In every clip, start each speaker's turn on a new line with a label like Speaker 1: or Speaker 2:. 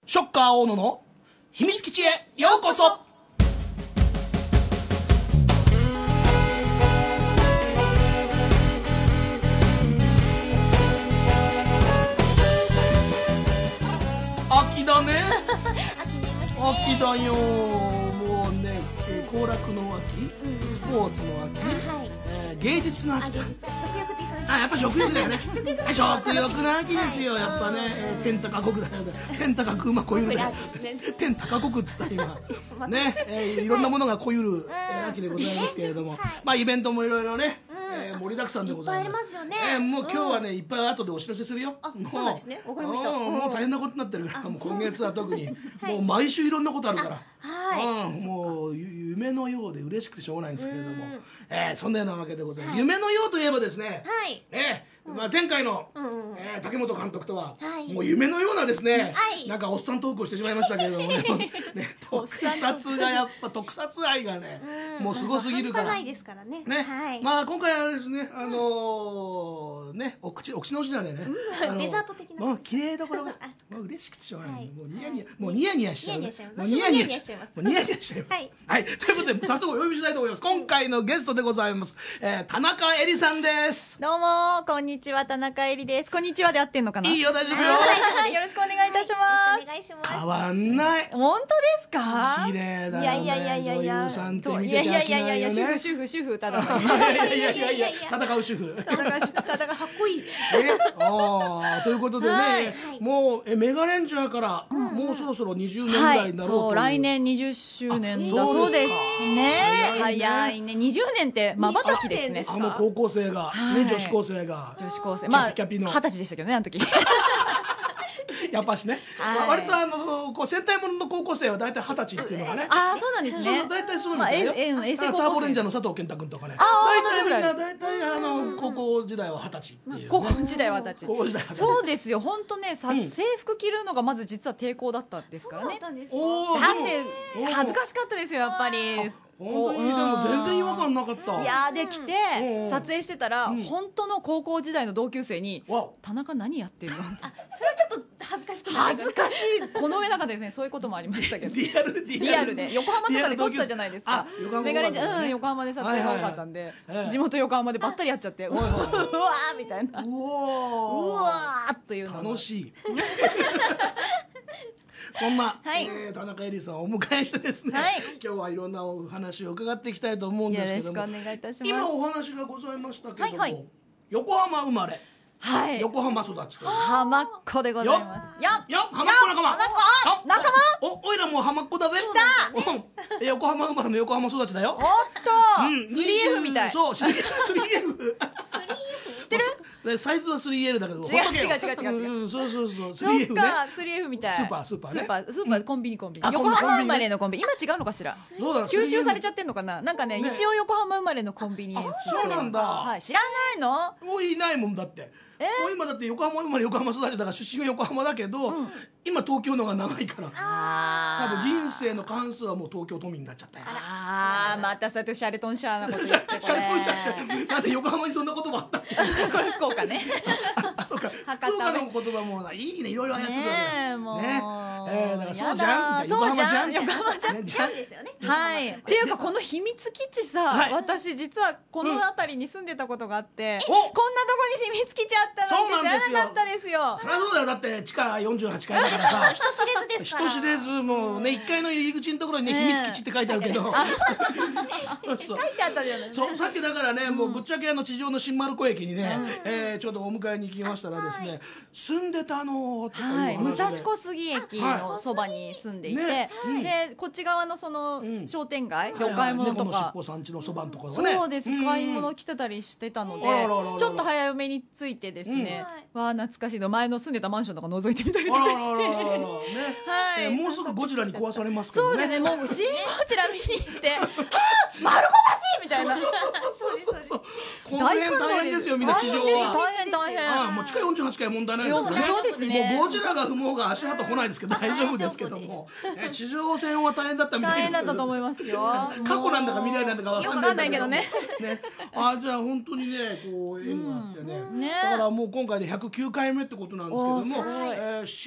Speaker 1: ショッカー大野の秘密基地へようこそ。秋だね。秋だよ。もうね、行楽の秋、スポーツの秋、芸術の秋。
Speaker 2: 食欲って言いそうでした。
Speaker 1: やっぱ食欲だよね。食欲の秋ですよ、やっぱね。天高国だよ。天高く馬こゆるだよ。天高国っつったら今ね、いろんなものがこゆる秋でございますけれども、まあイベントもいろいろね、盛りだくさんでございます。
Speaker 2: いっぱいありますよね。
Speaker 1: もう今日はね、いっぱい後でお知らせするよ。
Speaker 2: そうなんですね。わかりました。
Speaker 1: もう大変なことになってるから、もう今月は特にもう毎週いろんなことあるから。もう夢のようで嬉しくてしょうがないんですけれども、そんなようなわけでございます。夢のようといえばですね、前回の竹本監督とはもう夢のようなですね、なんかおっさんトークをしてしまいましたけれどもね、特撮がやっぱ特撮愛がね、もうすごすぎるから。
Speaker 2: ないですからね。
Speaker 1: まあ今回はですね、お口直しなんでね、
Speaker 2: デザート的な。
Speaker 1: もう綺麗どころがもう嬉しくてしょうがない。もうニヤニヤしちゃう。
Speaker 2: ニヤニヤしちゃいます。
Speaker 1: もうニヤニヤしちゃいます。はい、ということで早速お呼びしたいと思います。今回のゲストでございます、田中絵里さんです。
Speaker 3: どうもこんにちは、田中絵里です。こんにちはで合ってんのかな。
Speaker 1: いいよ、大丈夫よ。
Speaker 3: よろしくお願いいたします。
Speaker 2: お願いします。
Speaker 1: 変わんない。
Speaker 3: 本当ですか。
Speaker 1: 綺麗だよね。
Speaker 3: いや
Speaker 1: 女優さんって見てて飽きないよね。
Speaker 3: 主婦ただの
Speaker 1: 戦う主婦。
Speaker 3: 戦がかっこいい。
Speaker 1: ということでね、もうメガレンジャーからもうそろそろ20年ぐらいになろうという。
Speaker 3: そう、来年20周年だそうですね。早いね。20年って瞬きですね。
Speaker 1: もう高校生がね、女子高生が
Speaker 3: まあ
Speaker 1: キャピの
Speaker 3: 20歳でしたけどね、あの時。
Speaker 1: やっぱしね、割とこう戦隊ものの高校生は大体20歳っていうのがね。
Speaker 3: ああ、そうなんですね。
Speaker 1: 大体そうなんですよ。ターボレンジャーの佐藤健太君とかね。大体高校時代は20歳っていう。
Speaker 3: 高校時代は20歳。そうですよ。本当ね、制服着るのがまず実は抵抗だったんですからね。だって恥ずかしかったですよ、やっぱり。
Speaker 1: 本当にでも全然違和感なかった。
Speaker 3: いやで来て撮影してたら本当の高校時代の同級生に「田中何やってるの?」
Speaker 2: それはちょっと恥ずかしくない。
Speaker 3: 恥ずかしい。この上なかったですね。そういうこともありましたけど、リアルで横浜とかで撮ってたじゃないですか。メガレンジャー横浜で撮影が多かったんで、地元横浜でばったりやっちゃって、うわーみたいな、うわーというの
Speaker 1: 楽しい。そんな田中絵里さんをお迎えしてですね、今日はいろんなお話を伺っていきたいと思うんですけども、
Speaker 3: よろしくお願いいたします。
Speaker 1: 今お話がございましたけども、横浜生まれ、横浜育ちという
Speaker 3: 浜っ子でございます。
Speaker 1: 浜っ子仲間。おいらもう浜っ子だぜ。横浜生まれの横浜育ちだよ。
Speaker 3: おっと 3F みたい。
Speaker 1: そう 3F。
Speaker 3: 知ってる？
Speaker 1: サイズは 3L だけど、
Speaker 3: 違う。
Speaker 1: そう
Speaker 3: 3F ね。3F みたい。
Speaker 1: スーパー
Speaker 3: コンビニ。横浜生まれのコンビニ。今違うのかしら。吸収されちゃってんのかな。なんかね、一応横浜生まれのコンビニエンス。
Speaker 1: そうなんだ。
Speaker 3: 知らないの？
Speaker 1: もういないもんだって。もう今だって横浜生まれ横浜育ちだから出身は横浜だけど、今東京のが長いから、多分人生の過半数はもう東京都民になっちゃったよ。
Speaker 3: またそうやってシャレトンシャーなこと言って。
Speaker 1: シャレトンシャーってなんで横浜にそんな言葉あったっけ？
Speaker 3: これ福岡ね。
Speaker 1: そうか、福岡の言葉もいいね、いろいろ操るね。
Speaker 3: もう
Speaker 1: だからそうじゃん、横浜じゃん
Speaker 2: ですよね。
Speaker 3: はい。っていうかこの秘密基地さ、私実はこの辺りに住んでたことがあって、こんなとこに秘密基地あったのって知らなかったですよ。
Speaker 1: そりゃそうだよ。だって地下48階だからさ、
Speaker 2: 人知れずですから。
Speaker 1: 人知れず、もうね、1階の入り口のところにね、秘密基地って書いてあるけど、
Speaker 3: 書いてあったじゃない。
Speaker 1: そう、さっきだからね、もうぶっちゃけ地上の新丸子駅にね、ちょっとお迎えに行きましたらですね、住んでたのとかいう話で、
Speaker 3: 武蔵小杉駅のそばに住んでいて、でこっち側のその商店街でお買い物とか、
Speaker 1: 猫のしっぽさんちのそばんとかね、
Speaker 3: そうです、買い物来てたりしてたので、ちょっと早めに着いてですね、わあ懐かしいの、前の住んでたマンションとか覗いてみたりとかして、
Speaker 1: もうすぐゴジラに壊されますけどね。
Speaker 3: そうですね、もうシン・ゴジラ見に行って「はあ丸子橋!」みたいな。
Speaker 1: この辺大変ですよ、みんな地上は。
Speaker 3: 大変。
Speaker 1: もう地下48階は問題ないですけどね。
Speaker 3: そうですね。
Speaker 1: もうゴジラが不毛が足跡来ないですけど大丈夫ですけども、地上戦は大変だったみたいです。
Speaker 3: 大変だったと思いますよ。
Speaker 1: 過去なんだか未来なんだか分かんないけどね。じゃあ本当にね、こう縁があってね。だからもう今回で109回目ってことなんですけども、新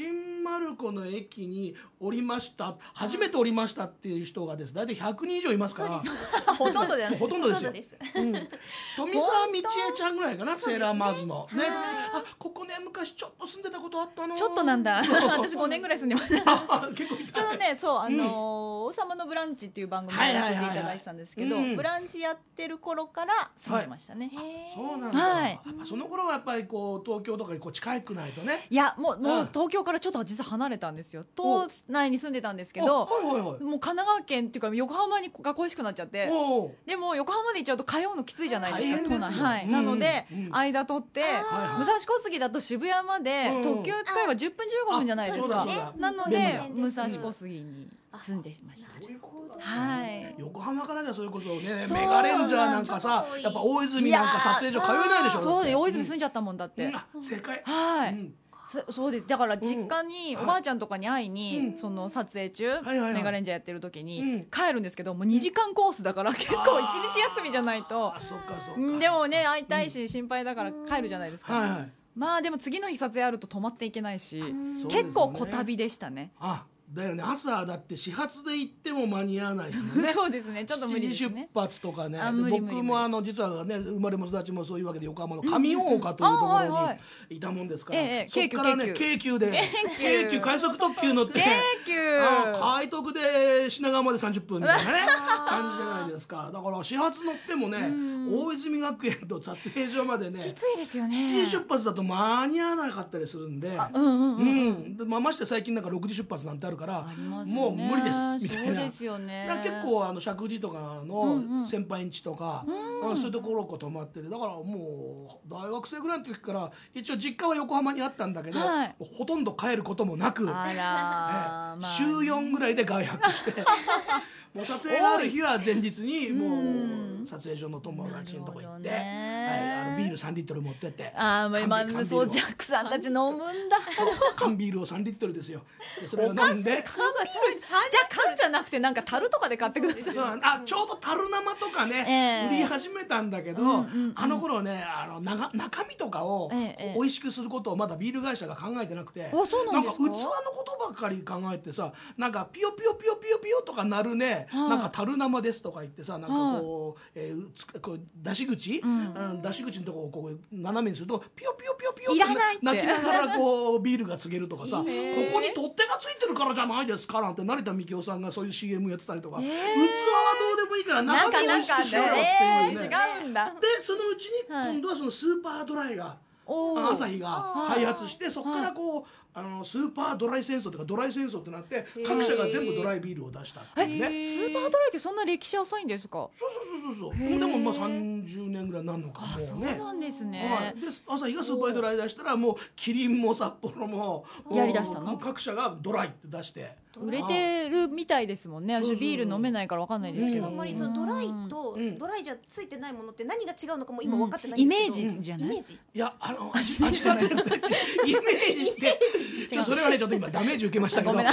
Speaker 1: ンマルコの駅に降りました、初めて降りましたっていう人がです大体100人以上いますから、
Speaker 3: ほとんどで
Speaker 1: ほとんどですよ。富澤道恵ちゃんぐらいかな、セーラーマーズのね。あ、ここね昔ちょっと住んでたことあったの。
Speaker 3: ちょっとなんだ。私5年ぐらい住んでました。
Speaker 1: 結構
Speaker 3: ちょうどね、そう王様のブランチっていう番組をやらせていただいてたんですけど、ブランチやってる頃から住んでましたね。
Speaker 1: そうなんだ。やっぱその頃はやっぱりこう東京とかにこう近くないとね。
Speaker 3: いやもう東京からちょっと実は離れたんですよ。都内に住んでたんですけど、もう神奈川県っていうか横浜が恋しくなっちゃって、でも横浜で行っちゃうと通うのきついじゃないですか、都内。はい。なので間取って武蔵小杉だと渋谷まで特急使えば10分15分じゃないですか。なので武蔵小杉に住んでました。はい。
Speaker 1: 横浜からね、それこそね、メガレンジャーなんかさ、やっぱ大泉なんか撮影所通えないでしょ。
Speaker 3: そうで大泉住んじゃったもんだって。
Speaker 1: 正解。
Speaker 3: はい。そうです。だから実家におばあちゃんとかに会いにその撮影中メガレンジャーやってる時に帰るんですけど、もう2時間コースだから結構1日休みじゃないと。でもね会いたいし心配だから帰るじゃないですか。まあでも次の日撮影あると泊まっていけないし、結構小旅でしたね。
Speaker 1: だよね、朝だって始発で行っても間に合わないですもんね。
Speaker 3: そうですね、ちょっと無理ですね。
Speaker 1: 7時出発とかね。僕も実はね生まれも育ちもそういうわけで横浜の上大岡というところにいたもんですから、そっからね京急快速特急乗って快特で品川まで30分みたいなね感じじゃないですか。だから始発乗ってもね大泉学園と撮影所までね
Speaker 3: きついですよね。
Speaker 1: 7時出発だと間に合わなかったりするんで、まして最近なんか6時出発なんてあるからもう無理ですみたいな。結構石神井とかの先輩ん家とかそういうところ泊まってて、だからもう大学生ぐらいの時から一応実家は横浜にあったんだけど、ほとんど帰ることもなく週4ぐらいで外泊してもう撮影がある日は前日にもう撮影所の友達のとこ行ってビール3リットル持ってって、
Speaker 3: そうジャックさんたち飲むんだ。
Speaker 1: 缶ビールを3リットルですよ。それを飲んで、缶ビールじゃ
Speaker 3: あ缶じゃなくてなんか樽とかで買ってください。
Speaker 1: ちょうど樽生とかね売り始めたんだけど、あの頃ね中身とかを美味しくすることをまだビール会社が考えてなくて、なんか器のことばっかり考えてさ、なんかピヨピヨピヨピヨピヨとかなるね、なんか樽生ですとか言ってさ、なんかこう出し口のとこをこう斜めにするとピヨピヨピヨピヨって泣きながらこうビールが告げるとかさ、ここに取っ手がついてるからじゃないですかなんて成田幹雄さんがそういう CM やってたりとか、器はどうでもいいから中身を意識しようよっていうね。
Speaker 3: 違うんだ。
Speaker 1: でそのうちに今度はそのスーパードライがアサヒが開発して、そこからこうスーパードライ戦争とかドライ戦争ってなって各社が全部ドライビールを出したっていうね。
Speaker 3: スーパードライってそんな歴史浅いんですか？
Speaker 1: そうでもまあ30年ぐらいになるのかもね。
Speaker 3: そうなんですね。
Speaker 1: でアサヒがスーパードライ出したらもうキリンも札幌も
Speaker 3: やりだしたの？
Speaker 1: 各社がドライって出して
Speaker 3: 売れてるみたいですもんね。私ビール飲めないから分かんないですけど、
Speaker 2: あんまりそのドライとドライじゃついてないものって何が違うのかも今分かってないんですけど、
Speaker 3: イメージじゃない？
Speaker 1: いや味じゃないイメージってそれはねちょっと今ダメージ受けましたけど美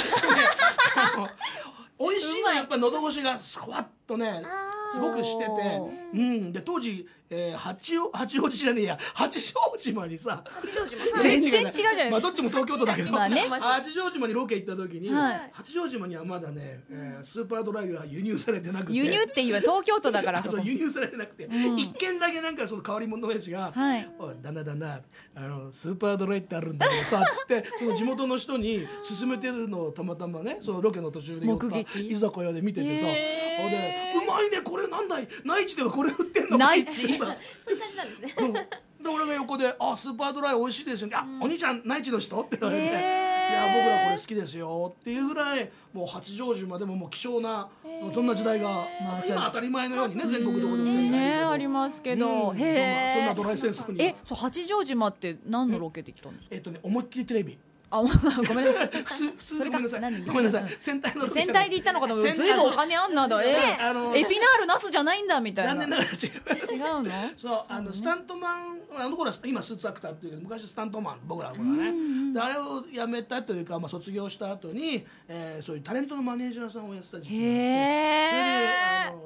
Speaker 1: 味しいのはやっぱ喉越しがスワッとねすごくしてて、で当時八王子じゃねえや八丈島にさ
Speaker 3: 全然違うじゃないですか。
Speaker 1: どっちも東京都だけど八丈島にロケ行った時に八丈島にはまだねスーパードライが輸入されてなくて、
Speaker 3: 輸入って言えば東京都だから
Speaker 1: そう輸入されてなくて一軒だけなんかその変わり者の親父が「おい旦那スーパードライってあるんだけどさ」っつってその地元の人に勧めてるのをたまたまねそのロケの途中で寄った居酒屋で見ててさ、でうまいねこれなんだい内地ではこれ売ってんの
Speaker 3: 内地そういう
Speaker 2: 感じなんですね。
Speaker 1: で俺が横で「スーパードライ美味しいですよね。お兄ちゃん内地の人?」って言われて「いや僕らこれ好きですよ」っていうぐらいもう八丈島でももう希少なそんな時代が今当たり前のようにね全国どこでも
Speaker 3: ねありますけど、そん
Speaker 1: なドライ戦争に
Speaker 3: そう八丈島って何のロケで来たんですか？
Speaker 1: 思いっきりテレビ
Speaker 3: ごめんなさい。
Speaker 1: 普通ごめんなさい。ごめんなさい。戦隊
Speaker 3: で行ったのかと思う。ずいぶんお金あんなだ。エピナールナスじゃないんだみたいな。
Speaker 1: 残念ながら違
Speaker 3: うの？
Speaker 1: そうスタントマン頃は今スーツアクターっていうけど昔スタントマン僕らの頃はね。であれをやめたというか卒業した後にそういうタレントのマネージャーさんをやってた時期があって、それで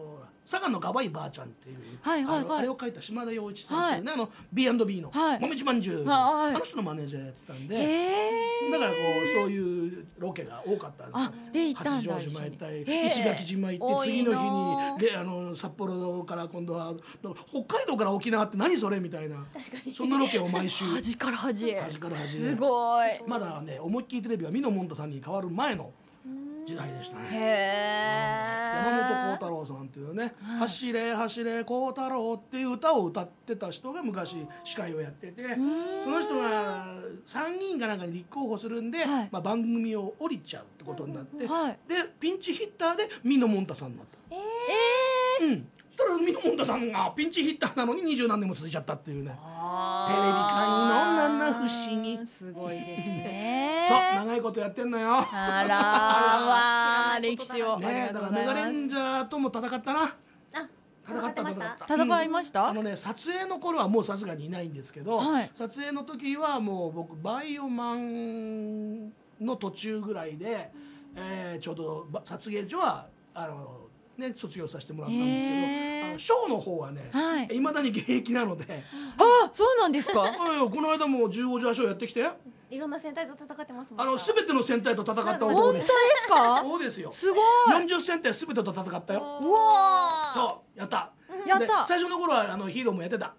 Speaker 1: 佐賀のがわいばあちゃんっていう、
Speaker 3: はいはいはい、
Speaker 1: あれを書いた島田洋一さんっていうね、B&B の豆ちまんじゅう、あの人のマネージャーやってたんで、だからこうそういうロケが多かったんですよ。
Speaker 3: で行ったんだ。
Speaker 1: 八丈島行ったり石垣島行って、次の日に札幌から今度は北海道から沖縄って何それみたいな、そんなロケを毎週
Speaker 3: 端から端へ、
Speaker 1: 端から端へ。
Speaker 3: すごい。
Speaker 1: まだね、思いっきりテレビは美濃もんたさんに変わる前の時代でしたね。山本幸太郎さんっていうね、走れ走れ幸太郎っていう歌を歌ってた人が昔司会をやってて、その人が参議院かなんかに立候補するんで、番組を降りちゃうってことになって、でピンチヒッターで美濃もんたさんになった。そしたら美濃もんたさんがピンチヒッターなのに20何年も続いちゃったっていうね。テレビ界の七不思議、
Speaker 3: すごいですね。
Speaker 1: そう長いことやってんのよ。
Speaker 3: あらわ歴史を、
Speaker 1: ね、だからメガレンジャーとも戦ったな。
Speaker 2: 戦ってました。
Speaker 3: 戦いました。
Speaker 1: 撮影の頃はもうさすがにいないんですけど、撮影の時はもう僕バイオマンの途中ぐらいで、ちょうど撮影所は卒業させてもらったんですけど、ショーの方はね、いまだに現役なので。
Speaker 3: あ、そうなんですか。
Speaker 1: この間も15時ショーやってきて、
Speaker 2: いろんな戦隊と戦ってますもん。
Speaker 1: 全ての戦隊と戦った男です。
Speaker 3: 本当ですか。
Speaker 1: そうですよ。
Speaker 3: すごい。
Speaker 1: 40戦隊全てと戦ったよ。
Speaker 3: うわー。
Speaker 1: そうやった。
Speaker 3: やった。
Speaker 1: 最初の頃はヒーローもやってた。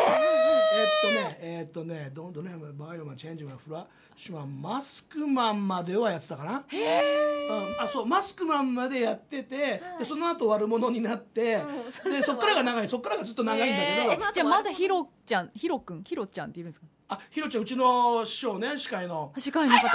Speaker 1: ドレムバイオマンチェンジマンフラッシュマンマスクマンまではやってたかな。そうマスクマンまでやってて、でその後悪者になって、でそっからが長い、そっからがずっと長いんだけど。
Speaker 3: じゃあまだヒロちゃん、ヒロくん、ヒロちゃんっているんですか。
Speaker 1: ヒロちゃん、うちの師匠ね、司会の
Speaker 3: 方。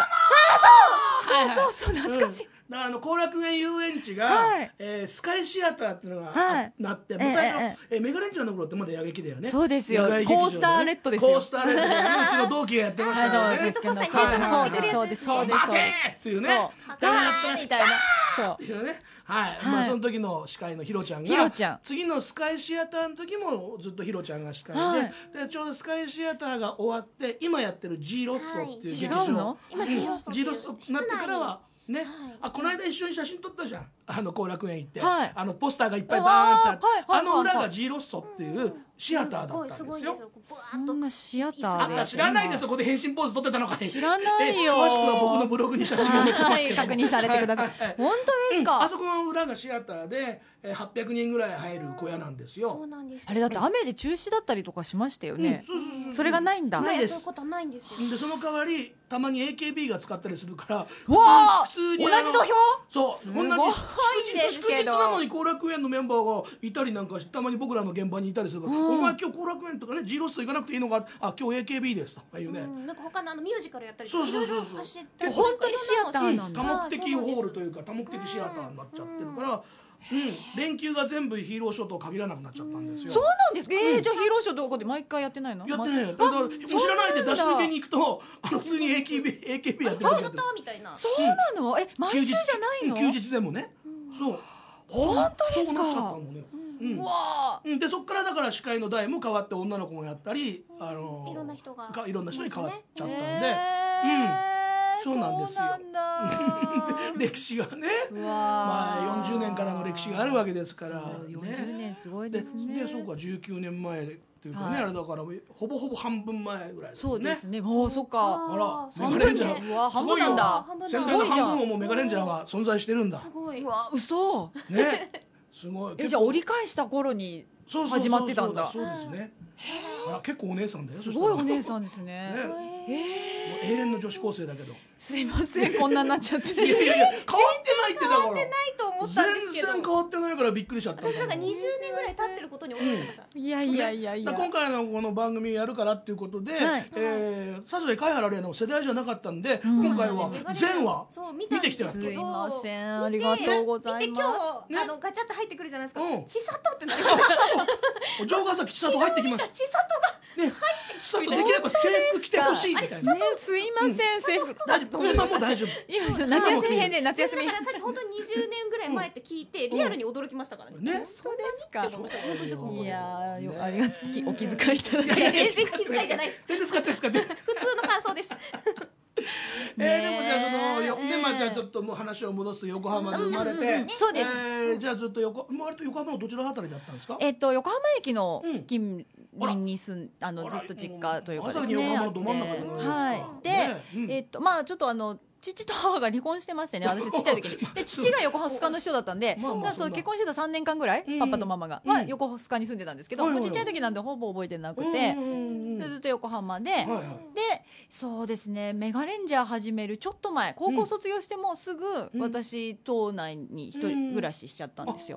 Speaker 3: そう懐かしい。
Speaker 1: だから後楽園遊園地がスカイシアターっていうのがなって、最初メガレンジャーの頃ってまだ野劇だよね。
Speaker 3: そうですよ。コースターレッドですよ。
Speaker 1: コースターレッドでうちの同期がやってましたよね。
Speaker 3: そうですそうです。
Speaker 1: 待てっていうね。
Speaker 3: みたいな。そう。
Speaker 1: っていうね。その時の司会のヒロちゃんが、次のスカイシアターの時もずっとヒロちゃんが司会で、ちょうどスカイシアターが終わって今やってる G ロッソっていう劇場、
Speaker 2: 今 G ロッソ
Speaker 1: になってからはね、この間一緒に写真撮ったじゃん、後楽園行って、ポスターがいっぱいバーンってあって、あの裏が G ロッソっていうシアターだったんですよ。
Speaker 3: そんなシアターで
Speaker 1: 知らないで、そこで変身ポーズ撮ってたのかい。
Speaker 3: 知らないよ。
Speaker 1: 詳しくは僕のブログに写真を載ってますけど、
Speaker 3: 確認されてください。本当ですか。
Speaker 1: あそこの裏がシアターで800人ぐらい入る小屋なんですよ。
Speaker 3: あれだって雨で中止だったりとかしましたよね。それがないんだ。
Speaker 2: ないです。そういうことないんですよ。
Speaker 1: でその代わりたまに AKB が使ったりするから、
Speaker 3: 普
Speaker 1: 通に
Speaker 3: 同じ土俵。
Speaker 1: そう同じ祝日なのに後楽園のメンバーがいたりなんかして、たまに僕らの現場にいたりするから、お前今日後楽園とかね G ロッソ行かなくていいのか、今日 AKB ですとかいうね。
Speaker 2: なんか他のミュージカルやったり
Speaker 1: そう
Speaker 2: 本
Speaker 3: 当にシアターなんだ。
Speaker 1: 多目的ホールというか多目的シアターになっちゃってるから、連休が全部ヒーローショーと限らなくなっちゃったんですよ。
Speaker 3: そうなんですか。じゃあヒーローショーどこで毎回やってないの。
Speaker 1: やってない。だから知らないで出し抜けに行くと普通に AKB やってる
Speaker 2: みたいな。
Speaker 3: そうなの。毎週じゃないの。
Speaker 1: 休日でもね。そう
Speaker 3: 本当ですか。
Speaker 1: そうなっちゃったのね。でそっからだから司会の代も変わって女の子もやったり、い
Speaker 2: ろんな人
Speaker 1: に変わっちゃったんで、そうなんですよ。歴史がね、40年からの歴史があるわけですから。
Speaker 3: 40年すごいですね。
Speaker 1: でそうか19年前っていうかね、あれだからほぼほぼ半分前ぐらい。
Speaker 3: そうですね。そっか。
Speaker 1: あらメガレンジャー
Speaker 3: 半分なんだ。
Speaker 1: 仙台の半分をもうメガレンジャーは存在してるんだ。
Speaker 2: すごい。
Speaker 3: 嘘。
Speaker 1: ね。すごい。
Speaker 3: じゃあ折り返した頃に始まってたんだ。
Speaker 1: そうですね。結構お姉さんだよ。
Speaker 3: すごいお姉さんですね。
Speaker 1: 永遠の女子高生だけど。
Speaker 3: すいませんこんなになっちゃって。
Speaker 1: いや変わってないってだから。
Speaker 2: 変わってないと思ったんですけど。
Speaker 1: 全然変わってないからびっくりしちゃった。
Speaker 2: なんか20年ぐらい経ってることに驚いてました。
Speaker 3: いや。
Speaker 1: 今回のこの番組やるからっていうことで、さすがに貝原玲奈の世代じゃなかったんで、今回は全話見てきてます。
Speaker 3: すいませんありがとうございます。
Speaker 2: 今日ガチャって入ってくるじゃないですか。千里ってなりました。
Speaker 1: 城ヶ崎千里入ってきました。
Speaker 2: 千里が入って
Speaker 1: きた。できれば制服着てほしいみたいな。
Speaker 3: すいません制服。
Speaker 1: 今もう大丈夫。
Speaker 3: 夏休み編で夏休み。
Speaker 2: だからさっき本当に20年ぐらい前って聞いてリアルに驚きましたからね。
Speaker 3: そうですか。いやありがとうお気遣いいただき。
Speaker 2: 全然気遣いじゃないです。
Speaker 1: 全然使って。
Speaker 2: 普通の感想です。
Speaker 1: じゃあそのじゃあちょっともう話を戻すと横浜で生まれて、
Speaker 3: そうです。
Speaker 1: じゃあずっと割と横浜のどちらあたりだったんですか？
Speaker 3: 横浜駅の近隣に住んずっと実家というかですね。
Speaker 1: まさに横浜のど真ん中じゃないですか。
Speaker 3: はい。でまあちょっと父と母が離婚してましてね、私ちっちゃい時に。で父が横須賀の人だったんで、そう結婚してた3年間ぐらいパパとママがは横須賀に住んでたんですけど、ちっちゃい時なんでほぼ覚えてなくて、ずっと横浜で、でそうですね、メガレンジャー始めるちょっと前、高校卒業してもすぐ私島内に一人暮らししちゃったんですよ。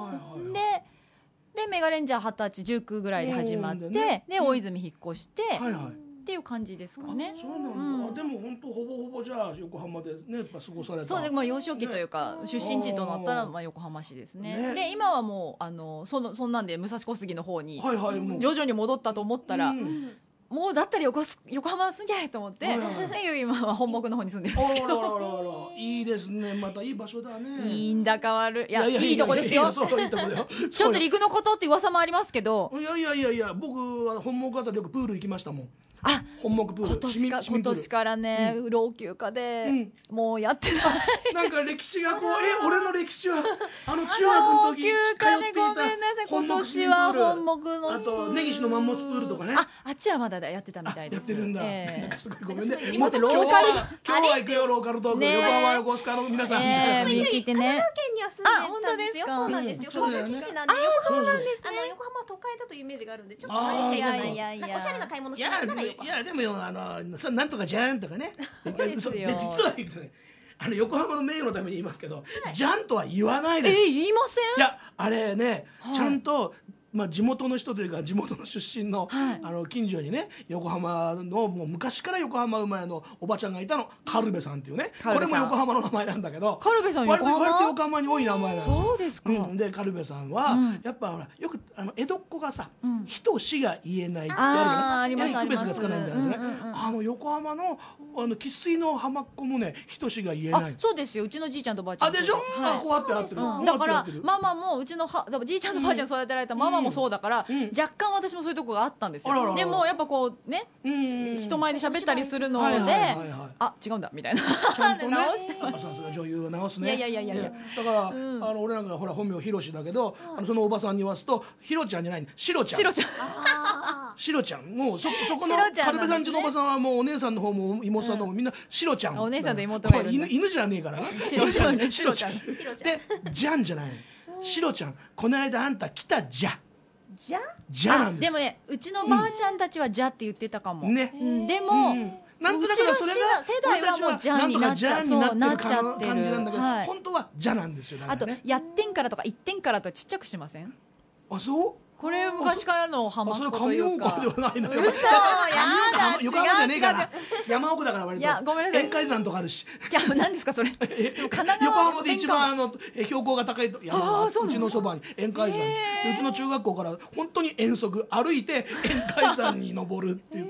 Speaker 3: でメガレンジャー20歳19ぐらいで始まって、で大泉引っ越して。っていう感じですかね。
Speaker 1: そうなんだ。でも本当ほぼほぼじゃあ横浜でね過ごされた。
Speaker 3: そうで、まあ幼少期というか出身地となったらまあ横浜市ですね。で今はもうそんなんで武蔵小杉の方に徐々に戻ったと思ったら。もうだったら横浜住んじゃえと思って、今は本木の方に住んでるんですけど。
Speaker 1: いいですね、またいい場所だね。
Speaker 3: いいんだ変わる。いや、いいとこですよ。ちょっと陸のことって噂もありますけど。
Speaker 1: いや、僕は本木あたりよくプール行きましたもん。
Speaker 3: あ、
Speaker 1: 本木プール。
Speaker 3: 今年からね、老朽化でもうやってない。
Speaker 1: なんか歴史がこう、俺の歴史は中学の時通っていた
Speaker 3: 老朽化でごめんなさい。今年は本木の
Speaker 1: あと根岸のマンモスプールとかね。
Speaker 3: あっちはまだやってたみたいです。
Speaker 1: やってるんだ。なんかすごいごめんね。
Speaker 3: 地元ローカル。今
Speaker 1: 日は行くよローカルトーク。横浜横須賀の皆さん。
Speaker 2: 神奈川県には住んでたんですよ。そうなんですよ。川崎市なんで横浜は都会だというイメージがあるんで、ちょっと真似していかないと。おしゃれな買い物しながら横浜。
Speaker 1: いやでもなんとかじゃんとかね。実は言うとね。横浜の名誉のために言いますけど、じゃんとは言わないです。
Speaker 3: 言いません？
Speaker 1: いやあれね、ちゃんと地元の人というか地元の出身の、近所にね横浜のもう昔から横浜生まれのおばちゃんがいたの、カルベさんっていうね、これも横浜の名前なんだけど、
Speaker 3: カルベさん割と
Speaker 1: 横浜に多い名前なんですよ。
Speaker 3: そうですか。
Speaker 1: でカルベさんは、やっぱほらよく江戸っ子がさ、人しが言えないってあるよね。区別がつかないみたいなね。横浜の生粋の浜っ子もね人しが言えない。
Speaker 3: そうですよ、うちのじいちゃんとばあちゃん。
Speaker 1: でしょ。こうやってやってる。
Speaker 3: だからママもうちのじいちゃんとばあちゃん育てられたママもそうだから、若干私もそういうとこがあったんですよ。でもやっぱこうね、人前で喋ったりするので、あ、違うんだみたいな。
Speaker 1: ちゃんとね、さすが女優を直すね。
Speaker 3: いや
Speaker 1: だから俺なんかほら本名ひろしだけど、そのおばさんに言わすとひろちゃんじゃない、しろちゃん。しろちゃん。もうそこのカルベさんちのおばさんはもうお姉さんの方も妹さんの方もみんなしろちゃん。
Speaker 3: お姉さんと妹がいる。
Speaker 1: 犬じゃねえからな。しろちゃん。でじゃんじゃない。しろちゃん、この間あんた来たじゃ。じゃなんです。
Speaker 3: でもね、うちのばあちゃんたちはじゃって言ってたかも。
Speaker 1: ね。
Speaker 3: でも
Speaker 1: なんとなくそれが
Speaker 3: 世代はもうじゃになっちゃってる感じ
Speaker 1: なんだけど、本当はじゃなんですよ。
Speaker 3: あとやってんからとか言ってんからとちっちゃくしません？
Speaker 1: あ、そう。
Speaker 3: これ昔からの浜っ子というか。
Speaker 1: それ上岡ではないな。
Speaker 3: 嘘、やだ、
Speaker 1: 横浜じゃねえから。山奥だから割と。
Speaker 3: いや、ごめんなさい。
Speaker 1: 宴会山とかあるし。
Speaker 3: 何ですかそれ。
Speaker 1: 横浜で一番標高が高い山がうちのそばに宴会山。うちの中学校から本当に遠足歩いて宴会山に登るって言って。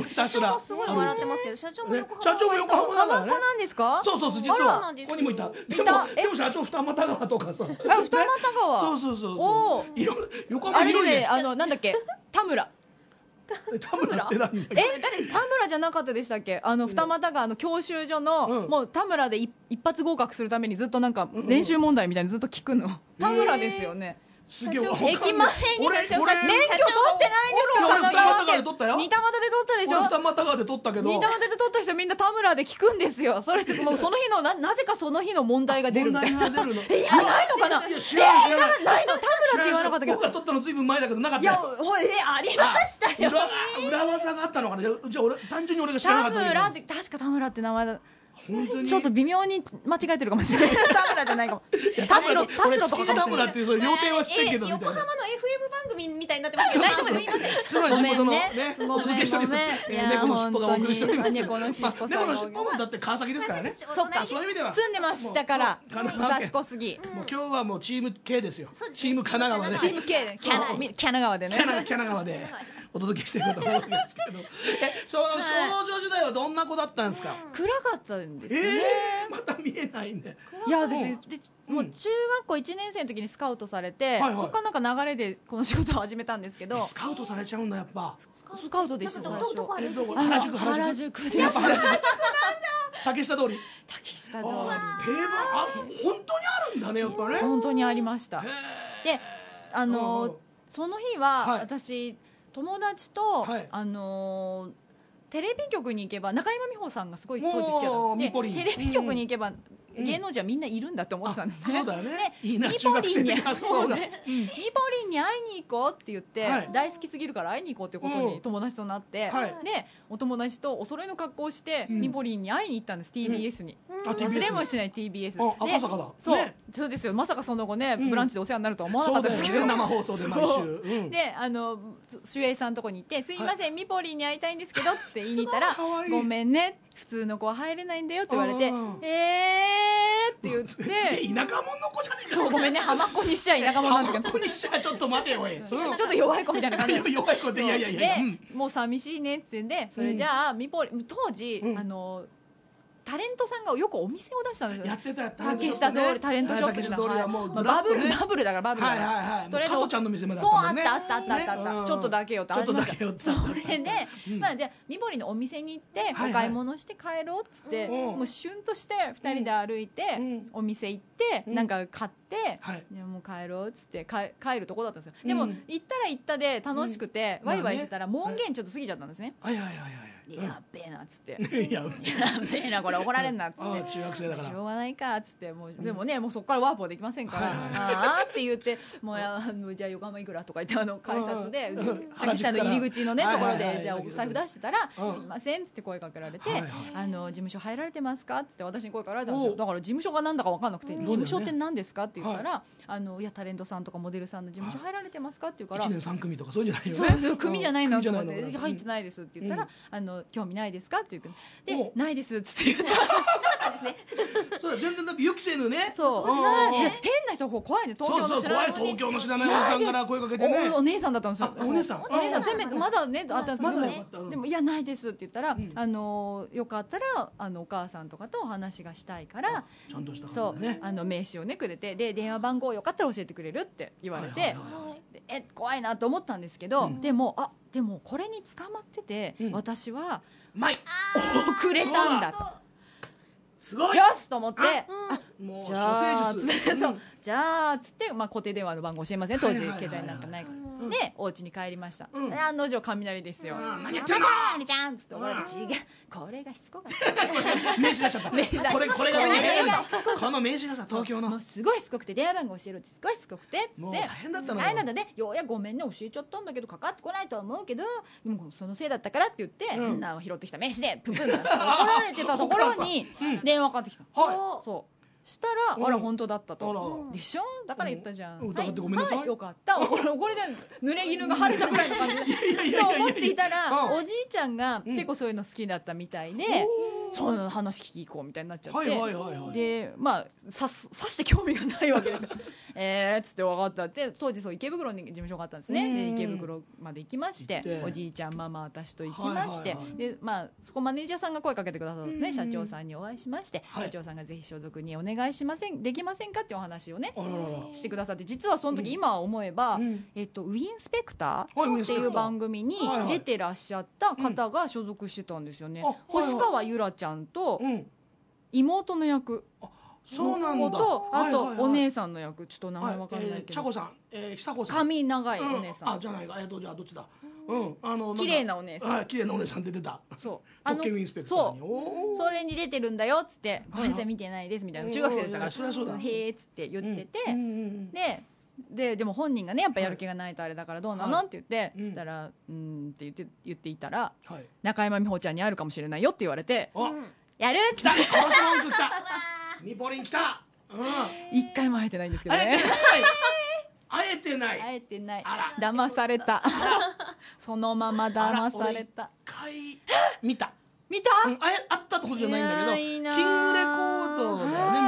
Speaker 2: 社長もすごい笑ってますけど、社長も横浜。
Speaker 1: 社長も横浜だからね。
Speaker 3: 浜っ子なんですか？
Speaker 1: そう実はここにもいた。でも社長二俣川とかさ。
Speaker 3: 二俣川。
Speaker 1: そう。
Speaker 3: あれでなんだっけ、田村
Speaker 1: 田村って何？
Speaker 3: 田村じゃなかったでしたっけ？二俣川教習所のもう田村で一発合格するためにずっとなんか練習問題みたいにずっと聞くの。田村ですよね。
Speaker 1: すげえ。
Speaker 3: 駅前に社長が免許取ってないんですか？
Speaker 1: 二俣川で取ったよ。
Speaker 3: 二俣で取ったでしょ？
Speaker 1: 二俣川で取ったけど。
Speaker 3: 二俣で取った人みんな田村で聞くんですよ。それってもうその日のなぜかその日の問題が出るみたいな。今ないのかな？
Speaker 1: いや知らない
Speaker 3: の。田村って言わなかったけど。
Speaker 1: 僕が取ったのずいぶん前だけどなかった。
Speaker 3: いやありましたよ。
Speaker 1: 裏技があったのかな。じゃあ単純に俺が知らなかった。
Speaker 3: 田村って確か田村って名前だ。
Speaker 1: 本当に
Speaker 3: ちょっと微妙に間違えてるかもしれない。田村じゃないかも。田代とかかもしれない。
Speaker 1: 田村っていうそういう料亭は知ってるけど。
Speaker 2: 横浜の FM 番組みたいになってますけど大丈夫ですか？
Speaker 1: すごい地元のねお届けしております。猫の尻尾がお送りしております。
Speaker 3: 猫の尻尾
Speaker 1: もだって川崎ですからね。
Speaker 3: そっか、
Speaker 1: そういう意味では
Speaker 3: 住んでましたから武蔵小杉。
Speaker 1: もう今日はもうチーム K ですよ。チーム神奈川で。
Speaker 3: チーム K でキャナ川でね。
Speaker 1: キャナ川でお届けしていくと思うんですけど。少女時代はどんな子だったんですか？
Speaker 3: 暗かったんですね。
Speaker 1: また見えないんで。
Speaker 3: いや私もう中学校1年生の時にスカウトされて、そこからなんか流れでこの仕事を始めたんですけど。
Speaker 1: スカウトされちゃうんだやっぱ。
Speaker 3: スカウトでした最初。
Speaker 1: 原宿
Speaker 3: 原宿で。
Speaker 1: やっぱ原宿。 竹下通り。
Speaker 3: 竹下通り。
Speaker 1: 定番、本当にあるんだね、やっぱね。
Speaker 3: 本当にありました。で、その日は私友達とテレビ局に行けば中山美穂さんがすごい当時好きだったで、テレビ局に行けば芸能人はみんな、いるんだって思ってたんですね。
Speaker 1: そうだね。
Speaker 3: ミポリンに会いに行こうって言って、大好きすぎるから会いに行こうっていうことに友達となって、でお友達とお揃いの格好をしてミポリンに会いに行ったんです。 TBS に。忘れもしない TBS で。
Speaker 1: 赤坂だ。
Speaker 3: そうですよ。まさかその後ねブランチでお世話になるとは思わなかったですけど、
Speaker 1: 生放送で毎週
Speaker 3: で守衛さんのとこに行って「すいませんミポリンに会いたいんですけど」っつって言いに行ったら「ごめんね普通の子は入れないんだよ」って言われて「って言って、
Speaker 1: 田舎者の子じゃねえか。
Speaker 3: そう、ごめんね、浜っ子にしちゃ田舎者なんだけど、
Speaker 1: 浜っ子にしちゃちょっと待てよ、ちょ
Speaker 3: っと弱い子みたいな感じで
Speaker 1: 弱い子って、いやいやいや、
Speaker 3: でもう寂しいねっつってんで、それじゃあ当時タレントさんがよくお店を出したんですよ。
Speaker 1: やってた
Speaker 3: 竹下通りタレントショップっていうのはバブルだからバブルだから。
Speaker 1: 加トちゃんの店まであったもんね。
Speaker 3: そうあったちょっとだけよってありました。それでまあじゃあミポリのお店に行ってお買い物して帰ろうっつってもうシュンとして2人で歩いてお店行ってなんか買ってもう帰ろうっつって帰るとこだったんですよ。でも行ったら行ったで楽しくてワイワイしてたら門限ちょっと過ぎちゃったんですね。やっべえなっつってやっべえなこれ怒られんなっつって
Speaker 1: 中学生だから
Speaker 3: しょうがないかっつってもうでもねもうそこからワープはできませんからあーって言ってもうじゃあ横浜いくらとか言って改札で竹下の入り口のねところでじゃあお財布出してたらすいませんっつって声かけられて事務所入られてますかっつって私に声かけられたんですよ。だから事務所がなんだか分かんなくて事務所って何ですかって言ったらいやタレントさんとかモデルさんの事務所入られてますかって言うから
Speaker 1: 1年3組とかそういうんじゃないよね。
Speaker 3: そう組じゃないのと思って入ってないですって言ったら興味ないですかって言うでないですっつって言ったら
Speaker 1: そうだ全然だって予期せぬね。
Speaker 3: そう変な人怖いね東京の知らない
Speaker 1: 東京の知らないおじさんから声かけてね。
Speaker 3: お姉さんだったんですよ。
Speaker 1: お姉さん
Speaker 3: せめてまだねあったんですけどでもいやないですって言ったらよかったらお母さんとかとお話がしたいから
Speaker 1: ちゃんとした
Speaker 3: そう名刺をねくれてで電話番号よかったら教えてくれるって言われて怖いなと思ったんですけどでもこれに捕まってて私は遅れたんだと
Speaker 1: すごい
Speaker 3: よしと思って
Speaker 1: もう
Speaker 3: じゃあじゃあっつって固定電話の番号教えません当時携帯なんかないからでお家に帰りました案の定雷ですよ
Speaker 1: 何やってんの
Speaker 3: あれちゃんっつって怒られて違うこれがしつこかった
Speaker 1: 名刺出しちゃったこれがこの名刺がさ東京の
Speaker 3: もうすごいしつこくて電話番号教えろってすごいしつこくてっつって大
Speaker 1: 変だったの
Speaker 3: 大変なんだねようやくごめんね教えちゃったんだけどかかってこないとは思うけどでもそのせいだったからって言って拾ってきた名刺でプンプン怒られてたところに電話かかってきたそうしたらあら本当だったとでしょだから言ったじゃん
Speaker 1: 疑ってごめんなさい
Speaker 3: よかったこれで濡れ衣が晴れたぐらいの感じでと思っていたらおじいちゃんが結構そういうの好きだったみたいでそういう話聞き行こうみたいになっちゃってで刺して興味がないわけですよつって分かったって当時池袋に事務所があったんですねで池袋まで行きましておじいちゃんママ私と行きましてでそこマネージャーさんが声かけてくださって社長さんにお会いしまして社長さんがぜひ所属にお願いしませんできませんかっていうお話をねしてくださって実はその時今思えばウィンスペクターっていう番組に出てらっしゃった方が所属してたんですよね星川ゆらちゃんと妹の役
Speaker 1: そうなんだ
Speaker 3: とあとお姉さんの役ちょっと名前わかんないけど
Speaker 1: ちゃこさん久子さん
Speaker 3: 髪長いお姉さん
Speaker 1: じゃないかじゃあどっちだ
Speaker 3: 綺麗なお姉さん
Speaker 1: 綺麗なお姉さん出てた
Speaker 3: そう
Speaker 1: 特権ウィンスペクターに
Speaker 3: それに出てるんだよっつってごめんなさい見てないですみたいな中学生でしたから
Speaker 1: そりゃそうだ
Speaker 3: へえっつって言っててでも本人がねやっぱやる気がないとあれだからどうなのって言ってそしたらって言っていたら中山美穂ちゃんにあるかもしれないよって言われてやる
Speaker 1: 来たこの人文句来たミポリン来た
Speaker 3: 一回も会えてないんですけどね
Speaker 1: 会えてない
Speaker 3: 騙されたそのまま騙された
Speaker 1: 一回見た
Speaker 3: 見た
Speaker 1: 会ったってことじゃないんだけどキングレコードだよね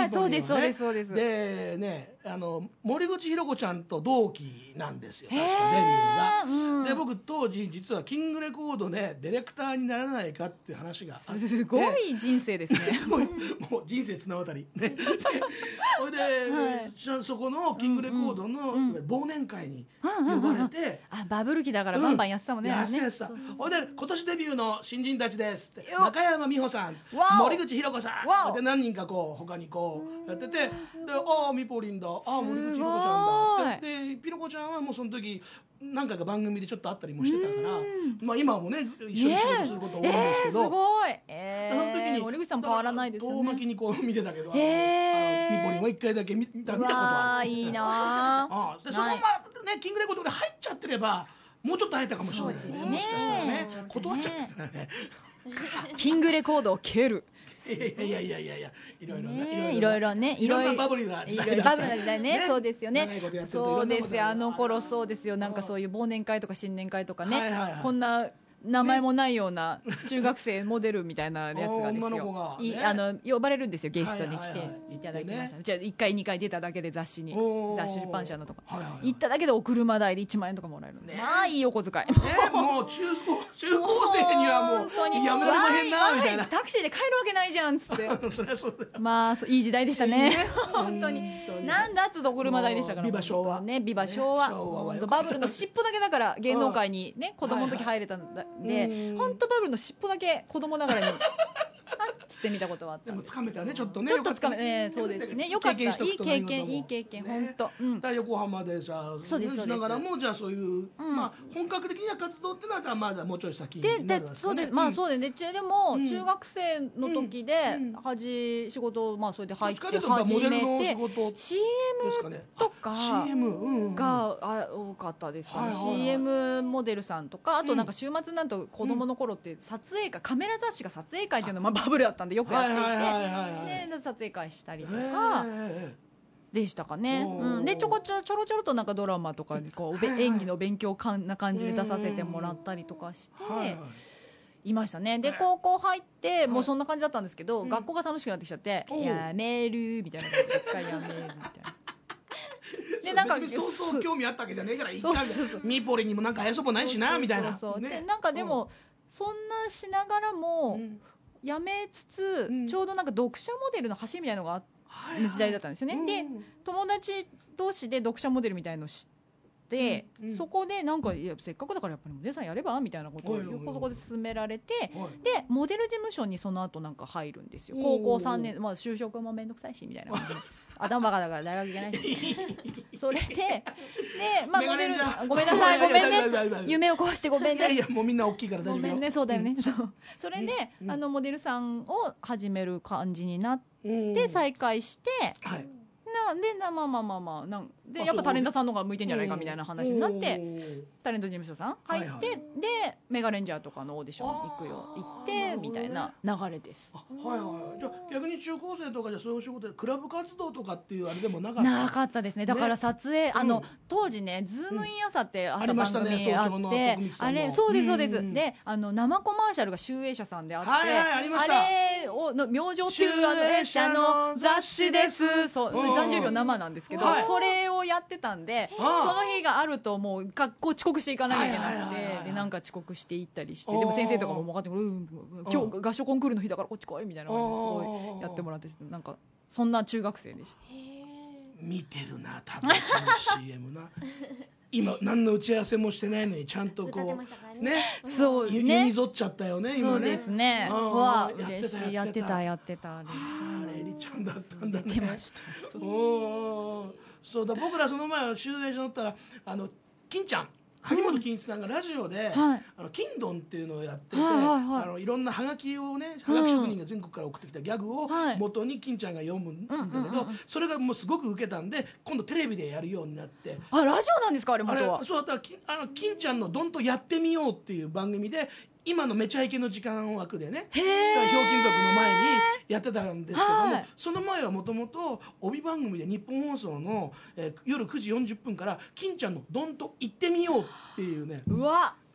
Speaker 3: そうですそうですそうです。
Speaker 1: でね、森口博子ちゃんと同期なんですよ、確かデビューが。で僕当時実はキングレコードでディレクターにならないかっていう話があって、
Speaker 3: すごい人生ですね。
Speaker 1: すごいもう人生綱渡りね。それで、そこのキングレコードの忘年会に呼ばれて、
Speaker 3: バブル期だからバンバンやってたもんね。
Speaker 1: やってた。それで今年デビューの新人たちですって、中山美穂さん、森口博子さんで何人かこう他にこうやってて、でミポリンだ、森口博子ちゃんだって、でピロコちゃんはもうその時何回か番組でちょっと会ったりもしてたから、まあ今もね一緒に仕事すること多いんですけど、
Speaker 3: すごい。
Speaker 1: その時に
Speaker 3: 森口さんも変わらないですよね。
Speaker 1: 遠巻きにこう見てたけど、ミポリンは一回だけ見たことある。
Speaker 3: いいな。
Speaker 1: でそのままねキングレコードで入っちゃってればもうちょっと会えたかもしれないですね。もしかしたらね断っちゃってたね。
Speaker 3: キングレコードを蹴る。
Speaker 1: いやいろいろね
Speaker 3: いろいろ
Speaker 1: バブルな時
Speaker 3: 代ね。そうですよね。そうですよ、あの頃そうですよ。なんかそういう忘年会とか新年会とかね、こんな名前もないような中学生モデルみたいなやつがですよ、呼ばれるんですよ、ゲストに来ていただきました。じゃあ1回2回出ただけで雑誌出版社のとか行っただけでお車代で1万円とかもらえるんで、まあいいお小遣い。
Speaker 1: もう中高生にはもうやめられまへんなみたいな。
Speaker 3: タクシーで帰るわけないじゃんっつって。
Speaker 1: そりゃそうだよ。
Speaker 3: まあいい時代でしたね。本当になんだっつうとお車代でしたから。
Speaker 1: ビバ昭和
Speaker 3: ね、ビバ昭和。本当バブルの尻尾だけだから芸能界にね子供の時入れたんで、本当バブルの尻尾だけ子供ながらにつって見たことはあった。
Speaker 1: でもつかめたね、ちょっとね。
Speaker 3: ちょっとつかめ、そうですね。よかった。いい経験、本当。
Speaker 1: 横浜でさ、しながらもじゃあそういうまあ本格的な活動ってのはまだもうちょい先になるんですかね。
Speaker 3: そうです。まあそうですね。でも中学生の時で仕事まあそれで入って始めて CM とかが多かったですね。CM モデルさんとか、あとなんか週末なんと子供の頃って撮影会、カメラ雑誌が撮影会っていうのがバブルだったんでよくやっていて、撮影会したりとかでしたかね。でちょろちょろとなんかドラマとかにこう演技の勉強な感じで出させてもらったりとかしていましたね。で高校入ってもうそんな感じだったんですけど、学校が楽しくなってきちゃってやめるみたいな感じで一回やめるみたいな。
Speaker 1: でなんかそう興味あったわけじゃねえから一回ミポリにもなんかあやそぼないしなみたいな。
Speaker 3: でなんかでもそんなしながらもやめつつ、ちょうどなんか読者モデルの走りみたいなのがの時代だったんですよね。で友達同士で読者モデルみたいのを知って、そこでなんかせっかくだからやっぱりモデルさんやればみたいなことをそこで勧められて、でモデル事務所にその後なんか入るんですよ。高校3年、まあ就職もめんどくさいしみたいな感じで。頭バカだから大学行けないしそれでまあモデルごめんなさい、ごめんね、夢を壊してごめんね。
Speaker 1: いやもうみんな大きいから大丈夫よ。
Speaker 3: ごめんね、そうだよね。それでモデルさんを始める感じになって再開して、でまあでやっぱタレントさんの方が向いてんじゃないかみたいな話になってタレント事務所さん入って、でメガレンジャーとかのオーディション行ってみたいな流れです。
Speaker 1: じゃあ逆に中高生とかじゃそういうお仕事でクラブ活動とかっていうあれでもな
Speaker 3: かったですね。だから撮影当時ねズームイン朝って朝番組あって、あれそうですそうです。で生コマーシャルが集英社さんであって、あれを明星っていう社の雑誌です。そう30秒生なんですけど、それをやってたんで、その日があるともう学校遅刻していかなきゃいけなくて、でなんか遅刻していったりして、でも先生とかも分かって今日合唱コンクールの日だからこっち来いみたいな感じですごいやってもらって、なんかそんな中学生でした。
Speaker 1: 見てるな多分その CM な。今何の打ち合わせもしてないのにちゃんとこうね、
Speaker 3: そう
Speaker 1: ユニゾっちゃったよね今ね。
Speaker 3: そうですね。わ嬉しい。やってたあれ
Speaker 1: エリちゃんだったんだね。
Speaker 3: 出ました。
Speaker 1: そうだ、僕らその前集英社乗ったら金ちゃん萩本欽一さんがラジオで金ドンっていうのをやってて、いろんなハガキをね、ハガキ職人が全国から送ってきたギャグを元に金ちゃんが読むんだけど、それがもうすごくウケたんで今度テレビでやるようになって。
Speaker 3: ラジオなんですか、あれ元は。
Speaker 1: そうだった。金ちゃんのドンとやってみようっていう番組で今のめちゃイケの時間枠でね、ひょうきん族の前にやってたんですけども、その前はもともと帯番組で日本放送の夜9時40分から金ちゃんのドンと行ってみようっていうね、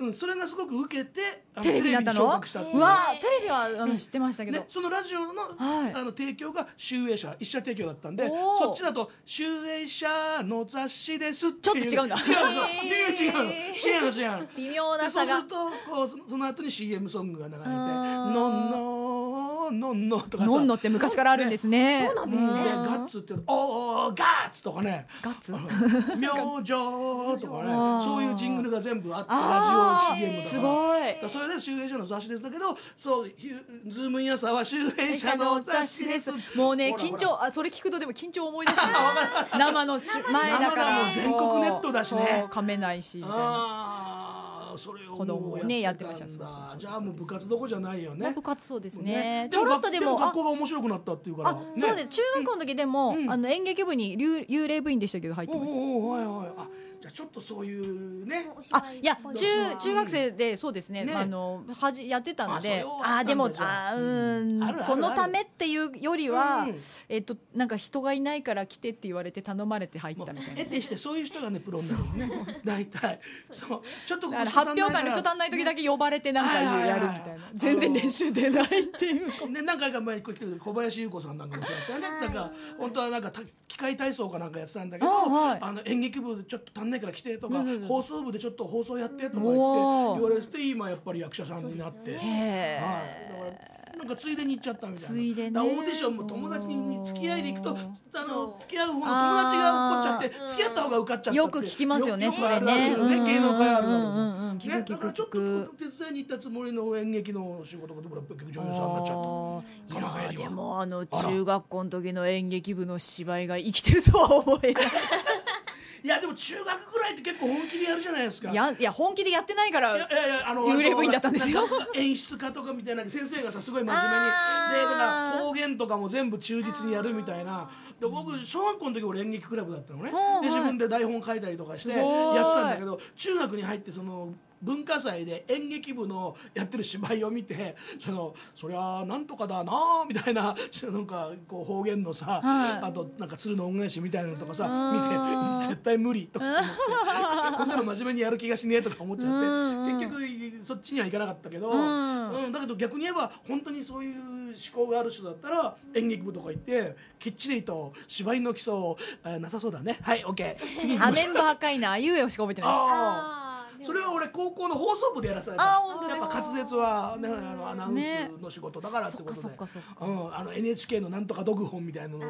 Speaker 1: それがすごく受けて
Speaker 3: テレビになったの？
Speaker 1: 昇格したっていう。
Speaker 3: うわテレビは知ってましたけど、
Speaker 1: そのラジオの提供が集英社一社提供だったんで、そっちだと集英社の雑誌ですっていう。
Speaker 3: ちょっと違うんだ。
Speaker 1: 違う
Speaker 3: 微妙な差が。
Speaker 1: そうするとその後に CM ソングが流れてのんののんのとかさ、
Speaker 3: のんのって昔からあるんですね。
Speaker 2: そうなんですね。
Speaker 1: ガッツっておーガッツとかね、
Speaker 3: ガッツ
Speaker 1: 明星とかね、そういうジングルが全部あってラジオ CM だから。
Speaker 3: すごい。
Speaker 1: それで集英社の雑誌ですだけど、そうズームイン朝は集英社の雑誌です。
Speaker 3: もうね緊張、それ聞くとでも緊張思い出すね。生の前だから
Speaker 1: もう全国ネットだしね、
Speaker 3: 噛めないしみたいな。
Speaker 1: それを
Speaker 3: 子供ねやってました。
Speaker 1: じゃあもう部活どこじゃないよね。
Speaker 3: 部活そうですね。ちょろっとでも
Speaker 1: 学校が面白くなったっていうから。
Speaker 3: そうです。中学校の時でも演劇部に幽霊部員でしたけど入ってました。
Speaker 1: じゃあちょっとそういうね。
Speaker 3: いや中学生でそうですね。やってたので、でもそのためっていうよりはなんか人がいないから来てって言われて頼まれて入ったみたいな。
Speaker 1: 得てしてそういう人がねプロになるね。大体そうちょっと
Speaker 3: 発表会の人足んない時だけ呼ばれてなんかやるみたいな。全然練習出ないっていう。
Speaker 1: ね何回か前に来て小林優子さんなんかもそうやったよね。なんか本当はなんか機械体操かなんかやってたんだけど、演劇部でちょっと足んないから来てとか、放送部でちょっと放送やってとか言われて今やっぱり役者さんになって、なんかついでに行っちゃったみたいな。オーディションも友達に付き合いで行くと付き合う方の友達が怒っちゃって付き合った方が受かっちゃったって
Speaker 3: よく聞きますよね。それね
Speaker 1: 芸能界ある
Speaker 3: ある。
Speaker 1: だからちょっと手伝いに行ったつもりの演劇の仕事が結局女優さんになっちゃった。
Speaker 3: でも中学校の時の演劇部の芝居が生きてるとは思えない。
Speaker 1: いやでも中学ぐらいって結構本気でやるじゃないですか。
Speaker 3: いや本気でやってないから幽霊部員だったんですよ。
Speaker 1: 演出家とかみたいな先生がさすごい真面目にでだから方言とかも全部忠実にやるみたいな。で僕小学校の時俺演劇クラブだったのね。で自分で台本書いたりとかしてやってたんだけど、中学に入ってその文化祭で演劇部のやってる芝居を見てそりゃなんとかだなみたいななんかこう方言のさ、あとなんか鶴の恩返しみたいなのとかさ見て絶対無理とか思ってこんなの真面目にやる気がしねえとか思っちゃって結局そっちにはいかなかったけど、だけど逆に言えば本当にそういう思考がある人だったら演劇部とか行ってきっちりと芝居の基礎なさそうだね。はい OK 次
Speaker 3: アメンバーかいなあいうえをしか覚えてないです。
Speaker 1: それは俺高校の放送部でやらされた。やっぱ滑舌はねアナウンスの仕事だからってことで、NHK のなんとか読本みたいなのを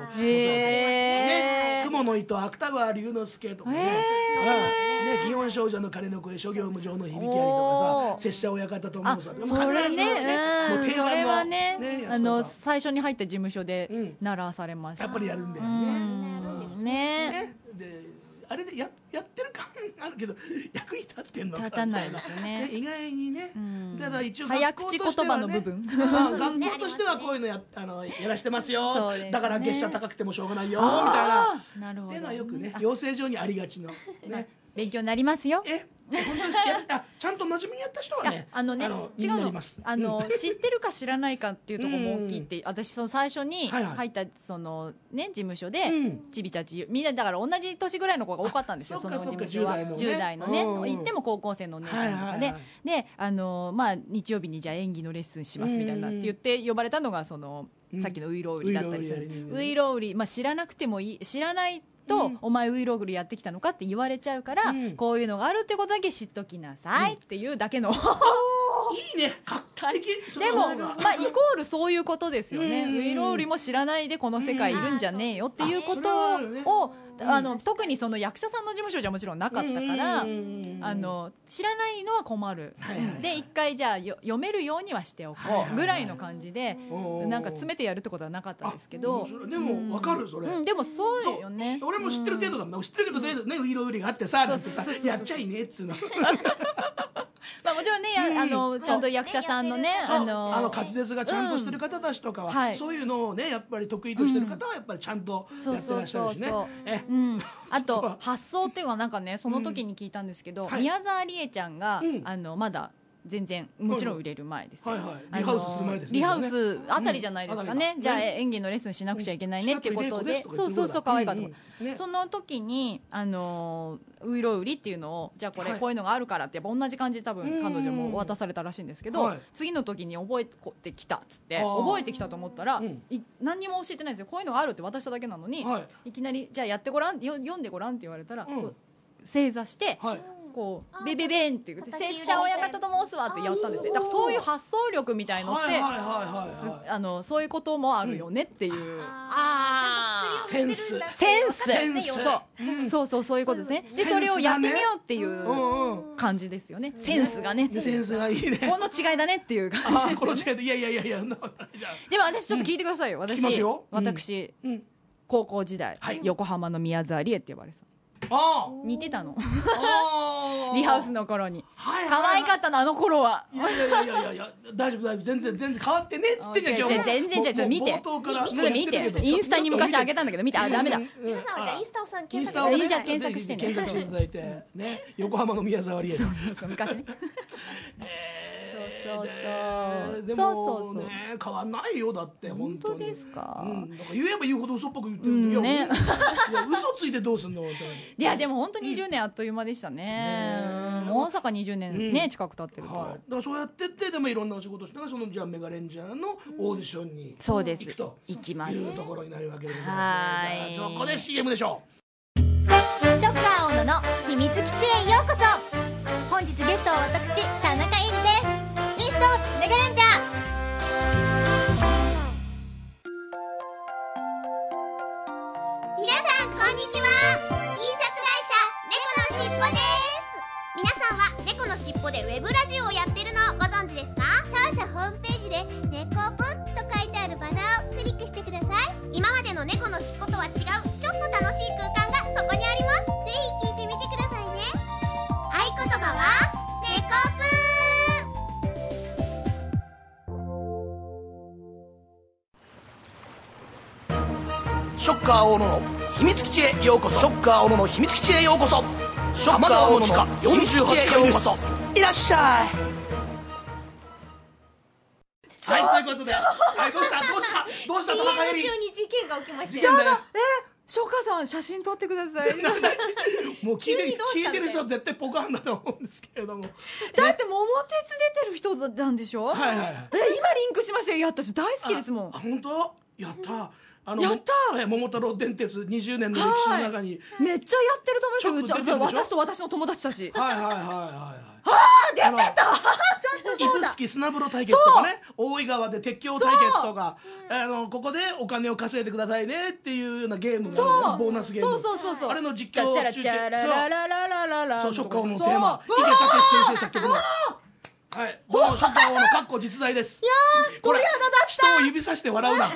Speaker 1: 雲の糸芥川龍之介とかね祇園少女の鐘の声諸行無常の響きありとかさ拙者親方と申さ
Speaker 3: それねそれはね最初に入った事務所で習わされました。
Speaker 1: やっぱりやるんだよね。であれでやってる感あるけど役に立ってんのかみたいな。
Speaker 3: 立たないですね。
Speaker 1: 意外にね。ただ一応
Speaker 3: 早口言葉の部分。
Speaker 1: 学校としてはこういうのやらしてますよ。だから月謝高くてもしょうがないよみたいな。
Speaker 3: なるほど。
Speaker 1: っていうのはよくね養成所にありがちのね。
Speaker 3: 勉強になりますよ。
Speaker 1: 本当ですちゃんと真面目にやった人はね
Speaker 3: 違うの知ってるか知らないかっていうところも大きいって私その最初に入ったそのね事務所でちびたちみんなだから同じ年ぐらいの子が多かったんですよ。その事務所は10代のね行っても高校生のお姉ちゃんとかで日曜日にじゃあ演技のレッスンしますみたいなって言って呼ばれたのがそのさっきのウイロウリだったりする。ウイロウリ知らなくてもいい知らないとお前ウイロウリやってきたのかって言われちゃうからこういうのがあるってことだけ知っときなさいっていうだけの
Speaker 1: いいね画期的。
Speaker 3: でもイコールそういうことですよね。ウイロウリも知らないでこの世界いるんじゃねえよっていうことを特にその役者さんの事務所じゃもちろんなかったから知らないのは困るで一回じゃあ読めるようにはしておこうぐらいの感じでなんか詰めてやるってことはなかったですけど。
Speaker 1: でも分かるそれ。
Speaker 3: でもそうよね。
Speaker 1: 俺も知ってる程度だもん。知ってるけどとりあえずねウイロウリがあってさやっちゃいねっつうの。
Speaker 3: もちろんねちゃんと役者さんのね
Speaker 1: 滑舌がちゃんとしてる方たちとかはそういうのをねやっぱり得意としてる方はやっぱりちゃんとやってらっしゃるしね。
Speaker 3: あと発想っていうのはなんかねその時に聞いたんですけど宮沢りえちゃんがまだ全然もちろん売れる前ですよ、
Speaker 1: リハウスする前ですね。
Speaker 3: リハウスあたりじゃないですかね、じゃあ演技のレッスンしなくちゃいけないねっていうことで、そう可愛かった、その時にういろうりっていうのを、じゃあこれこういうのがあるからってやっぱ同じ感じで多分彼女も渡されたらしいんですけど、次の時に覚えてきたっつって、覚えてきたと思ったら何にも教えてないんですよ。こういうのがあるって渡しただけなのに、いきなりじゃあやってごらん、読んでごらんって言われたら正座してこうベベベンって言って「拙者親方と申すわ」ってやったんですね。だからそういう発想力みたいのってそういうこともあるよねっていう、
Speaker 1: センス、
Speaker 3: そういうことですね。でそれをやってみようっていう感じですよね。センスがね、
Speaker 1: センスがいいね。
Speaker 3: この違いだねっていう感じ。
Speaker 1: この違いで、いや
Speaker 3: でも私ちょっと聞いてくださいよ。私高校時代横浜の宮沢りえって呼ばれてた。似てたのリハウスの頃に。可愛かったの、あの頃は。
Speaker 1: いや大丈夫、全然変わってねっつってんじゃん。今日
Speaker 3: 全然ちょっと見て、インスタに昔あげたんだけど見て、ダメだ。
Speaker 2: 皆さんはじゃあインスタを検
Speaker 3: 索してね。
Speaker 1: 検索していただいてね、横浜の宮沢りえ。
Speaker 3: そう昔ね。
Speaker 1: でもね、変わんないよ。だって本当ですか。言えば言うほど嘘っぽく言ってるんで、嘘ついてどうすんの。い
Speaker 3: やでも本当20年あっという間でしたね。まさか20年ね近く経ってると。
Speaker 1: だからそうやってってでもいろんなお仕事しながら、そのじゃあメガレンジャーのオーディションに行くというところになるわけでございます。そこで CM でしょう。
Speaker 4: ショッカー小野の秘密基地へようこそ。本日ゲストは私田中絵里です。インストメガレンジャー。皆さんこんにちは。印刷会社猫のしっぽです。皆さんは猫のしっぽでウェブラジオをやってるのをご存知ですか？当社ホームページで猫ぽんと書いてあるバナーをクリックしてください。今までの猫のしっぽとは違うちょっと楽しい空間がそこにあります。ぜひ聞いてみてくださいね。合言葉は猫ぷ
Speaker 1: ー。ショッカー大野の秘密基地へようこそ。ショッカー大野の秘密基地へようこそ。ショッカー大野の地下48階です。いらっしゃい。はい、ということで、どうした田中絵里。
Speaker 2: 中に事件が起きました。
Speaker 3: ちょうどショッカーさん写真撮ってください。
Speaker 1: もう聞いてる人は絶対ポカンだと思うんですけれども。だ
Speaker 3: って桃鉄出てる人なんでしょ。今リンクしましたよ。やったし大好きですもん。
Speaker 1: 本当？やった。桃太郎電鉄20年の歴史の中に
Speaker 3: めっちゃやってると思いますよ。私と私の友達たち。
Speaker 1: 出てた。指宿砂風呂対決とかね、大井川で鉄橋対決とか、ここでお金を稼いでくださいねっていうようなゲームがボーナスゲーム。あれの実況中継。そう、ショッカーのテーマ、池武先生作曲の。はい、このショッカーのかっこ実在です。
Speaker 3: いやー、鳥肌だった。
Speaker 1: 人を指さして笑うな。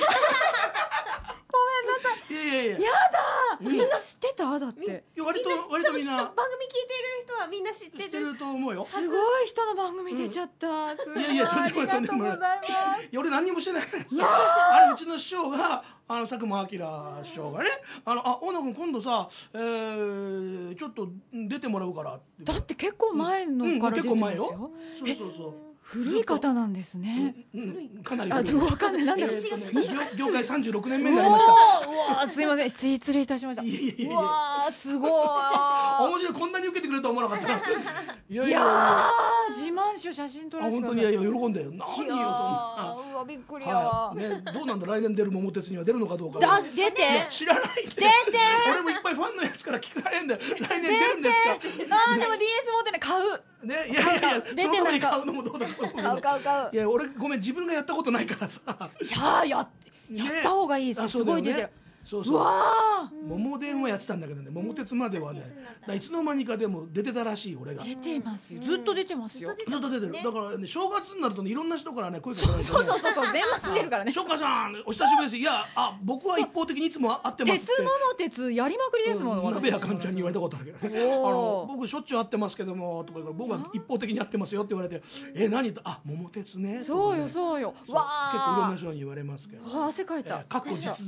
Speaker 3: やだみんな知ってた？だって
Speaker 1: 割とみんな
Speaker 2: 番組聞いてる人はみんな知って
Speaker 1: ると思うよ。
Speaker 3: すごい人の番組出ちゃった。
Speaker 1: いやとんでもない。俺何にもしてない。あれうちの師匠が佐久間明師匠がね、大野君今度さちょっと出てもらうからって。
Speaker 3: だって結構前のから出てますよ。
Speaker 1: そう
Speaker 3: 古い方なんですね。
Speaker 1: かなり古い。
Speaker 3: わかんない。
Speaker 1: 業界36年目になりました。
Speaker 3: うわすいません、失礼いたしました。うわすごい。
Speaker 1: 面白い、こんなに受けてくれるとは思わなかった。
Speaker 3: いや自慢しよう、写真撮らせてください。
Speaker 1: 本当に喜んでよ。何よそんな。
Speaker 3: うわびっくりやわ。
Speaker 1: どうなんだ来年出る桃鉄には出るのかどうか。
Speaker 3: 出て。
Speaker 1: 知らない。出て。俺もいっぱいファンのやつから聞かれるんだよ。来年出るんですか。
Speaker 3: でも DS 持ってね買う。
Speaker 1: いやそのために買うのもどうだと思う。
Speaker 3: 買う。
Speaker 1: いや俺ごめん、自分がやったことないからさ。
Speaker 3: やった方がいいです。すごい出てる。
Speaker 1: そう桃電はやってたんだけどね、桃鉄まではね、いつの間にかでも出てたらしい。俺が
Speaker 3: 出てますよ。ずっと出てますよ。
Speaker 1: ずっと出てる。だからね、正月になるといろんな人からね声かけられて。
Speaker 3: そう年末出るからね。
Speaker 1: ショッカーさんお久しぶりです。いや僕は一方的にいつも会ってますって。
Speaker 3: 鉄桃鉄やりまくりですもん。
Speaker 1: 鍋やかんちゃんに言われたことあるけどね、僕しょっちゅう会ってますけどもとか、僕は一方的に会ってますよって言われて、何と桃鉄ね。
Speaker 3: そうよ。わ
Speaker 1: 結構いろんな人に言われますけど。
Speaker 3: 汗かいた。
Speaker 1: 過去実在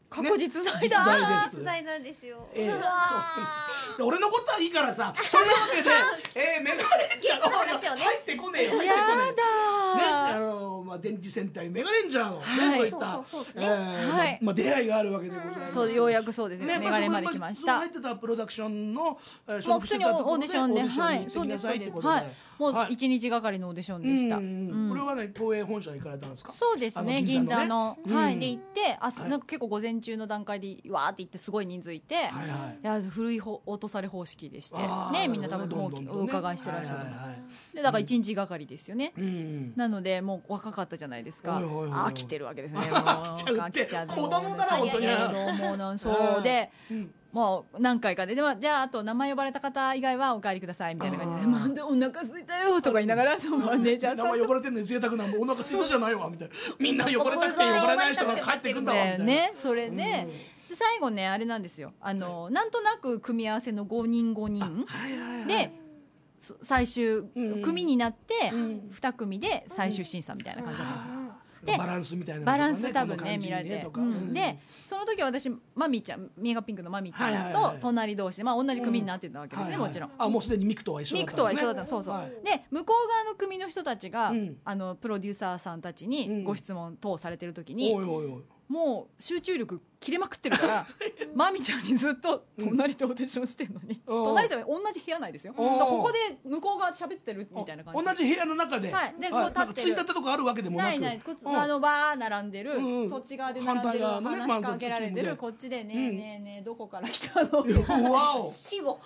Speaker 3: 確実剤だ。
Speaker 1: 実剤です。
Speaker 2: 実剤なんですよ。
Speaker 1: 俺のことはいいからさ、そんなわけでメガレンジャーの入ってこねえよ。
Speaker 3: やだ。
Speaker 1: ね、電磁戦隊メガレンジャーの
Speaker 2: ね、そうですね。
Speaker 1: はい。まあ出会いがあるわけでございます。
Speaker 3: そう、ようやくそうですね。メガレンまで来ました。
Speaker 1: 入ってたプロダクションの
Speaker 3: 普通にオーディションで、はい、そうですそうです。はい。もう1日がかりのオーディションでした。
Speaker 1: これはね、東映本社に行かれたんですか？
Speaker 3: そうですね、銀座の、はい、で行って、なんか結構午前中の段階でわーって行ってすごい人数いて、いや古い落とされ方式でしてね、みんな多分もうお伺いしてらっしゃる。でだから1日がかりですよね。なのでもう若かったじゃないですか。飽きてるわけですね。
Speaker 1: 飽きちゃう。子供だな本当に。
Speaker 3: そうで。もう何回かで、じゃああと名前呼ばれた方以外はお帰りくださいみたいな感じで、なんでお腹空いたよとか言いながら、マネージャーさん
Speaker 1: 名前呼ばれてんのに贅沢な、お腹空いたじゃないわみたいな、みんな呼ばれたくて呼ばれない人が帰ってくんだわみたいな
Speaker 3: ね。それで最後ね、あれなんですよ、なんとなく組み合わせの5人5人で最終組になって2組で最終審査みたいな感じなんですよ。
Speaker 1: バランスみたいな、
Speaker 3: バランス多分ね見られて、でその時は私マミちゃん、ミガピンクのマミちゃんと隣同士で、同じ組になってたわけですね、もちろん。
Speaker 1: もうすでにミクとは一緒だったんですね。
Speaker 3: ミクとは一緒だった、そうそう。で向こう側の組の人たちがプロデューサーさんたちにご質問等されてる時に、もう集中力切れまくってるからマミちゃんにずっと隣でオーディションしてるのに、隣では同じ部屋内ですよ。ここで向こうが喋ってるみたいな感じで、
Speaker 1: 同じ部屋の中で、
Speaker 3: でこう立ってる、
Speaker 1: ついたとこあるわけでもなく、
Speaker 3: ないバー並んでる、そっち側で並んでる、話しかけられてる、こっちでねえねえねえどこから来たの
Speaker 2: 死後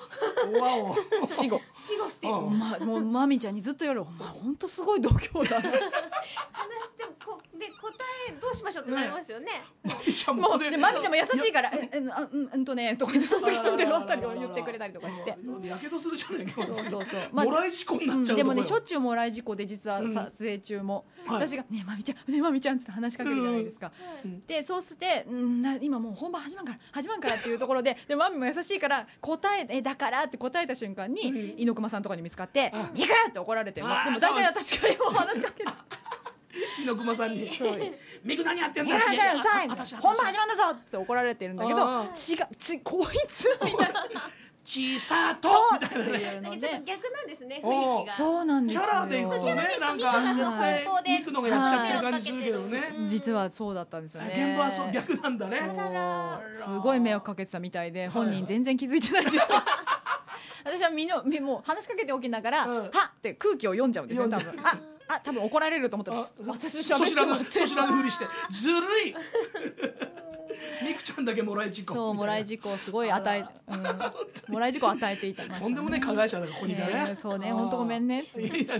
Speaker 2: してる。
Speaker 3: もうマミちゃんにずっと言われる、お前本当すごい度胸だな。
Speaker 2: で答えどうしましょうってなりますよね。
Speaker 3: もうでマミちゃんも優しいから「ね」とかその時住んでるあたりを言ってくれたりとかして、
Speaker 1: やけどするじゃないか。
Speaker 3: そう
Speaker 1: もらい事故になっちゃう。
Speaker 3: でもね、しょっちゅうもらい事故で、実は撮影中も私が「ねえマミちゃんねえマミちゃん」って話しかけるじゃないですか。でそうして今もう本番始まんからっていうところで、マミも優しいから答えだからって答えた瞬間に猪熊さんとかに見つかって「ミカ!」って怒られて、でも大体私が話しかける。
Speaker 1: 猪熊さんに「ミク何やってんだ」
Speaker 3: 本番始まんだぞって怒られてるんだけど、こいつみたいな
Speaker 1: 小さとみたいな、
Speaker 2: ちょっと逆なんですね、雰囲気が。
Speaker 3: そうなんですよ。
Speaker 1: キャラでいくとね、なんかミクのがやっちゃってる感じするけどね。
Speaker 3: 実はそうだったんですよね。
Speaker 1: 現場はそう逆なんだね。
Speaker 3: すごい迷惑かけてたみたいで、本人全然気づいてないです。私はもう話しかけておきながら「はっ!」って空気を読んじゃうんですよ、多分。多分怒られると思ったら私喋ってます。
Speaker 1: そしらぬふりしてずるい。ミクちゃんだけもらい事故。
Speaker 3: そう、もらい事故すごいもらい事故与えていた。
Speaker 1: とんでもね加害者だ、ここにいたね。
Speaker 3: そうね、本当ごめんね。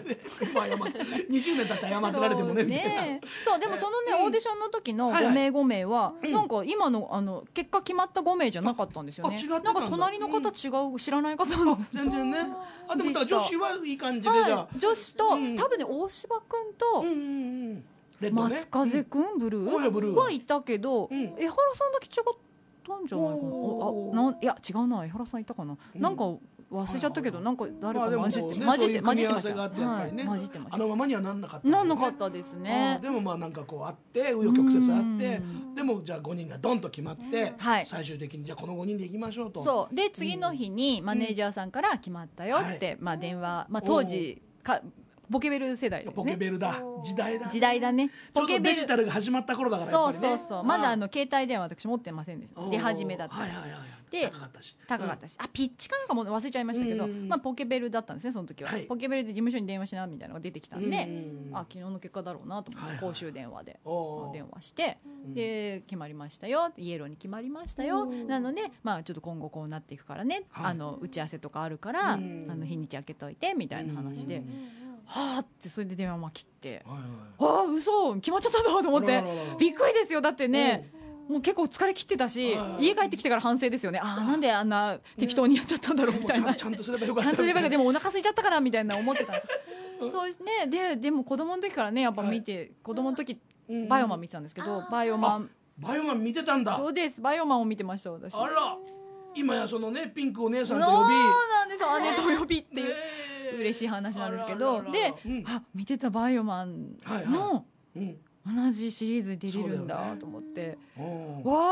Speaker 1: 20年経って謝ってられてもねみたいな。
Speaker 3: そう、でもそのねオーディションの時の5名はなんか今の結果決まった5名じゃなかったんですよね。なんか隣の方違う、知らない方の。
Speaker 1: 全然ね。でも女子はいい感じで、じゃあ
Speaker 3: 女子と多分ね大柴君と松風くんブルーはいたけど、江原さんだけ違ったんじゃないかな。いや違うな、江原さんいたかな。なんか忘れちゃったけど、なんか誰か混じってました。混じってました。
Speaker 1: あのままにはなんなかった。
Speaker 3: なんなかったですね。
Speaker 1: でもなんかこうあって紆余曲折あって、でもじゃあ5人がドンと決まって、最終的にじゃあこの5人でいきましょうと。
Speaker 3: そうで次の日にマネージャーさんから決まったよって電話、当時ポケベル世代ですね。
Speaker 1: ポケベルだ、時代
Speaker 3: だね。
Speaker 1: ちょうどデジタルが始まった頃だからやっぱりね。
Speaker 3: そうまだ携帯電話私持ってませんでした。出始めだった。で高かったし、ピッチかなんかも忘れちゃいましたけど、ポケベルだったんですね、その時は。ポケベルで事務所に電話しなみたいなのが出てきたんで、昨日の結果だろうなと思って公衆電話で電話して、で決まりましたよ、イエローに決まりましたよ、なのでちょっと今後こうなっていくからね、打ち合わせとかあるから日にち開けといてみたいな話で。はあってそれで電話切って、嘘決まっちゃったんだと思って、びっくりですよ。だってね、もう結構疲れ切ってたし、家帰ってきてから反省ですよね。なんであんな適当にやっちゃったんだろうみたいな。
Speaker 1: ちゃんとすればよかった。
Speaker 3: でもお腹空いちゃったからみたいな思ってたんです。そうですね。でも子供の時からねやっぱ見て、子供の時バイオマン見てたんですけど、バイオマン
Speaker 1: 見てたんだ。
Speaker 3: そうです、バイオマンを見てました私。
Speaker 1: あら、今やそのねピンクお姉さんと呼び、
Speaker 3: そうなんですよ、姉と呼びっていう嬉しい話なんですけど、で見てたバイオマンの同じシリーズに出れるんだと思って、わあ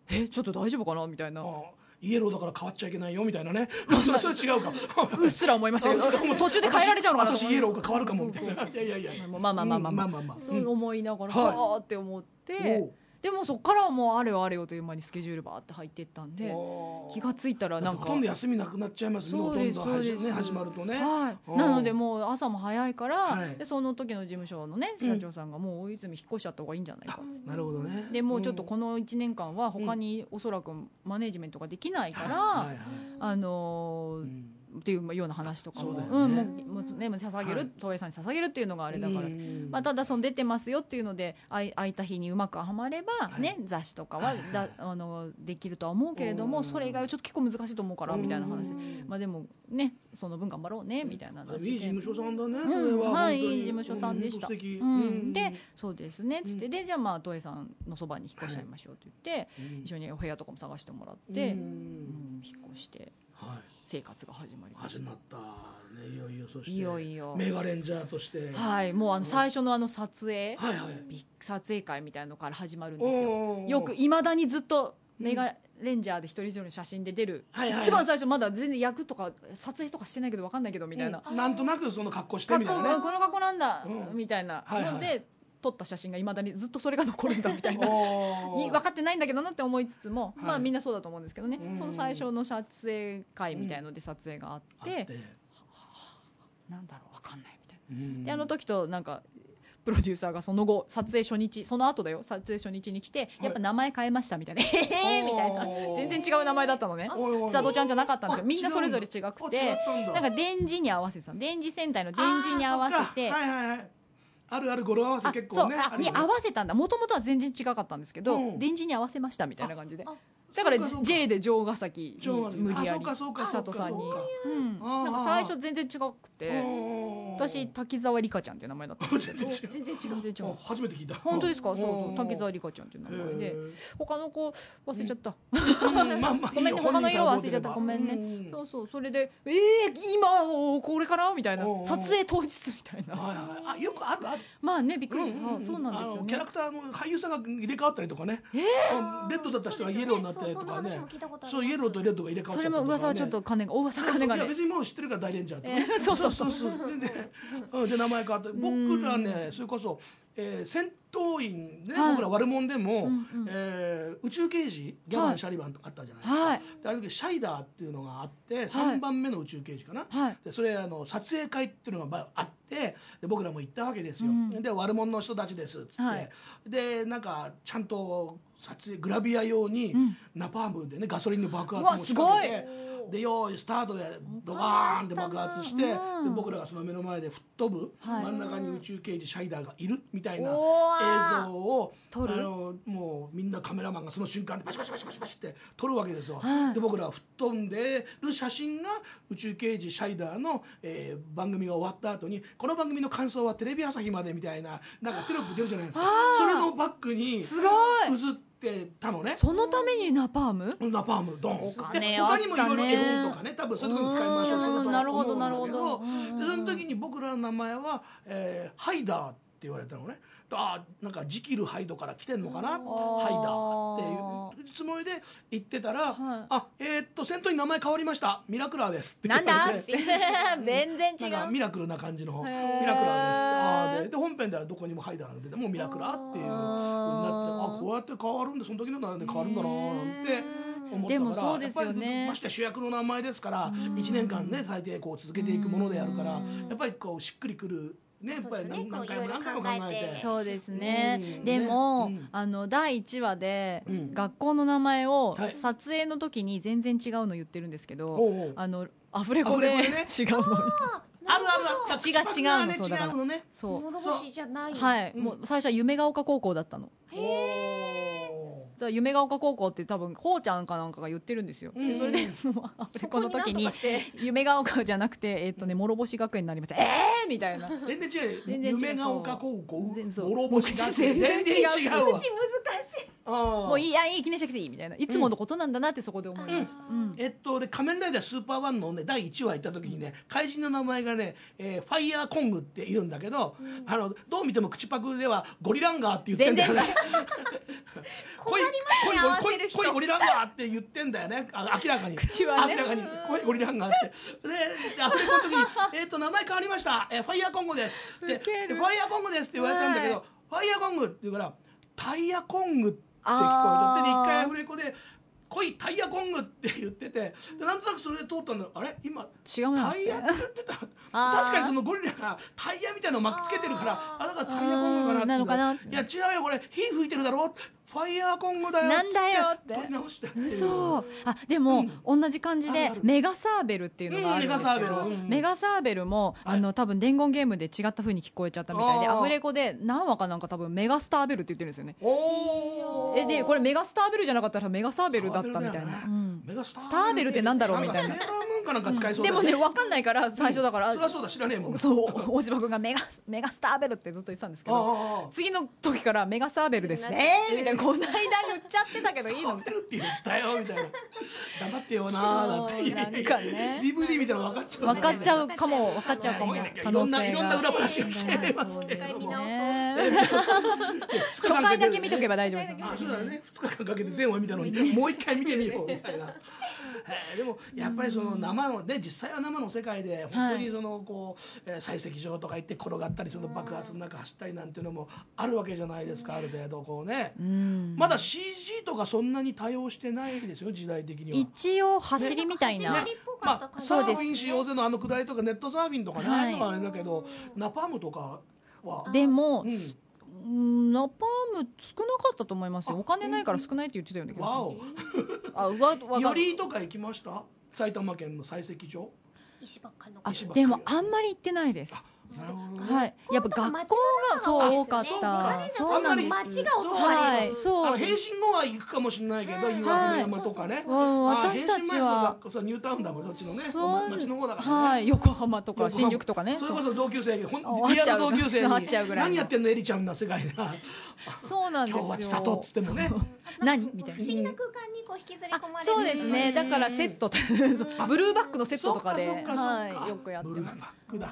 Speaker 3: ちょっと大丈夫かなみたいな。
Speaker 1: イエローだから変わっちゃいけないよみたいなね。それ違うか。
Speaker 3: うっすら思いましたけど、途中で変えられちゃうのかな。
Speaker 1: 私イエローが変わるかもみたいな。いやいや
Speaker 3: まあそう思いながらはーって思って。でもそっからはもうあれよあれよという間にスケジュールバーって入っていったんで、気がついたらなんか
Speaker 1: ほとんど休みなくなっちゃいますね。ほとんど始まるとね。
Speaker 3: なのでもう朝も早いから、でその時の事務所のね社長さんがもう大泉引っ越しちゃった方がいいんじゃないかって。
Speaker 1: なるほどね。
Speaker 3: でもうちょっとこの1年間は他におそらくマネジメントができないからっていうような話とかも捧げる東映さんに捧げるっていうのがあれだから、ただその出てますよっていうので空いた日にうまくはまればね雑誌とかはできるとは思うけれども、それ以外はちょっと結構難しいと思うからみたいな話で、でもねその分頑張ろうねみたいな話で、
Speaker 1: いい事務所さんだね。
Speaker 3: はいいい事務所さんでした。でそうですねつってでじゃあ東映さんのそばに引っ越しちゃいましょうって言って一緒にお部屋とかも探してもらって引っ越して。生活が始まりました。始まった
Speaker 1: ね。いよいよそしてメガレンジャーとして
Speaker 3: もう最初の撮影撮影会みたいなのから始まるんですよ。よくいまだにずっとメガレンジャーで一人一人の写真で出る一番最初まだ全然役とか撮影とかしてないけど分かんないけどみたいな、
Speaker 1: なんとなくその格好してみたいなね、
Speaker 3: この格好なんだみたいなので撮った写真がいまだにずっとそれが残るんだみたいな分かってないんだけどなって思いつつも、みんなそうだと思うんですけどね、その最初の撮影会みたいので撮影があって、なんだろう分かんないみたいな、であの時となんかプロデューサーがその後撮影初日その後だよ撮影初日に来てやっぱ名前変えましたみたいなみたいな全然違う名前だったのね。千里ちゃんじゃなかったんですよ。みんなそれぞれ違くてなんか電磁に合わせてた電磁戦隊の電磁に合わせて
Speaker 1: ある語呂合わせ結構ね
Speaker 3: に合わせたんだ。もともとは全然違かったんですけど電磁に合わせましたみたいな感じでだから J で城ヶ崎無理やり佐藤さんになんか最初全然違くて私滝沢リカちゃんっていう名前だったんですけど全然違う
Speaker 1: 初めて聞いた。
Speaker 3: 本当ですか。そう滝沢リカちゃんっていう名前で他の子忘れちゃったごめんね他の色忘れちゃったごめんね。そうそれで今これからみたいな撮影当日みたいな
Speaker 1: よくある
Speaker 3: まあねびっくりしたそうなんですよね。
Speaker 1: キャラクターの俳優さんが入れ替わったりとかねレッドだった人がイエローになったりとかねそうイエローとレッドが入れ替わっちゃったりとかね。それも噂はちょっと金がね別にもう知ってるから大レンジャーってそうで名前変わって僕らねそれこそ戦闘員ね僕ら悪者でも宇宙刑事ギャバン・シャリバンとかあったじゃないですか。であれ時シャイダーっていうのがあって3番目の宇宙刑事かなでそれ撮影会っていうのがあってで僕らも行ったわけですよ。で悪者の人たちですっつってでなんかちゃんと撮影グラビア用にナパームでねガソリンの爆発も仕掛けてでよーいスタートでドガーンって爆発してで僕らがその目の前で吹っ飛ぶ真ん中に宇宙刑事シャイダーがいるみたいな映像をもうみんなカメラマンがその瞬間でパシパシパシパシパシって撮るわけですよ。で僕らが吹っ飛んでる写真が宇宙刑事シャイダーの番組が終わった後にこの番組の感想はテレビ朝日までみたいななんかテロップ出るじゃないですか。それのバックに
Speaker 3: すごい
Speaker 1: 映ってたのね。
Speaker 3: そのためにナパームドン
Speaker 1: お金他にもいろいろ絵本とかね多分そういうとこに使いましょうすると思うんだけどでその時に僕らの名前はハイダーって言われたのね。なんかジキルハイドから来てんのかなハイダーっていうつもりで言ってたら戦闘に名前変わりましたミラクラーですって
Speaker 3: なんだ全然違う
Speaker 1: ミラクルな感じのミラクラーですで本編ではどこにもハイダーなんでもうミラクラーっていう風になってこうやって変わるんでその時の名前で変わるんだななんて思ったから
Speaker 3: でもそうですよね。
Speaker 1: まして主役の名前ですから1年間ね最低こう続けていくものであるからやっぱりこうしっくりくるね、やっぱり何回も考えて
Speaker 3: そうですね、でも、第1話で、学校の名前を撮影の時に全然違うの言ってるんですけど、アフレコで違うの
Speaker 1: ある
Speaker 3: 口が違うのそうだから
Speaker 2: そう諸星じゃない
Speaker 3: はいもう最初は夢が丘高校だったの。夢が丘高校って多分こうちゃんかなんかが言ってるんですよ。でそれでアフレコの時に夢が丘じゃなくて諸星学園になりましたみたいな
Speaker 1: 全然違う夢が丘高校諸
Speaker 3: 星学園全然違う
Speaker 1: わ
Speaker 2: 口難しい
Speaker 3: もういいやいい気にしなくていいみたいないつものことなんだなってそこで思いました。
Speaker 1: で仮面ライダースーパーワンのね第1話行った時にね怪人の名前がねファイヤーコングって言うんだけどどう見ても口パクではゴリランガーって言ってんだよね。恋ゴリランガーって言ってんだよね明らかに
Speaker 3: 口はね
Speaker 1: 明らかに恋ゴリランガーってでアフレコの時に名前変わりましたファイヤーコングですでファイヤーコングですって言われたんだけどファイヤーコングって言うからタイヤコングって聞こえてで一回アフレコで恋タイヤコングって言っててでなんとなくそれで通ったんだあれ今
Speaker 3: 違うな
Speaker 1: タイヤって言ってた確かにそのゴリラがタイヤみたいなのを巻きつけてるからだからタイヤコングかなって
Speaker 3: なのかな。
Speaker 1: いや違うよこれ火吹いてるだろファイヤーコングだよ
Speaker 3: なんだよって
Speaker 1: 取り直して
Speaker 3: 嘘でも同じ感じでメガサーベルっていうのがあるんですけどメガサーベルも多分伝言ゲームで違った風に聞こえちゃったみたいでアフレコで何話かなんか多分メガスターベルって言ってるんですよね。でこれメガスターベルじゃなかったらメガサーベルだったみたいなスターベルってなんだろうみたいなでもね分かんないから最初だから
Speaker 1: そりゃそうだ知らねえもん
Speaker 3: そう大島君がメガスターベルってずっと言ってたんですけど次の時からメガサーベルですねみたいなこの間言っちゃってたけどいいの
Speaker 1: ってるって言ったよみたいな黙ってよなーなんて
Speaker 3: なんかね
Speaker 1: DVD みたいなの分かっちゃう
Speaker 3: かも可能性が
Speaker 1: いろんな裏話が聞けますけれども
Speaker 3: 初回だけ見とけば大丈夫です。
Speaker 1: そうだね2日間かけて全話見たのにもう一回見てみようみたいなでもやっぱりその生のね実際は生の世界で本当にそのこう採石場とか行って転がったりその爆発の中走ったりなんていうのもあるわけじゃないですかある程度こうねまだ CG とかそんなに多用してないですよ時代的には
Speaker 3: 一応走りみたいな
Speaker 1: サーフィンしようぜの下りとかネットサーフィンとかねあれあれだけどナパームとかは
Speaker 3: でもナパーム少なかったと思いますよ。お金ないから少ないって言ってたよね。
Speaker 1: よりとか行きました埼玉県の採石場
Speaker 2: 石ばっかりの
Speaker 3: でもあんまり行ってないです。
Speaker 1: なるほどね。
Speaker 3: はい、やっぱ学校がそう多かった。
Speaker 2: そうなんです。街が襲われる。
Speaker 1: そう。変身後は行くかもしれないけど、岩船山とかね。
Speaker 3: 私たちは
Speaker 1: ニュータウンだもんそっちのね。街の方だからね。
Speaker 3: はい、横浜とか新宿とかね。
Speaker 1: それこそ同級生リアル同級生に何やってんのエリちゃんな世界な。
Speaker 3: そうなんですよ。
Speaker 1: 今日は千里っつってもね。
Speaker 3: 何みたいな。
Speaker 2: 不思議な空間にこう引きずり込まれる。
Speaker 3: そうですね。だからセットブルーバックのセットとかでよくやってます。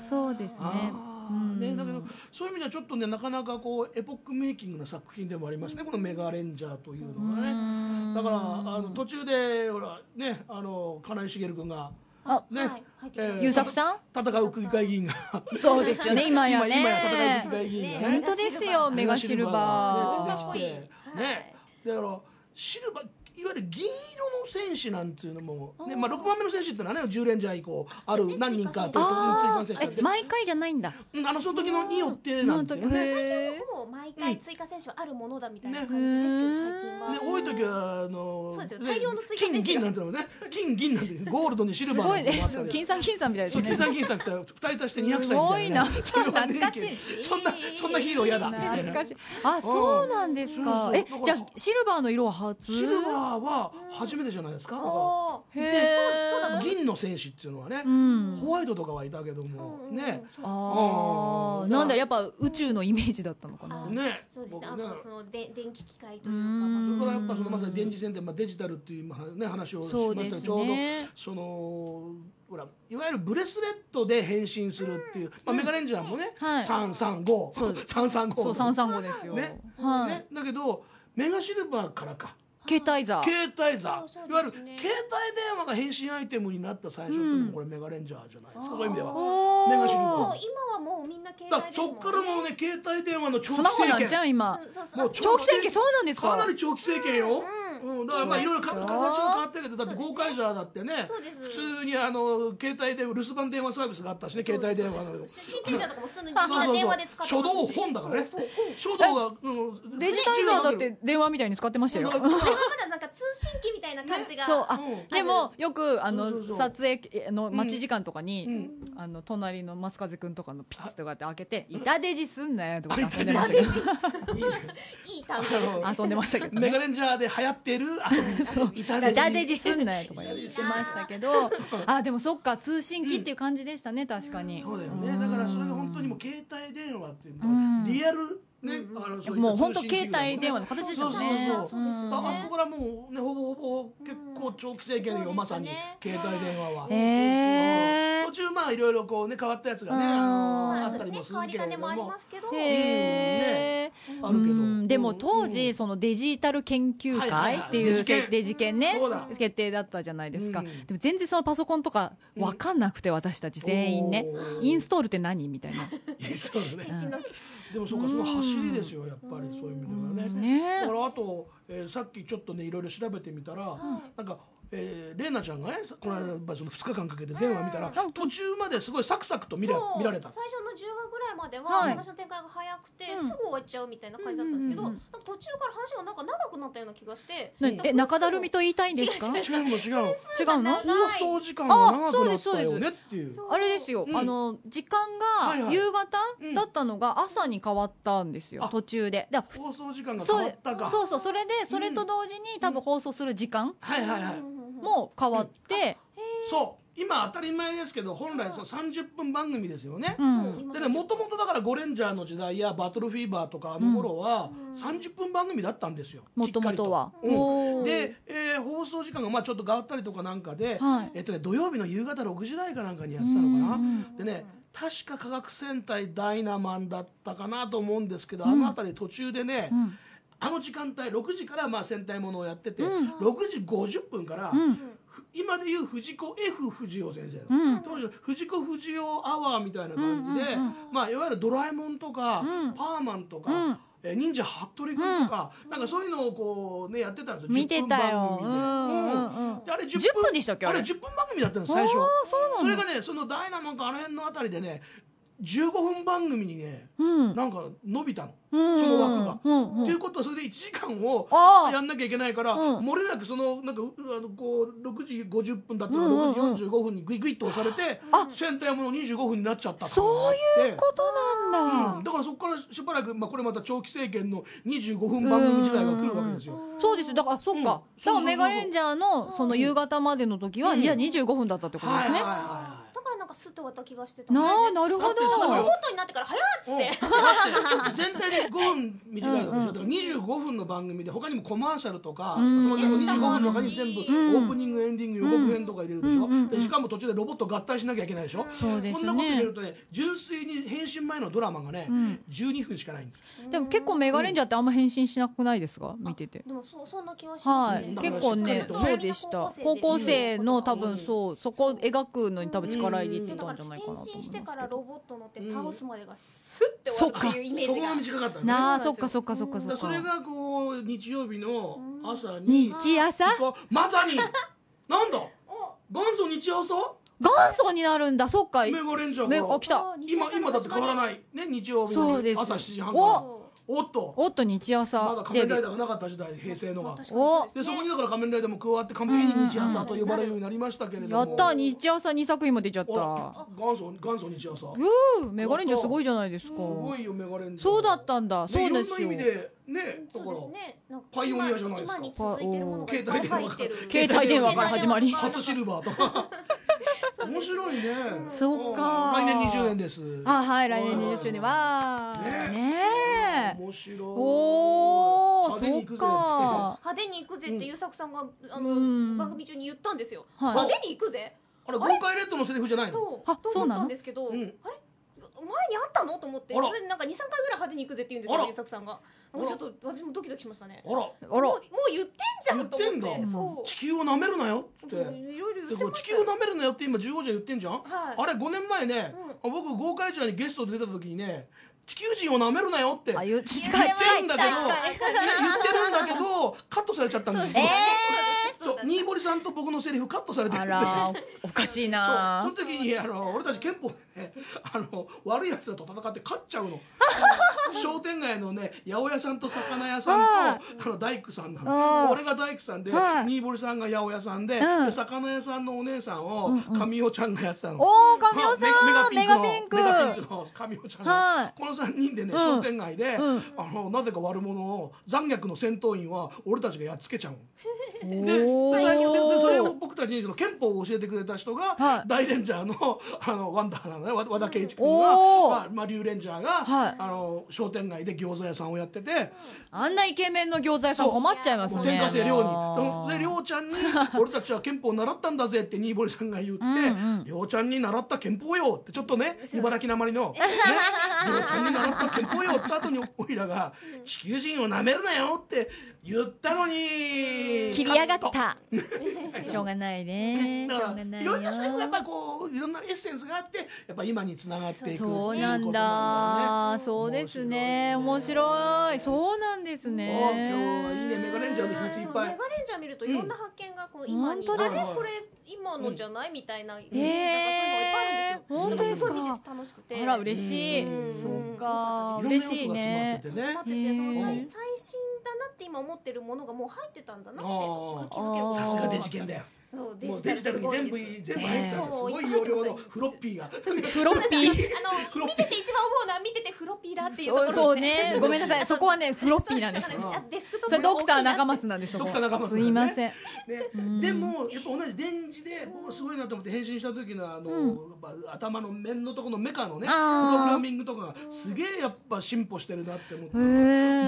Speaker 3: そうですね。
Speaker 1: だけどそういう意味ではちょっとねなかなかこうエポックメイキングな作品でもありますねこのメガレンジャーというのがね。だから途中でほらね金井茂君がね
Speaker 3: 優作さん
Speaker 1: 戦う区議会議員が
Speaker 3: そうですよね今やね
Speaker 1: 戦う区議会議員がね
Speaker 3: 本当ですよメガシルバ
Speaker 1: ー出てきてねだからシルバーいわゆる銀色の戦士なんていうのも、ね6番目の戦士ってのはね10レンジャー以降ある何人か突然追加選手
Speaker 3: 毎回じゃないんだ
Speaker 1: その時のによってなんですよね
Speaker 2: 最近はほぼ毎回追加選手はあるものだみたいな感じですけど最近は
Speaker 1: 多い時は
Speaker 2: そうですよ大量の追加選手
Speaker 1: 金銀なんてのもね金銀なんてゴールドにシルバーなんてもあったり
Speaker 3: 金さんみたいですね
Speaker 1: 金さんって2人足して200歳みたいな
Speaker 3: すごいな懐かしい
Speaker 1: そんなヒーロー嫌だ
Speaker 3: 懐かしいそうなんですかじゃあシルバーの色は初
Speaker 1: シルバーは初めてじゃないですか。銀の戦士っていうのはね、ホワイトとかはいたけどもね。
Speaker 3: なんだやっぱ宇宙のイメージだったのかな。
Speaker 1: ね。
Speaker 2: そうですね。その電気機械という
Speaker 1: か、それからやっぱそのまさに電磁戦でデジタルっていうね話をしましたちょうどそのほらいわゆるブレスレットで変身するっていうメガレンジャーもね335
Speaker 3: ですよ。
Speaker 1: ね。だけどメガシルバーからか。
Speaker 3: 携帯座
Speaker 1: いわゆる携帯電話が変身アイテムになった最初っていうのもこれメガレンジャーじゃないですかそういう意味ではメガシルバー
Speaker 2: 今はもうみんな携帯ですもんね
Speaker 1: そっからのね携帯電話の長期
Speaker 3: スマホ
Speaker 1: 政権
Speaker 3: なんじゃん今
Speaker 1: もう
Speaker 3: 長期政権そうなんですか
Speaker 1: かなり長期政権よだからいろいろ形も変わってるけどだってゴーカイジャーだってね普通に携帯で留守番電話サービスがあったしね携帯電話の
Speaker 2: 新天地とかも普通にみんな電話で使って
Speaker 1: 初動本だからね初動が
Speaker 3: デジタイザーだって電話みたいに使ってましたよ
Speaker 2: まだなんか通信機みたいな感じが
Speaker 3: でもよく撮影の待ち時間とかに隣の増風くんとかのピッツとかって開けて板デジすんなよとか遊んでましたけど
Speaker 2: いい単語です
Speaker 3: 遊んでましたけど
Speaker 1: メガレンジャーで流行ってる
Speaker 3: 板デジすんなよとか言ってましたけどでもそっか通信機っていう感じでしたね確かに
Speaker 1: そうだよねだからそれが本当にもう携帯電話っていうリアルね、
Speaker 3: もう本当携帯電話の形でしたもんね。
Speaker 1: あそこからもうねほぼ結構長期政権よ、まさに携帯電話は。途中まあいろいろこうね変わったやつがねあったりもするけれども、あるけど、
Speaker 3: でも当時そのデジタル研究会っていうデジ研ね決定だったじゃないですか。でも全然そのパソコンとか分かんなくて、私たち全員ね、インストールって何みたいな。
Speaker 1: そうね。でもそうか、その走りですよ、やっぱりそういう意味ではね。だからあとさっきちょっとねいろいろ調べてみたら、なんかレイナちゃんがねこの間やっぱりその2日間かけて全話見たら、途中まですごいサクサクと見られた。
Speaker 2: 最初の10話ぐらいまでは話の展開が早くてすぐ終わっちゃうみたいな感じだったんですけど、なんか途中から話がなんか長くなったような気がして。
Speaker 3: 中だるみと言いたいんですか？
Speaker 1: 違うの放送時間が長くなったよねっていう。
Speaker 3: あれですよ、時間が夕方だったのが朝に変わったんですよ、途中で。
Speaker 1: 放送時間が変わったか。
Speaker 3: そうそれでそれと同時に多分放送する時間も変わって、
Speaker 1: そう今当たり前ですけど本来30分番組ですよね。でね、もともとだからゴレンジャーの時代やバトルフィーバーとか頃は30分番組だったんですよ、
Speaker 3: もともとは。
Speaker 1: で放送時間がまあちょっと変わったりとかなんかで、土曜日の夕方6時台かなんかにやってたのかな。でね、確か科学戦隊ダイナマンだったかなと思うんですけど、あの辺り途中でね、あの時間帯6時からまあ戦隊ものをやってて、6時50分から今でいう藤子 F 不二雄先生の、当時藤子不二雄アワーみたいな感じで、まあいわゆるドラえもんとか、パーマンとか、忍者ハットリくんとか、なんかそういうのをこうねやってたんですよ。
Speaker 3: 見てたよ。
Speaker 1: であれ10分でしたっけ？あれ10分番組だったんです最初。それがね、そのダイナマンかあの辺のあたりでね、15分番組にね、なんか伸びたの、その枠が。ということはそれで1時間をやんなきゃいけないから、漏れなくそのなんかこう6時50分だったら6時45分にグイグイっと押されて、戦隊もの25分になっちゃった。
Speaker 3: そういうことなんだ。
Speaker 1: だからそこからしばらく、これまた長期政権の25分番組時代が来るわけですよ。
Speaker 3: そうです。だからそっか。だからメガレンジャーのその夕方までの時はじゃあ25分だったってことですね。
Speaker 2: なんかスッと終わった気がしてた。
Speaker 3: なるほど。
Speaker 2: ロボットになってから早っつって。
Speaker 1: 全体で5分短いわけでしょ。だから25分の番組で他にもコマーシャルとか、25分の中に全部オープニングエンディング予告編とか入れるでしょ。でしかも途中でロボット合体しなきゃいけないでしょ。
Speaker 3: そうですね。
Speaker 1: こんなこと入れるとね、純粋に変身前のドラマがね12分しかないんです。
Speaker 3: でも結構メガレンジャーってあんま変身しなくないですか？見てて。
Speaker 2: でもそんな気はしますね。
Speaker 3: 結構ね、そうでした。高校生の多分そこ描くのに多分力入れてたんじゃないかなと思います。
Speaker 2: 変身してからロボット乗って倒すまでがスッて終わるっていうイメージが。
Speaker 1: そこが短かったね。
Speaker 3: そっかそっかそっかそっか。
Speaker 1: それがこう日曜日の朝に
Speaker 3: 日朝
Speaker 1: まさになんだ元祖日朝
Speaker 3: 元祖になるんだ。そっか。
Speaker 1: メガレンジャーが
Speaker 3: 来た。
Speaker 1: 今だって変わらないね、日曜日の朝7時半から。おっと
Speaker 3: 日朝
Speaker 1: まだ仮面ライダーがなかった時代、平成のが。でそこにだから仮面ライダーも加わって完璧に日朝と呼ばれるようになりましたけれども。
Speaker 3: やった、日朝2作品も出ちゃった。
Speaker 1: 元祖日朝。
Speaker 3: メガレンジャーすごいじゃないですか。す
Speaker 1: ごいよメガレンジャー。
Speaker 3: そうだったんだ。そうですよ。
Speaker 1: いろんな意味でね、だからパイオニアじゃないですか。
Speaker 2: 今に続いてるものがいっぱい入ってる。
Speaker 3: 携帯電話から始まり。
Speaker 1: 初シルバーとか。面白いね。
Speaker 3: そっか。
Speaker 1: 来年20年です。
Speaker 3: はい、来年20周年はねえ。
Speaker 1: 面白い。
Speaker 3: おお、そっか。
Speaker 2: 派手に行くぜって優作さんが番組中に言ったんですよ。派手に行くぜ。
Speaker 1: あれ豪快レッドのセリフじゃないの？
Speaker 2: そう思ったんですけど、あれ前にあったのと思って、それでなんか2、3回ぐらい派手に行くぜって言うんですよ優作さんが。ちょっと私もドキドキしましたね。もう言ってんじゃんと思って。
Speaker 1: 地球を舐めるなよって。地球を舐めるなよって今15時は言ってんじゃん。あれ5年前ね、僕豪快ジャーにゲストで出た時にね、地球人を舐めるなよって言ってるんだけどカットされちゃったんですよ。新堀さんと僕のセリフカットされてるんで、
Speaker 3: おかしいな。
Speaker 1: その時に俺たち憲法でね、悪いやつらと戦って勝っちゃうの。商店街のね八百屋さんと魚屋さんと大工さんなの。俺が大工さんで新堀さんが八百屋さんで、魚屋さんのお姉さんを神尾ちゃんがやってたの。
Speaker 3: おお、神尾さん、メガピンク
Speaker 1: の神尾ちゃんがこの3人でね商店街でなぜか悪者を残虐の戦闘員は俺たちがやっつけちゃうの。でそれを僕たたちにその憲法を教えてくれた人が、
Speaker 3: はい、
Speaker 1: 大レンジャーのワンダーなのね、和田圭一君が、リュウレンジャーが、はい、商店街で餃子屋さんをやってて、
Speaker 3: あんなイケメンの餃子屋さん困っちゃいますね。
Speaker 1: 天下生亮にで亮ちゃんに俺たちは憲法を習ったんだぜって新堀さんが言って、亮ちゃんに習った憲法よってちょっとね茨城なまりの、ね、亮ちゃんに習った憲法よって後においらが地球人をなめるなよって言ったのに
Speaker 3: 切りやがったしょうがないね。
Speaker 1: だからいろんなそういうやっぱこういろんなエッセンスがあってやっぱ今につながっていくっていうことなんだね。
Speaker 3: そうなんだ、そうですね、面白い、そうなんですね。
Speaker 1: 今日はいいね、メガレンジャーの秘密いっぱい。
Speaker 2: メガレンジャー見るといろんな発見がこう今に、なぜこれ今のじゃないみたいな、なんかそういうのがいっぱいあるんですよ。
Speaker 3: 本当ですか。
Speaker 2: 見てて楽しくて。
Speaker 3: あら嬉しい。そうか、嬉しいね。
Speaker 2: 詰まってて、最新だなって今思ってるものがもう入ってたんだなって気づける。
Speaker 1: さすがデジケンだよ。もうデジタルに全部入ってたんです。すごい容量のフロッピーが。
Speaker 3: フロッピー。
Speaker 2: 見てて一番思うのは見ててフロッピーだっていうところですね。
Speaker 3: そうね。ごめんなさい。そこはねフロッピーなんです。それドクター中松なんです。
Speaker 1: ドクター中松。
Speaker 3: すいません。
Speaker 1: でもやっぱ同じ電磁で僕すごいなと思って変身した時の頭の面のところのメカのねプログラミングとかがすげえやっぱ進歩してるなって思って。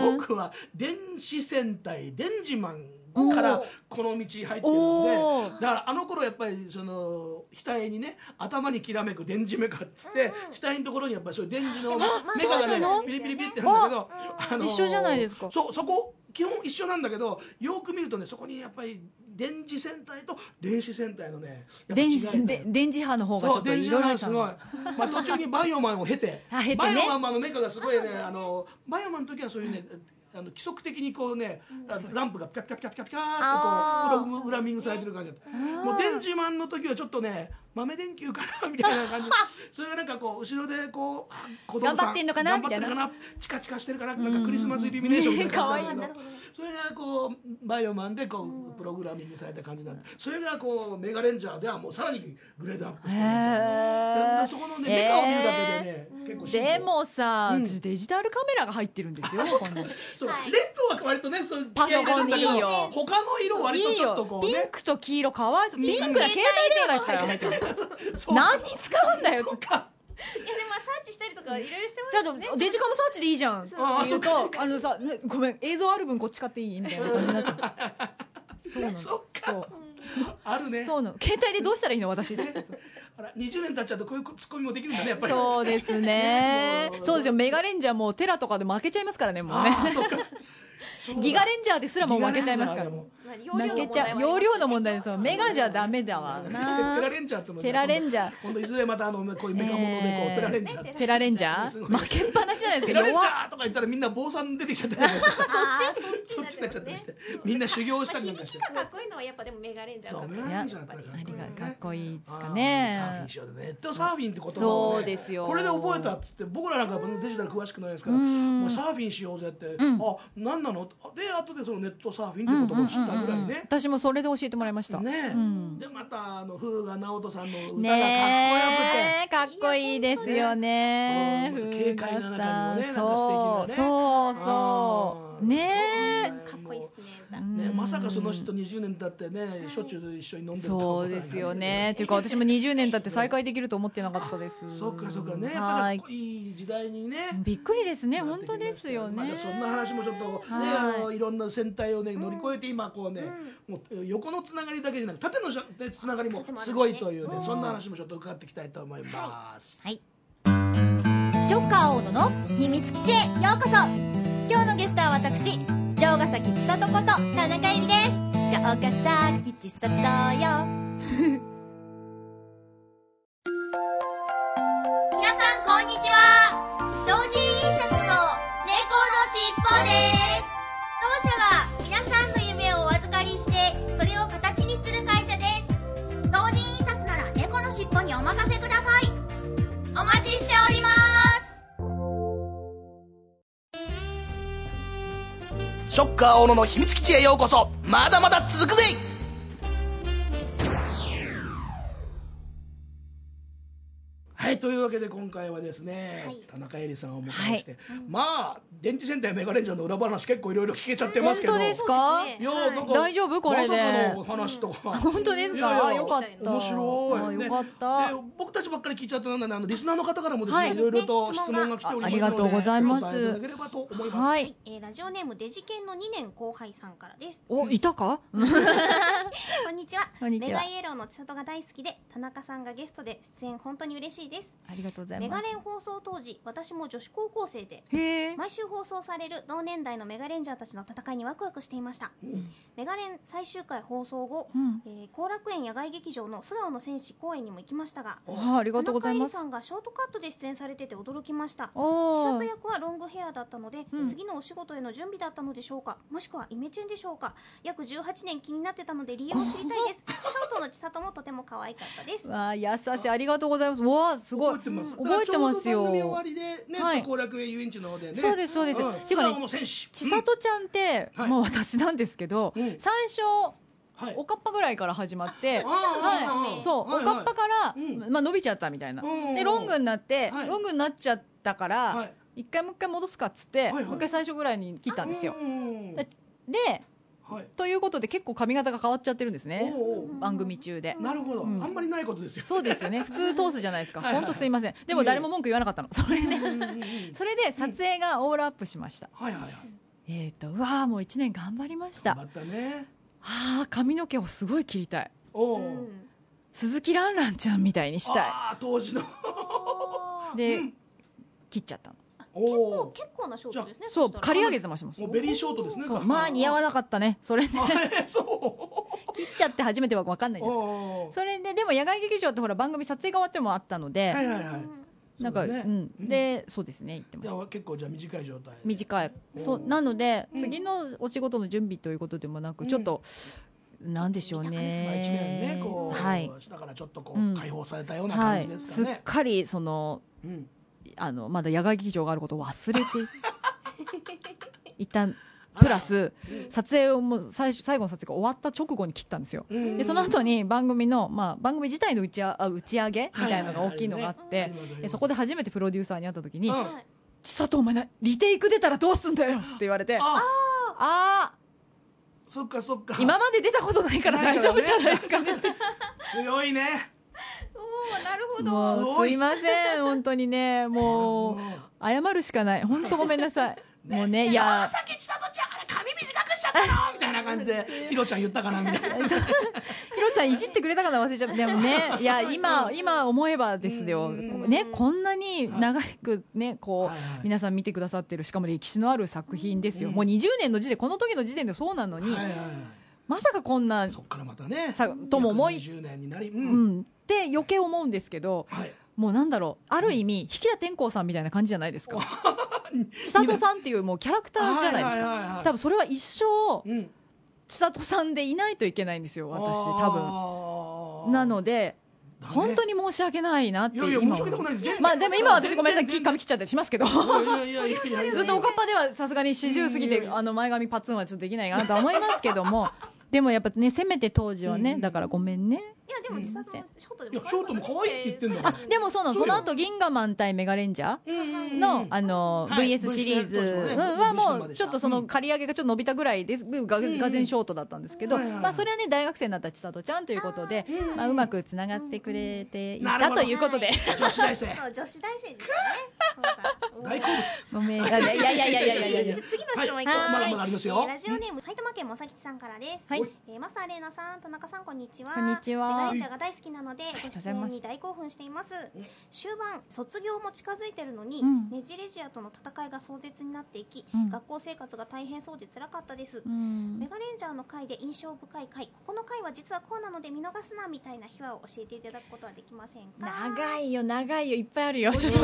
Speaker 1: 僕は電子戦隊電磁マンからこの道入ってるので、だからあの頃やっぱりその額にね頭にきらめく電磁メカっつって額のところにやっぱりそういう電磁のメカがねピリピリピリってなんだけど、
Speaker 3: 一緒じゃないですか。
Speaker 1: そこ基本一緒なんだけどよく見るとねそこにやっぱり電磁戦隊と電子戦隊のね
Speaker 3: 電磁波の方がちょっといろいろ
Speaker 1: すごい。まあ途中にバイオマンを経てバイオマンのメカがすごいねバイオマンの時はそういうね規則的にこうねランプがピカピカピカピカピカってこうプログラミングされてる感じだった。もう電磁マンの時はちょっとね豆電球かなみたいな感じそれがなんかこう後ろでこう子供さん
Speaker 3: 頑張ってんのかなみたいな
Speaker 1: チカチカしてるかななんかクリスマスイルミネーションみたいな感じなんだけどそれがこうバイオマンでこうプログラミングされた感じなんでそれがこうメガレンジャーではもうさらにグレードアップしてるそこのねメカを見るだけでね結構
Speaker 3: でもさ私デジタルカメラが入ってるんですよ。
Speaker 1: そうレッドは割とね
Speaker 3: パソコンにいいよ。
Speaker 1: 他の色割とちょっとこうね
Speaker 3: ピンクと黄色かわいそう。ピンクは携帯電話ですから何に使うんだよ。
Speaker 2: いやでもサーチしたりとかいろいろしてますよね。
Speaker 3: デジカムサーチでいいじゃんって言うとさごめん映像ある分こっち買っていいみたいな感じになっちゃう。
Speaker 1: そっかあるね。
Speaker 3: そうなの。携帯でどうしたらいいの私です。
Speaker 1: 20年経っちゃうとこういうツッコミもできるんだねやっぱり。
Speaker 3: そうですね。そうですよ。メガレンジャーもテラとかで負けちゃいますからねもうね。ギガレンジャーですらもう負けちゃいますから。負けちゃう。容量の問題ですよ。メガじゃダメだわな。
Speaker 1: テラレンジャーっての。
Speaker 3: テラレンジャー。
Speaker 1: 今度いずれまたこういうメカモノでこうテラレンジャー。
Speaker 3: テラレンジャー。負けっぱなしじゃないですか。
Speaker 1: テラレンジャーとか言ったらみんな坊さん出てきちゃったりとかして。そっちになっちゃったりしてみんな修行したりなんかして。
Speaker 2: 響きがかっこいいのはやっぱでもメガレンジャー。
Speaker 1: そうメガレンジャーって
Speaker 3: かっこいいですかね。
Speaker 1: サーフィンしようでネットサーフィンって言葉
Speaker 3: そうですよ。
Speaker 1: これで覚えたっつって僕らなんかデジタル詳しくないですからもうサーフィンしようぜってあ何なので後でそのネットサーフィンって言葉を知ったぐらいね。
Speaker 3: 私もそれで教えてもらいました。
Speaker 1: ねでまた風雅直人さんの歌がかっこよくて
Speaker 3: かっこいいですよね。
Speaker 1: 軽快な中にもねなんか素敵なね。
Speaker 3: そうね
Speaker 2: かっこいいですね。
Speaker 1: まさかその人20年経ってねしょっちゅう一緒に飲んでると
Speaker 3: そうですよね。っていうか私も20年経って再会できると思ってなかったです。
Speaker 1: そっかそっかねやっぱりいい時代にね
Speaker 3: びっくりですね。本当ですよね。
Speaker 1: そんな話もちょっとねいろんな戦隊をね乗り越えて今こうねもう横のつながりだけじゃなく縦のつながりもすごいというねそんな話もちょっと伺っていきたいと思います。
Speaker 4: はい。ショッカー大野の秘密基地へようこそ。今日のゲストは私城ヶ崎千里こと田中絵里です。城ヶ崎千里よ。皆さんこんにちは。同人印刷の猫のしっぽです。当社は皆さんの夢をお預かりしてそれを形にする会社です。同人印刷なら猫のしっぽにお任せください。お待ちしております。
Speaker 1: ショッカー小野の秘密基地へようこそ。まだまだ続くぜ。ははい、というわけで今回はですね、田中恵里さんをお迎えして、まあ電池戦隊メガレンジャーの裏話結構いろいろ聞けちゃってますけど。
Speaker 3: 本当ですか？
Speaker 1: いや、なんか
Speaker 3: 大丈夫これで？
Speaker 1: まさかの話とか。
Speaker 3: 本当ですか？よかった。
Speaker 1: 面白い。
Speaker 3: よかった。
Speaker 1: 僕たちばっかり聞いちゃったので、リスナーの方からもですね、いろいろと質問が来ておりますので、
Speaker 3: ありがとうございます。
Speaker 1: お答えいただければと思います。
Speaker 2: はい。ラジオネームデジケンの2年後輩さんからです。
Speaker 3: お、いたか？
Speaker 2: こんにちは。メガイエローの千里が大好きで、田中さんがゲストで出演本当に嬉しいです。
Speaker 3: ありがとうございます。
Speaker 2: メガレン放送当時、私も女子高校生で、毎週放送される同年代のメガレンジャーたちの戦いにワクワクしていました。メガレン最終回放送後、後楽園野外劇場の素顔の戦士公演にも行きましたが、
Speaker 3: ありがとうございます。
Speaker 2: 田中恵里さんがショートカットで出演されてて驚きました。千里役はロングヘアだったので、次のお仕事への準備だったのでしょうか、もしくはイメチェンでしょうか。約18年気になってたので理由を知りたいです。ショートの千里もとても可愛かったです。
Speaker 3: わあ、優しい、ありがとうございます。わあ、すごい覚えてますよ。
Speaker 1: 番組終わりでね、後楽園遊園地の方でね。
Speaker 3: そうですそうです。
Speaker 1: 素顔の戦士
Speaker 3: 千里ちゃんってまあ私なんですけど、最初おかっぱぐらいから始まって、そうおかっぱからまあ伸びちゃったみたいな。でロングになってロングになっちゃったから一回もう一回戻すかっつってもう一回最初ぐらいに切ったんですよ。でということで結構髪型が変わっちゃってるんですね、番組中で。
Speaker 1: なるほど、あんまりないことですよ。
Speaker 3: そうですよね、普通通すじゃないですか。本当すいません。でも誰も文句言わなかったの。それで撮影がオールアップしました。うわー、もう1年頑張りました。
Speaker 1: 頑張ったね。
Speaker 3: ああ、髪の毛をすごい切りたい。鈴木蘭々ちゃんみたいにしたい。
Speaker 1: ああ、当時の
Speaker 3: で切っちゃったの。
Speaker 2: 結構なショートですね。
Speaker 3: そう、刈り上げてましたもん。
Speaker 1: もうベリーショートですね。
Speaker 3: まあ似合わなかったね。それで切っちゃって初めては分かんないです。それででも野外劇場ってほら番組撮影が終わってもあったので、なんかでそうですね、言ってました。
Speaker 1: 結構じゃあ短い状態。
Speaker 3: 短い。そうなので次のお仕事の準備ということでもなく、ちょっとなんでしょうね。
Speaker 1: 1年ね、こうだからちょっとこう解放されたような感じですかね。
Speaker 3: すっかりそのまだ野外劇場があることを忘れていたプラス撮影をもう最後の撮影が終わった直後に切ったんですよ。でその後に番組の番組自体の打ち上げみたいなのが大きいのがあって、そこで初めてプロデューサーに会った時に「千里お前リテイク出たらどうすんだよ」って言われて、
Speaker 1: そっかそっか、
Speaker 3: 今まで出たことないから大丈夫じゃないですかね。
Speaker 1: 強いね。
Speaker 2: なるほど。
Speaker 3: もうすいません、本当にね、もう謝るしかない。本当ごめんなさい。もうね、いや
Speaker 1: さっき千里ちゃんから髪短くしちゃったのみたいな感じでひろちゃん言ったかなみたいな。ひろ
Speaker 3: ちゃんいじってくれたかな、忘れちゃった。でもね、いや今思えばですよね、こんなに長くねこう皆さん見てくださってる、しかも歴史のある作品ですよ。もう20年の時点、この時の時点でそうなのに、まさかこんな
Speaker 1: そっからまたね
Speaker 3: とも思い
Speaker 1: 20年になり
Speaker 3: って余計思うんですけど、もうなんだろう、ある意味引田天功さんみたいな感じじゃないですか。千里さんっていうもうキャラクターじゃないですか。多分それは一生千里さんでいないといけないんですよ、私多分。なので本当に申し訳ないなって今。まあでも今は私ごめんなさい、髪切っちゃったりしますけど、ずっとおかっぱではさすがに40過ぎて前髪パツンはちょっとできないかなとは思いますけども、でもやっぱね、せめて当時はね、だからごめんね。
Speaker 2: いやでも千里はショートでも
Speaker 1: ショートも可愛いって言ってんだから。
Speaker 3: でもその後銀河マン対メガレンジャーのVS シリーズはもうちょっとその刈り上げがちょっと伸びたぐらいです。がぜんショートだったんですけど、まあそれはね大学生になった千里ちゃんということで、まあうまくつながってくれていたということで。
Speaker 1: 女子大生。
Speaker 2: そう女子大生ですね。
Speaker 1: 大好物。
Speaker 3: ごめん。いや
Speaker 2: 次の質問いきます。ラジオネーム埼玉県まさきちさんからです。マスターレイナさん、田中さん、こんにちは。
Speaker 3: こんにちは。
Speaker 2: メガレンジャーが大好きなのでご出演に大興奮しています。終盤卒業も近づいてるのに、ネジレジアとの戦いが壮絶になっていき、学校生活が大変そうで辛かったです。メガレンジャーの回で印象深い回、ここの回は実はこうなので見逃すなみたいな秘話を教えていただくことはできませんか？
Speaker 3: 長いよいっぱいあるよ。ちょっと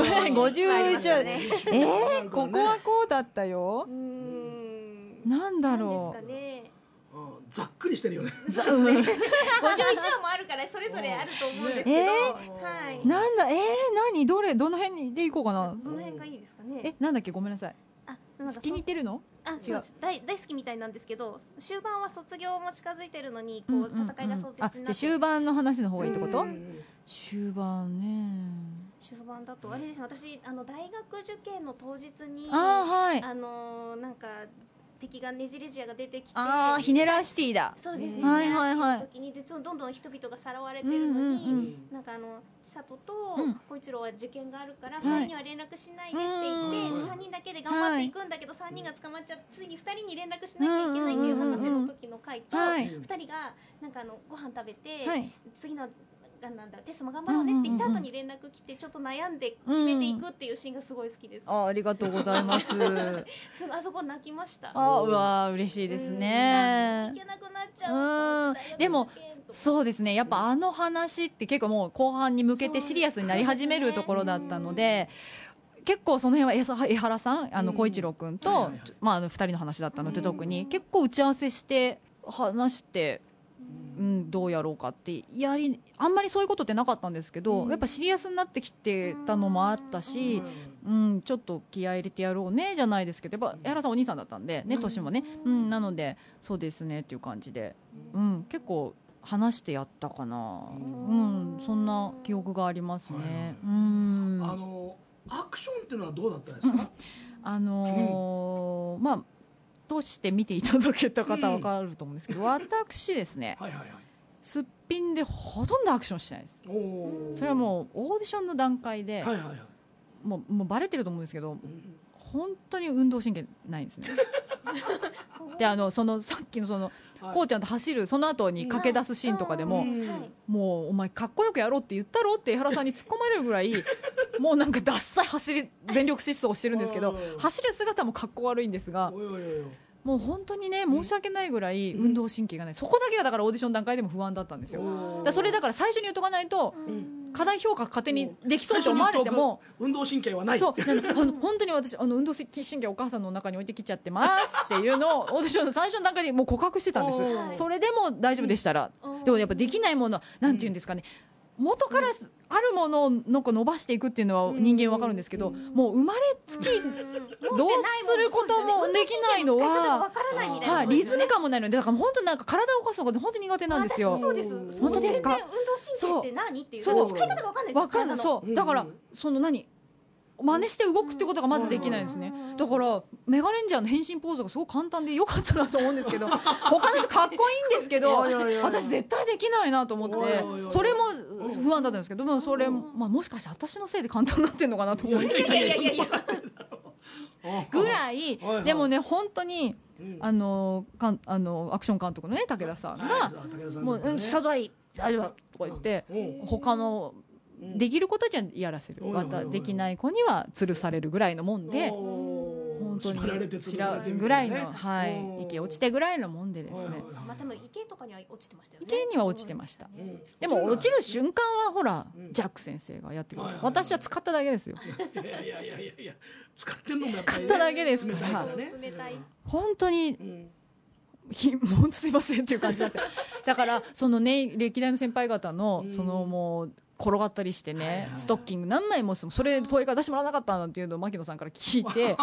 Speaker 3: 51話ね。ここはこうだったよ。なんだろう。
Speaker 1: ざっくりしてるよね。
Speaker 2: 51話もあるからそれぞれあると思うんですけど、
Speaker 3: なんだ何どの辺でいこうかな。
Speaker 2: どの辺がいいですかね。
Speaker 3: なんだっけ、ごめんなさい。気に入ってるの？
Speaker 2: そう、大好きみたいなんですけど、終盤は卒業も近づいてるのにこう戦いが壮絶になって。
Speaker 3: じゃあ終盤の話の方がいいってこと？ 終盤ね。
Speaker 2: 終盤だとあれですね、私大学受験の当日に
Speaker 3: はい、
Speaker 2: なんか敵がねじれじやが出てきて、
Speaker 3: ヒネラーシティだ。
Speaker 2: そうですね、
Speaker 3: はいはいはい、
Speaker 2: 時にでどんどん人々がさらわれてるのに、なんか千里と小一郎は受験があるから2人には連絡しないでって言って、3人だけで頑張っていくんだけど、3人が捕まっちゃってついに2人に連絡しなきゃいけないっていう博士の時の回と、2人がなんかご飯食べて、次のなんだテストも頑張ろうねって言った後に連絡来てちょっと悩んで決めていくっていうシーンがすごい好きです。
Speaker 3: ありがとうございます
Speaker 2: あそこ泣きました。
Speaker 3: うわ嬉しいですね。
Speaker 2: いけなくなっちゃう。
Speaker 3: でもそうですね、やっぱ話って結構もう後半に向けてシリアスになり始めるところだったので、結構その辺は江原さん小一郎君と2人の話だったので、特に結構打ち合わせして話してどうやろうかってあんまりそういうことってなかったんですけど、やっぱシリアスになってきてたのもあったし、ちょっと気合い入れてやろうねじゃないですけど、やっぱ江原さんお兄さんだったんでね、年もね、なのでそうですねっていう感じで、結構話してやったかな、そんな記憶がありますね。
Speaker 1: アクションっていうのはどうだったんですか？
Speaker 3: として見ていただけた方は分かると思うんですけど、私ですね、すっぴんでほとんどアクションしてないです。それはもうオーディションの段階で、もうバレてると思うんですけど、本当に運動神経ないんですねでそのさっきのこうちゃんと走るその後に駆け出すシーンとかでも、もうお前かっこよくやろうって言ったろって江原さんに突っ込まれるぐらいもうなんかダッサい全力疾走してるんですけど、走る姿もかっこ悪いんですが、もう本当にね申し訳ないぐらい運動神経がない、そこだけがだからオーディション段階でも不安だったんですよ。それだから最初に言っとかないと課題評価勝手にできそうと思われても
Speaker 1: 運動神経はない。
Speaker 3: そう本当に私運動神経お母さんの中に置いてきちゃってますっていうのをオーディションの最初の段階でもう告白してたんです。それでも大丈夫でしたら、でもやっぱできないものなんていうんですかね、元からあるものをなんか伸ばしていくっていうのは人間わかるんですけど、もう生まれつきどうすることもできないのはリズム感もないので、だから本当なんか体を動かすのが本当に苦手なんですよ。
Speaker 2: そうです。
Speaker 3: 本当ですか？
Speaker 2: 運動神経って何っていう使い方がわかんないです。
Speaker 3: わかんない。そうだから真似して動くってことがまずできないんですね。だからメガレンジャーの変身ポーズがすごく簡単でよかったなと思うんですけど他の人かっこいいんですけど私絶対できないなと思って、それも不安だったんですけど、それもしかして私のせいで簡単になってんのかなと思ってぐらい。でもね本当にアクション監督のね武田さんがもう下度はいい大丈夫とか言って他のできる子たちはやらせる、またできない子には吊るされるぐらいのもんで、本当に違うぐらいの、池落ちてぐらいのもんでですね。
Speaker 2: でも池とかには落ちてましたよね。
Speaker 3: 池には落ちてました。でも落ちる瞬間はほらジャック先生がやってくれる。私は使っただけですよ。
Speaker 1: いや使ってんのも
Speaker 3: 使っただけですから。本当に本当すいませんっていう感じなんですよ。だからそのね歴代の先輩方のもう転がったりしてね、ストッキング何枚もそれ問いが出してもらわなかったなんていうのを牧野さんから聞いて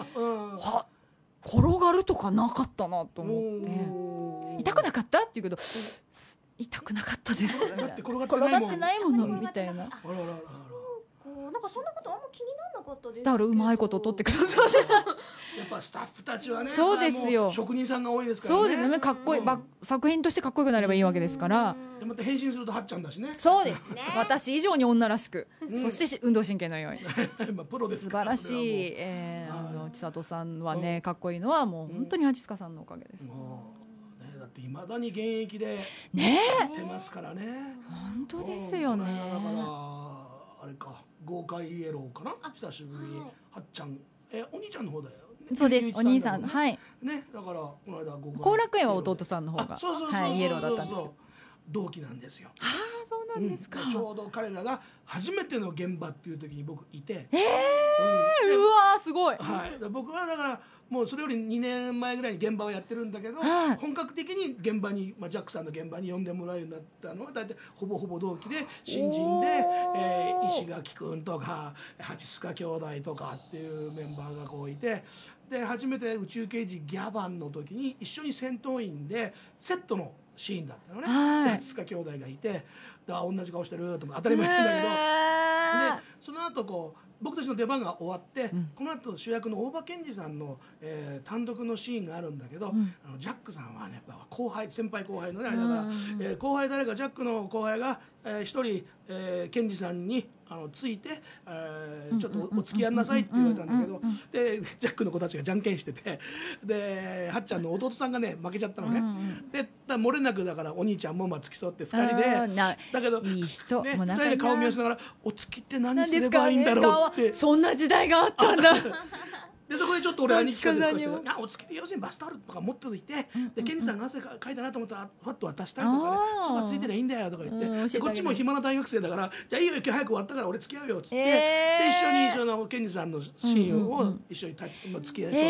Speaker 3: 転がるとかなかったなと思って、痛くなかったって言うけど痛くなかったですみたいな、転がってないものみたいな。
Speaker 2: なんかそんなことあんま気にならなかったです。
Speaker 3: だからうまいこと取ってくださって
Speaker 1: やっぱスタッフたちはね、
Speaker 3: そうですよ、
Speaker 1: 職人さんが多いですからね。
Speaker 3: そうですね、かっこいい、作品としてかっこよくなればいいわけですから。
Speaker 1: でまた変身するとはっちゃんだしね。
Speaker 3: そうですね、私以上に女らしく、そして運動神経の良い
Speaker 1: プロです
Speaker 3: 素晴らしい千里さんはねかっこいいのはもう本当に八塚さんのおかげです。
Speaker 1: だっていまだに現役で
Speaker 3: ね
Speaker 1: やってますからね。
Speaker 3: 本当ですよね。
Speaker 1: だからあれか豪快イエローかな、久しぶりにはっちゃんお兄ちゃんの方だよ。
Speaker 3: そうです、お兄さん、はい
Speaker 1: ね、だからこの間
Speaker 3: 後楽園は弟さんの方がイエローだったんですよ。
Speaker 1: 同期なんですよ。
Speaker 3: ああそうなんですか。
Speaker 1: ちょうど彼らが初めての現場っていう時に僕いて、
Speaker 3: うわすごい。
Speaker 1: 僕はだからもうそれより2年前ぐらいに現場をやってるんだけど、本格的に現場に、ジャックさんの現場に呼んでもらうようになったのは大体ほぼほぼ同期で、新人で、石垣くんとか八須賀兄弟とかっていうメンバーがこういて、で初めて宇宙刑事ギャバンの時に一緒に戦闘員でセットのシーンだったのね。八須賀兄弟がいて、 同じ顔してると当たり前なんだけど、でその後こう僕たちの出番が終わって、この後主役の大場健二さんの、単独のシーンがあるんだけど、ジャックさんはねやっぱ先輩後輩のねあれだから、後輩誰かジャックの後輩が一人、健二さんについて、ちょっとお付き合いなさいって言われたんだけど、でジャックの子たちがじゃんけんしてて、ではっちゃんの弟さんがね負けちゃったのね、で漏れなくだからお兄ちゃんも付き添って2人で、だけど
Speaker 3: いい人、
Speaker 1: ね、2人で顔見合わせながらお付きって何すればいいんだろうって、
Speaker 3: そんな時代があったんだ
Speaker 1: でそこでちょっと俺兄貴風としてお付きで要するにバスタオルとか持っておいて、でケンジさんが汗かいたなと思ったらファッと渡したりとかね、そばついてりゃいいんだよとか言って、でこっちも暇な大学生だからじゃあいいよ今日早く終わったから俺付き合うよっつって、で一緒にそのケンジさんのシーンを一緒に付き合いしょって、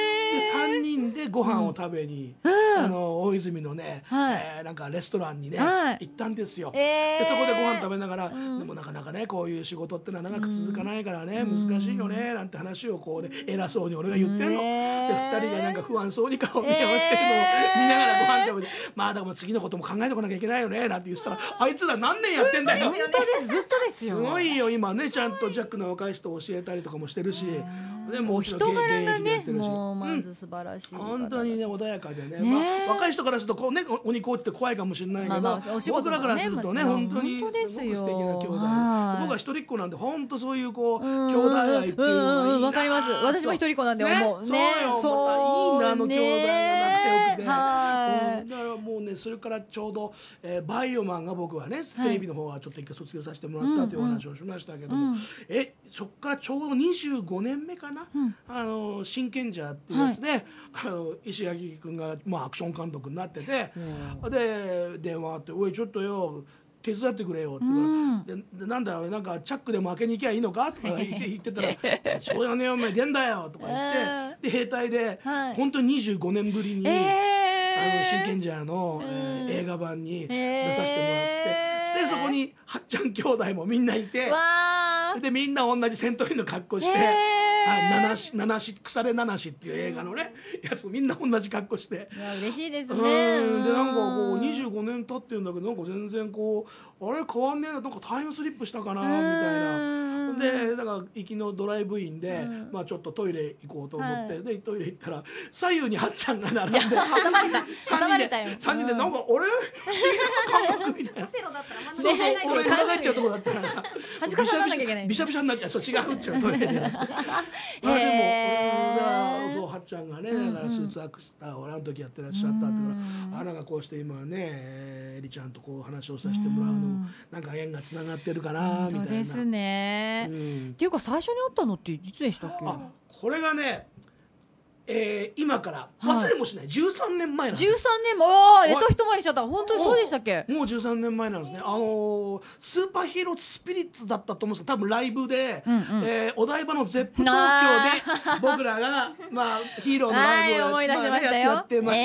Speaker 1: で3人でご飯を食べに、大泉のね、なんかレストランにね、行ったんですよ。でそこでご飯食べながら、でもなかなかねこういう仕事ってのは長く続かないからね、難しいよねなんて話をこうね偉そうに俺が言ってんの。で2人がなんか不安そうに顔を見合わせてるのを見ながらご飯食べて、まあだから次のことも考えておかなきゃいけないよねなんて言ってたら、あいつら何年やってんだよ。
Speaker 3: 本当です、ずっとですよ。
Speaker 1: すごいよ今ね、ちゃんとジャックの若い人を教えたりとかもしてるし、で
Speaker 3: も人柄がねもうまず素晴らしい、
Speaker 1: 本当にね穏やかでね、若い人からするとこうね鬼コーチって怖いかもしれないけど、僕らからするとね本当にすごく素敵な兄弟、僕は一人っ子なんで本当そういうこう兄弟愛っていうのがいいな。
Speaker 3: わかります。私も一人っ子なんで思うね。
Speaker 1: そうよ、またいいな兄弟が仲良くて、だからもうねそれからちょうどバイオマンが僕はねテレビの方はちょっと一回卒業させてもらったというお話をしましたけども、そっからちょうど25年目かな、真剣ジャーっていうやつで、石垣君が、アクション監督になってて、で電話あって「おいちょっとよ手伝ってくれよ」って言われて、でなんだよなんかチャックでも開けに行きゃいいのかとか言ってたら「そうよねお前出んだよ」とか言って、で兵隊で本当に25年ぶりに真剣ジャーの映画版に出させてもらって、でそこにはっちゃん兄弟もみんないて、でみんな同じ戦闘員の格好して、腐れ七しっていう映画のねやつみんな同じ格好して、
Speaker 3: 嬉しいですね。
Speaker 1: でなんかこう25年経ってるんだけどなんか全然こうあれ変わんねえな、なんかタイムスリップしたかなみたいな。でだから行きのドライブインで、ちょっとトイレ行こうと思って、でトイレ行ったら左右にはっちゃんが並んで
Speaker 3: 挟まれたよ。
Speaker 1: 3人でなんかあれ不思議な感覚みたいな。
Speaker 2: セロだったら
Speaker 1: そうそう俺裏返っちゃうとこだったら
Speaker 3: 恥ずかしがらなきゃいけない。
Speaker 1: びしゃびしゃになっちゃう。そう違うっちゃうトイレで。でもそうはっちゃんがねだからスーツアクターをあの時やってらっしゃったってからなんかこうして今はねエリちゃんとこう話をさせてもらうのなんか縁がつながってるかなみたいな。
Speaker 3: 本当ですね。っていうか最初に会ったのっていつでしたっけ？
Speaker 1: これがね今から忘れもしない13年前なんです。
Speaker 3: 13年も一回りしちゃった。本当にそうでしたっけ？
Speaker 1: もう13年前なんですね。スーパーヒーロースピリッツだったと思うんですけど、多分ライブで、お台場のゼップ東京で僕らがヒーローのライブを
Speaker 3: 思い出しましたよ。
Speaker 1: やってまして、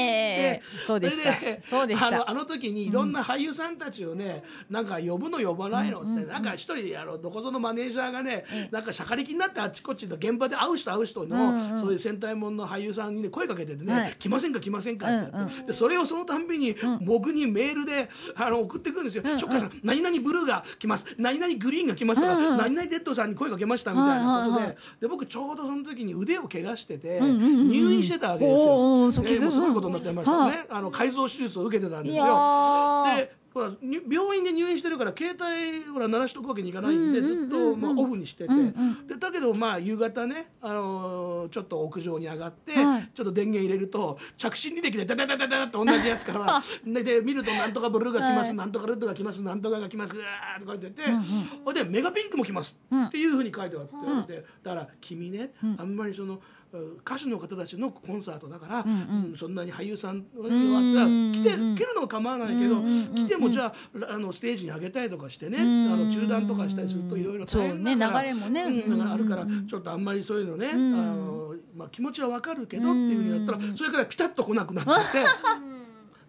Speaker 3: そうでした。そうでした。
Speaker 1: あの時にいろんな俳優さんたちをね、なんか呼ぶの呼ばないのって、なんか一人どこぞのマネージャーがね、なんかしゃかりきになってあっちこっちの現場で会う人のそういう戦隊もんの俳優さんにね声かけててね、来ませんか来ませんかってでそれをそのたんびに僕にメールで送ってくるんですよ。ショッカーさん何々ブルーが来ます、何々グリーンが来ますとか、何々レッドさんに声かけましたみたいなことで、僕ちょうどその時に腕を怪我してて入院してたわけですよ。もうすごいことになってましたね。改造手術を受けてたんですよ。で病院で入院してるから携帯鳴らしとくわけにいかないんでずっとオフにしてて、でだけど夕方ねちょっと屋上に上がってちょっと電源入れると着信履歴でダダダダダって同じやつからで見るとなんとかブルーが来ます、なんとかレッドが来ます、なんとかが来ますって書いてて、でメガピンクも来ますっていうふうに書いてあってだから君ねあんまりその歌手の方たちのコンサートだから、そんなに俳優さんに来るのは構わないけど、来てもじゃあステージに上げたりとかしてね中断とかしたりするといろいろ大変だから
Speaker 3: 流れもね
Speaker 1: あるからちょっとあんまりそういうのね気持ちはわかるけどっていうふうにやったらそれからピタッと来なくなっちゃって。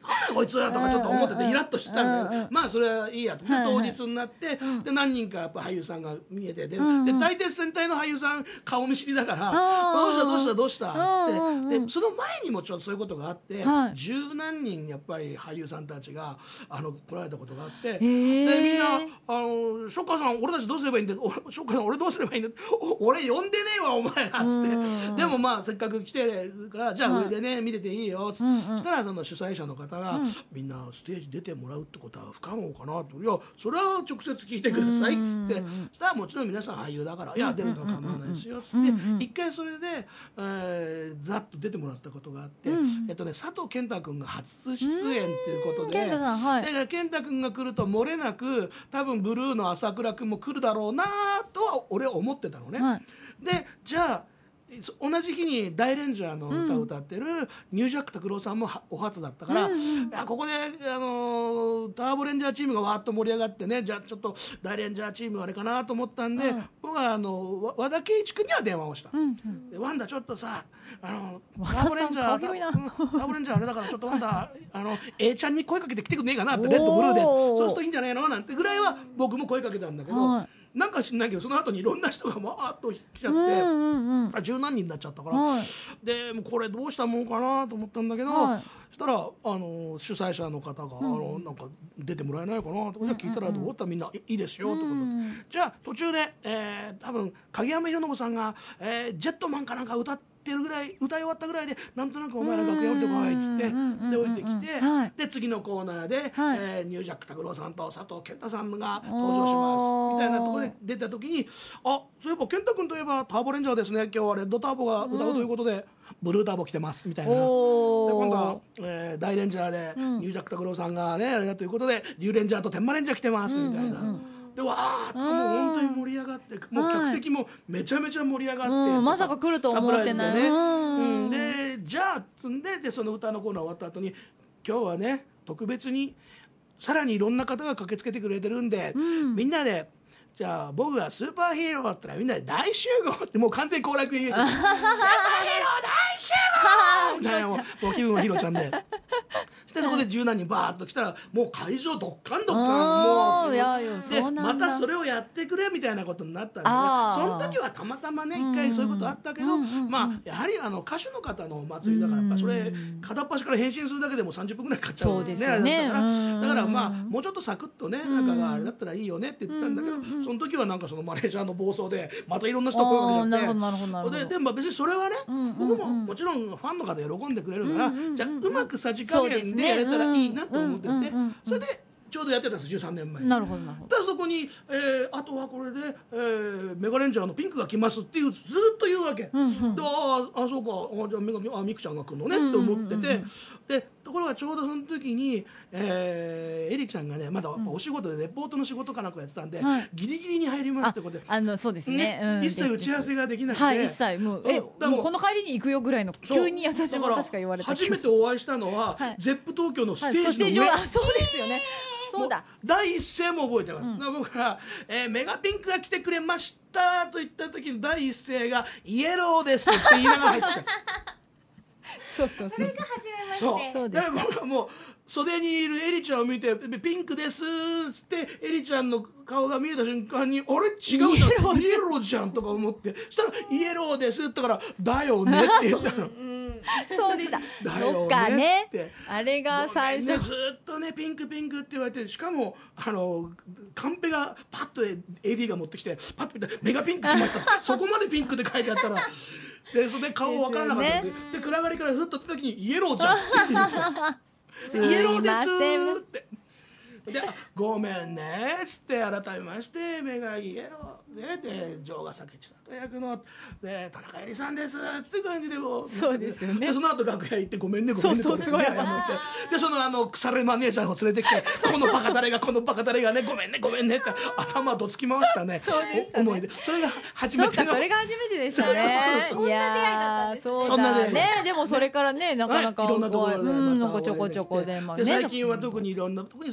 Speaker 1: こいつとかちょっと思っててイラッとしてたんだけど、まあそれはいいやと。で当日になってで何人かやっぱ俳優さんが見えてで大抵全体の俳優さん顔見知りだからどうしたってでその前にもちょっとそういうことがあって十何人やっぱり俳優さんたちが来られたことがあってでみんな「ショッカーさん俺たちどうすればいいんだ」「ショッカーさん俺どうすればいいんだ」「俺呼んでねえわお前ら」っつってでもまあせっかく来てるからじゃあ上でね見てていいよっつってそしたらその主催者の方がみんなステージ出てもらうってことは不可能かなと「いやそれは直接聞いてください」っつってそしたらもちろん皆さん俳優だから「いや出るのは構わないですよ」っつって一回それでざっと出てもらったことがあって佐藤健太君が初出演っていうことでだから健太君が来ると漏れなく多分ブルーの朝倉君も来るだろうなとは俺は思ってたのね。でじゃあ同じ日に大レンジャーの歌を歌ってるニュージャック拓郎さんもお初だったからここでターボレンジャーチームがわーっと盛り上がってねじゃあちょっと大レンジャーチームあれかなと思ったんで僕は和田圭一君には電話をしたでワンダちょっとさターボレンジャーあれだからちょっとワンダA ちゃんに声かけて来てくんねえかなってレッドブルーでそうするといいんじゃないのなんてぐらいは僕も声かけたんだけどなんか知んないけどその後にいろんな人がわーっと来ちゃって十何人になっちゃったからでもこれどうしたもんかなと思ったんだけどそしたら主催者の方がなんか出てもらえないかなとかじゃあ聞いたらどうだったらみんないいですよとかじゃあ途中で多分影山博信さんがジェットマンかなんか歌ってるぐらい歌い終わったぐらいでなんとなくお前ら楽屋降りてこいっつってで降りてきてで次のコーナーでニュージャック拓郎さんと佐藤健太さんが登場しますみたいなところで出た時にそういえば健太君といえばターボレンジャーですね今日はレッドターボが歌うということでブルーターボ来てますみたいなで今度は大レンジャーでニュージャック拓郎さんがねあれだということでリュウレンジャーと天満レンジャー来てますみたいな。でわーっともう本当に盛り上がってもう客席もめちゃめちゃ盛り上がって
Speaker 3: まさか来ると思ってない
Speaker 1: でじゃあつんでその歌のコーナー終わった後に今日はね特別にさらにいろんな方が駆けつけてくれてるんでみんなでじゃあ僕がスーパーヒーローだったらみんなで大集合ってもう完全に後楽園スーパーヒーロー大集合みたいなもう気分はヒロちゃんででそこで十何人バーッと来たらもう会場ドッカンドッカンもうでまたそれをやってくれみたいなことになったんでその時はたまたまね一回そういうことあったけどまあやはり歌手の方のお祭りだからやっぱそれ片っ端から変身するだけでも30分ぐらいかかっちゃうんでねあれだからまあもうちょっとサクッとねなんかあれだったらいいよねって言ったんだけどその時はなんかそのマネージャーの暴走でまたいろんな人声かけちゃってでも別にそれはね僕ももちろんファンの方喜んでくれるからじゃあうまくさじ加減でやれたらいいなと思っててそれでちょうどやってたんです13年前
Speaker 3: なるほどなるほど
Speaker 1: でそこにあとはこれでメガレンジャーのピンクが来ますっていうずっと言うわけでそうかじゃあミクちゃんが来るのねって思っててでところがちょうどその時にエリちゃんがねまだお仕事でレポートの仕事かなんかやってたんでギリギリに入りますってことで
Speaker 3: そうですね
Speaker 1: 一切打ち合わせができなくて
Speaker 3: 一切もうこの帰りに行くよぐらいの急に私も確か言われた
Speaker 1: 初めてお会いしたのはゼップ東京のステージの上
Speaker 3: そうですよねそうだ
Speaker 1: 第一声も覚えてます、僕が、メガピンクが来てくれましたと言った時の第一声がイエローですって言いながら入ってきた
Speaker 3: そう
Speaker 2: それが初めまして
Speaker 1: そうだから僕はもう袖にいるエリちゃんを見てピンクですってエリちゃんの顔が見えた瞬間にあれ違うじゃんイエローじゃんとか思ってそしたらイエローですって言ったからだよねって言ったの
Speaker 3: そうでした
Speaker 1: そっかね
Speaker 3: あれが最初
Speaker 1: ずっとねピンクピンクって言われてしかもカンペがパッと AD が持ってきてパッと見てメガピンク来ましたそこまでピンクで書いてあったらでそれで顔分からなかったんで暗がりからふっと出た時にイエローじゃんって言うんですよイエローですってでごめんねっつって改めましてメガイエローで城ヶ崎千里役ので田中絵里さんですって感じで
Speaker 3: そうですよね
Speaker 1: でその後楽屋行ってごめんねごめんねってすごい謝ってでその腐れマネージャーを連れてきてこのバカ誰がこのバカ誰がねごめんねごめんねって頭どつき回したね思い出それが初めての
Speaker 3: それが初めてでしたね
Speaker 2: そんな出会いだったんですね
Speaker 3: そうだねでもそれからねなかなか
Speaker 1: いろんなところで
Speaker 3: なんかちょこちょこで
Speaker 1: 最近は特にいろんな特にさっきちょっと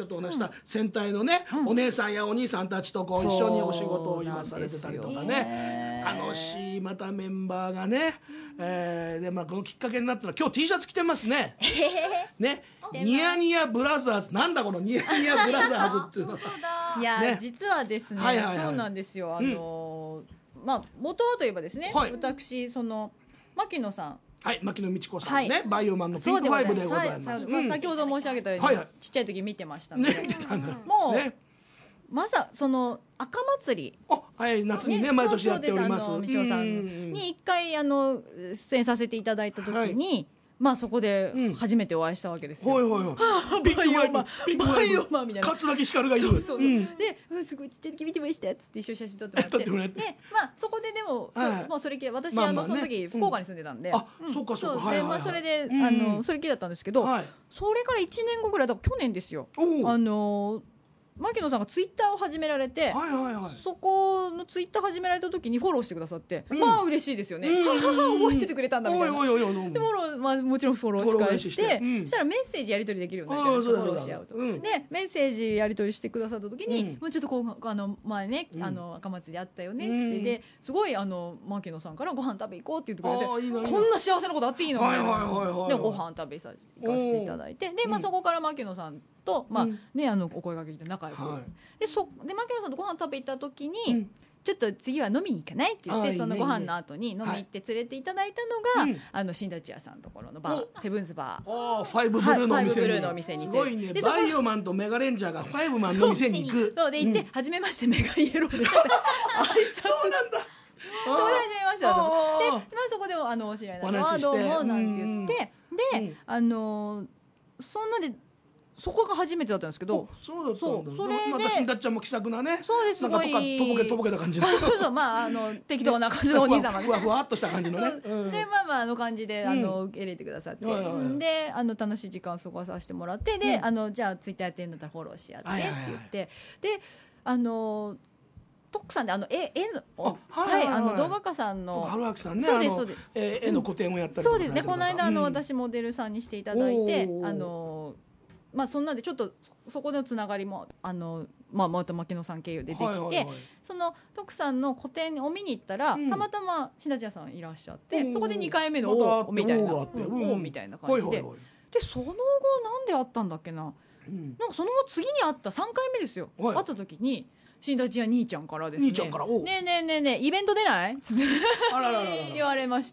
Speaker 1: ょっとお話した戦隊のね、お姉さんやお兄さんたちとこう一緒にお仕事を今されてたりとかね、楽しいまたメンバーがね、でこのきっかけになったのは今日 T シャツ着てますね。ね、ニヤニヤブラザーズ、なんだこのニヤニヤブラザーズっていうの。
Speaker 3: いや、実はですね、そうなんですよ。元はといえばですね、私その牧野さん、
Speaker 1: 牧野美智子さんね、バイオマンのピンクファイブでございます。
Speaker 3: 先ほど申し上げたようにちっちゃい時見てましたので、もうまさその赤祭り、
Speaker 1: 夏にね毎年やっております。
Speaker 3: 三代さんに一回出演させていただいた時に、そこで初めてお会いしたわけですよ。
Speaker 1: バイオマン
Speaker 3: みたいな、
Speaker 1: 桂木光がいる。
Speaker 3: ですごいちっちゃい時見てましたっつって一緒に写真撮ってもらって、でそこででもそれ系、私その時福岡に住んでたんで、
Speaker 1: そうかそうか、
Speaker 3: それでそれ系だったんですけど、それから1年後ぐらいだから去年ですよ、牧野さんがツイッターを始められて、そこのツイッター始められた時にフォローしてくださって、嬉しいですよね。覚えててくれたんだみたいな。でフォロー、もちろんフォローし返して、そしたらメッセージやり取りできるようになって、フォローし合うと。でメッセージやり取りしてくださった時に、ちょっとこう前ね赤松であったよねっつって、ですごい牧野さんからご飯食べ行こうって言ってくれて、こんな幸せなことあっていいのみたいな。でご飯食べさ行かせていただいて、でそこから牧野さんとお声掛けて仲良く、で牧野さんとご飯食べ行った時に、ちょっと次は飲みに行かないって言って、そのご飯の後に飲み行って連れていただいたのが新立屋さんのところのバー、セブンズバー、
Speaker 1: ファイブブルーのお店に。すごいね、バイオマンとメガレンジャーがファイブマンの店に行く。
Speaker 3: そうで行って、初めましてメガイエローです。
Speaker 1: そうなんだ。
Speaker 3: そうで始めました。でそこでお知り合いになって、どうもなんて言って、でそんなでそこが初めてだったんですけど、
Speaker 1: そうだったんだ。
Speaker 3: それで
Speaker 1: また新田ちゃんも気さくなね、
Speaker 3: そうです、すごい
Speaker 1: とぼけた感じの、
Speaker 3: 適当な感じのお兄様ね、
Speaker 1: ふわふわっとした感じのね。
Speaker 3: で感じで受け入れてくださって、で楽しい時間を過ごさせてもらって、でじゃあツイッターやってるんだったらフォローし合ってって言って、でトックさんで絵の動画家さんの
Speaker 1: 春明さんね、
Speaker 3: そうです
Speaker 1: 絵の個展をやったりとか、
Speaker 3: そうですね、この間私モデルさんにしていただいて、そんなんでちょっとそこのつながりもまた牧野さん経由でできて、その徳さんの個展を見に行ったら、たまたま新立屋さんいらっしゃって、そこで2回目のおみたいなみたいな感じで、でその後なんで会ったんだっけな、なんかその後次に会った3回目ですよ、会った時に新立屋兄ちゃんからですね、ねえねえねえイベント出ないつって言われまして、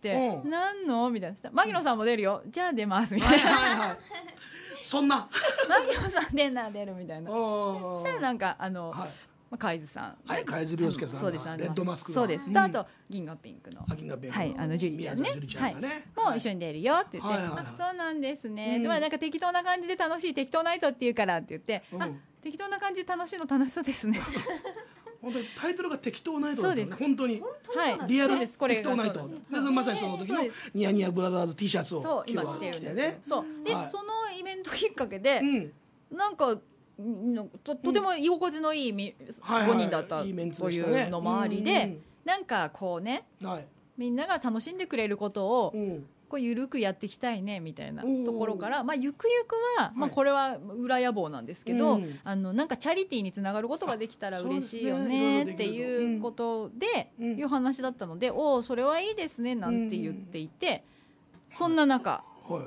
Speaker 3: 何のみたいな、牧野さんも出るよ、じゃあ出ますみたいな。
Speaker 1: そんな
Speaker 3: 牧野さん出るみたいな。そしたらなんか海津さん、
Speaker 1: 海津亮介さんがレッドマスク、
Speaker 3: そうです。とあと銀河ピンクのジュリちゃんね、もう一緒に出るよって言って、そうなんですね。なんか適当な感じで楽しい、適当ナイトって言うからって言って、適当な感じで楽しいの楽しそうですね。
Speaker 1: 本当にタイトルが適当ナイトだったね。本当にリアル適当ナイト。まさにその時のニヤニヤブラザーズ T シャツを
Speaker 3: 今着てるんですね。そうでそのイベントきっかけでなんかとても居心地のいい5人だったというのもありで、なんかこうね、みんなが楽しんでくれることをこう緩くやっていきたいねみたいなところから、ゆくゆくは、これは裏野望なんですけど、なんかチャリティーにつながることができたら嬉しいよねっていうことでいう話だったので、それはいいですねなんて言っていて、そんな中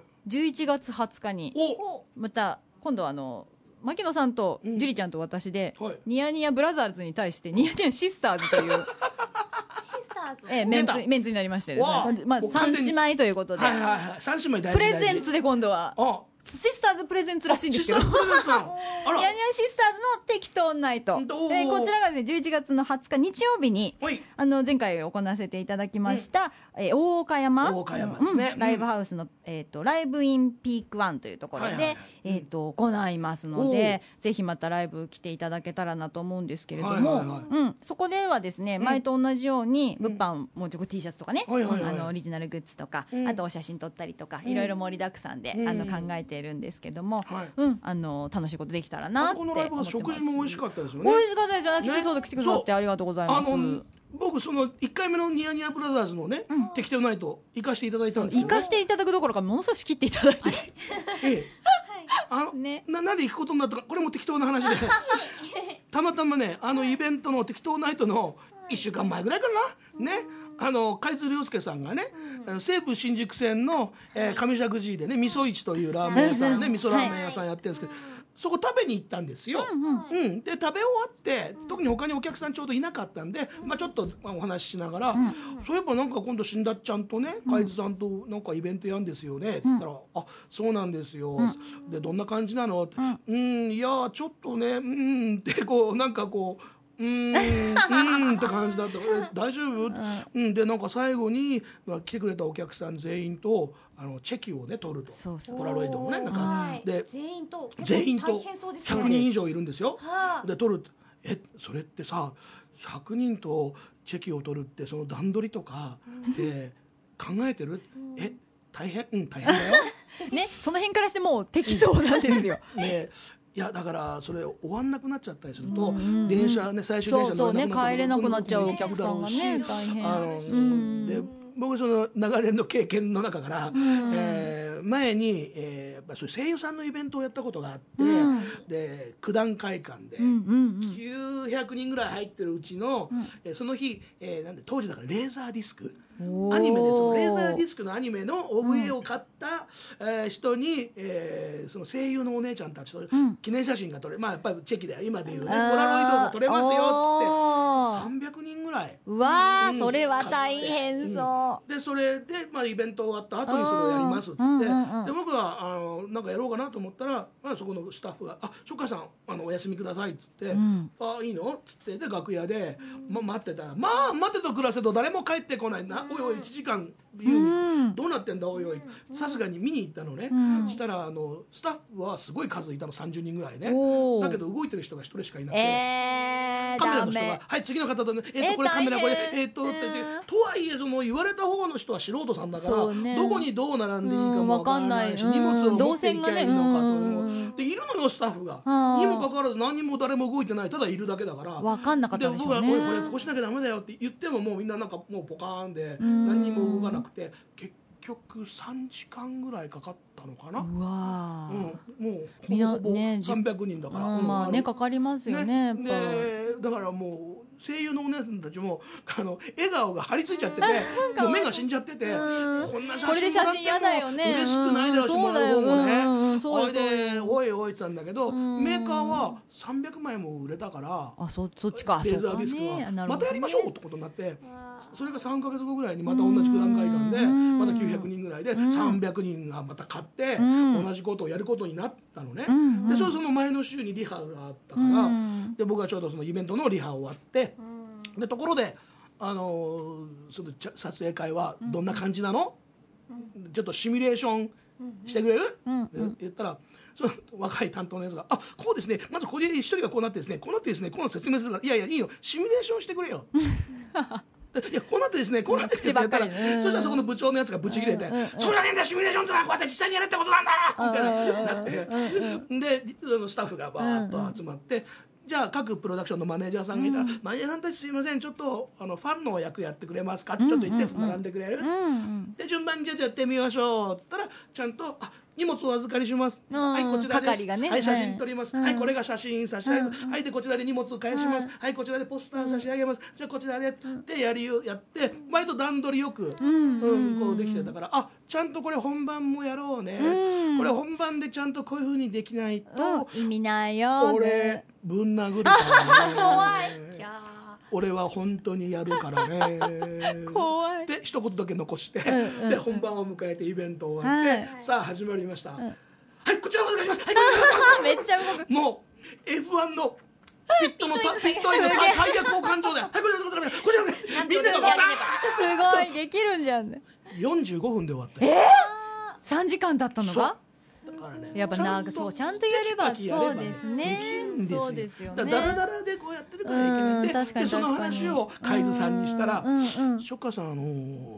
Speaker 3: 11月20日にまた今度は牧野さんと樹里ちゃんと私でニヤニヤブラザーズに対してニヤニヤシスターズというメンツになりましてですね、3姉妹ということで、
Speaker 1: 3姉妹大事、
Speaker 3: プレゼンツで今度はシスターズプレゼンツらしいんですけど、ニヤニヤシスターズの適当ナイト、こちらがですね11月の20日日曜日に前回行わせていただきました大岡山ライブハウスのライブインピークワンというところで行いますので、ぜひまたライブ来ていただけたらなと思うんですけれども、そこではですね前と同じように物販もちろん T シャツとかね、オリジナルグッズとか、あとお写真撮ったりとかいろいろ盛りだくさんで考えているんですけども、楽しいことできたらなって思ってます。
Speaker 1: 食事も美味しかったですよね。
Speaker 3: 美味しかったですよ。来てくださってありがとうございます。
Speaker 1: 僕その1回目のニヤニヤブラザーズのね、適当ナイト行かせていただいたんですよ。
Speaker 3: 行かせていただくどころかものすごい仕切っていただいて、
Speaker 1: なんで行くことになったか、これも適当な話でたまたまねイベントの適当ナイトの1週間前ぐらいかなね、海津亮介さんがね、西武新宿線の上石神井でね味噌市というラーメン屋さんね、味噌ラーメン屋さんやってるんですけど、そこ食べに行ったんですよ。で食べ終わって特に他にお客さんちょうどいなかったんで、ちょっとお話ししながら、そういえばなんか今度死んだっちゃんとね海津さんとなんかイベントやんですよねって言ったら、あそうなんですよ、でどんな感じなのって、いやちょっとねってこうなんかこうって感じだった大丈夫、でなんか最後に、来てくれたお客さん全員とチェキをね取ると、ポラロイドもねなんかで全員と100人以上いるんですよ。で取る、それってさ100人とチェキを取るってその段取りとかで考えてる？大変大変だよ
Speaker 3: ね、その辺からしてもう適当なんですよ
Speaker 1: ね。いやだからそれ終わんなくなっちゃったりすると、電車ね最終電車乗れなくなって
Speaker 3: 帰れなくなっちゃうお客さんがね大変
Speaker 1: で、僕その長年の経験の中から、前に、やっぱそういう声優さんのイベントをやったことがあって、で九段会館で、900人ぐらい入ってるうちの、その日、なんで当時だからレーザーディスクアニメでそのレーザーディスクのアニメの OVA を買った、人に、その声優のお姉ちゃんたちと記念写真が撮れ、やっぱりチェキで今でいうねポラロイドが撮れますよっつって300人ぐらい。
Speaker 3: うわー、それは大変そう、
Speaker 1: でそれで、イベント終わった後にそれをやりますっつって、で僕はなんかやろうかなと思ったら、そこのスタッフが「ショッカーさんお休みください」っつって「あいいの?」っつってで楽屋で、待ってたら待てと暮らせと誰も帰ってこないな、おいおい1時間どうなってんだおいおい、さすがに見に行ったのね、そしたらスタッフはすごい数いたの30人ぐらいね、だけど動いてる人が1人しかいなくて、カメラの人が「はい次の方とねこれカメラこれってとはいえその言われた方の人は素人さんだから、どこにどう並んでいいかも分かんないし、荷物を持っていきゃいいのかと、でいるのよスタッフがにもかかわらず何人も誰も動いてない、ただいるだけだから
Speaker 3: 分かんなかったんでしょうね。
Speaker 1: で僕がこれこうしなきゃダメだよって言ってももうみんななんかもうポカーンで何にも動かなくて、結局3時間ぐらいかかったのかな。
Speaker 3: うわ、
Speaker 1: もうほぼ300人だから、
Speaker 3: かかりますよね。
Speaker 1: でだからもう声優のお姉さんたちも笑顔が張り付いちゃっててもう目が死んじゃってて、こんな写真もらっても嬉しくないだろうし、もらう方もね、それでおいおいって言ったんだけど、メーカーは300枚も売れたから、
Speaker 3: そっちか、
Speaker 1: レーザーディスクはまたやりましょうってことになって、それが3ヶ月後ぐらいにまた同じ九段会館でまた900人ぐらいで300人がまた買って同じことをやることになったのね。でその前の週にリハがあったから、で僕はちょうどそのイベントのリハ終わって、でところでその撮影会はどんな感じなの、ちょっとシミュレーションしてくれる、って言ったら、その若い担当のやつが「こうですね、まずこれ一人がこうなってですね、こうなってですね、こう説明するから、いやいやいいよシミュレーションしてくれよ」いやこうなってですねこうなってですねったら、そしたらそこの部長のやつがブチ切れて「そうじゃねえんだよ、シミュレーションってのはこうやって実際にやるってことなんだよ」みたいななってでスタッフがバーッと集まって。じゃあ各プロダクションのマネージャーさんがいたら、マネージャーさんたちすいません、ちょっとファンの役やってくれますか、ちょっと1列並んでくれる、で順番にじゃあやってみましょうっつったら、ちゃんと荷物お預かりします、はいこちらです、はい写真撮ります、はいこれが写真差し上げます、はいでこちらで荷物を返します、はいこちらでポスター差し上げます、じゃあこちらでってやって割と段取りよくこうできてたから、ちゃんとこれ本番もやろうね、これ本番でちゃんとこういう風にできないと
Speaker 3: 意味ないよ、
Speaker 1: 俺ぶん殴るからね
Speaker 2: 怖い、
Speaker 1: 俺は本当にやるからね
Speaker 3: 怖い
Speaker 1: で一言だけ残して、で本番を迎えてイベント終わって、さあ始まりました、はいこちらお願いします、はい
Speaker 3: めっちゃ動く、
Speaker 1: もう F1 のピットのタイヤ交換場で、はいこちらみんなが
Speaker 3: すごいできるんじゃんね。
Speaker 1: 45分で終わった。
Speaker 3: 3時間だったのがやっぱなんか
Speaker 1: ちゃ
Speaker 3: んとやればそうですね、そうですよね。
Speaker 1: だらだらでこうやってるからいけない。でその話を海津さんにしたら、ショッカーさん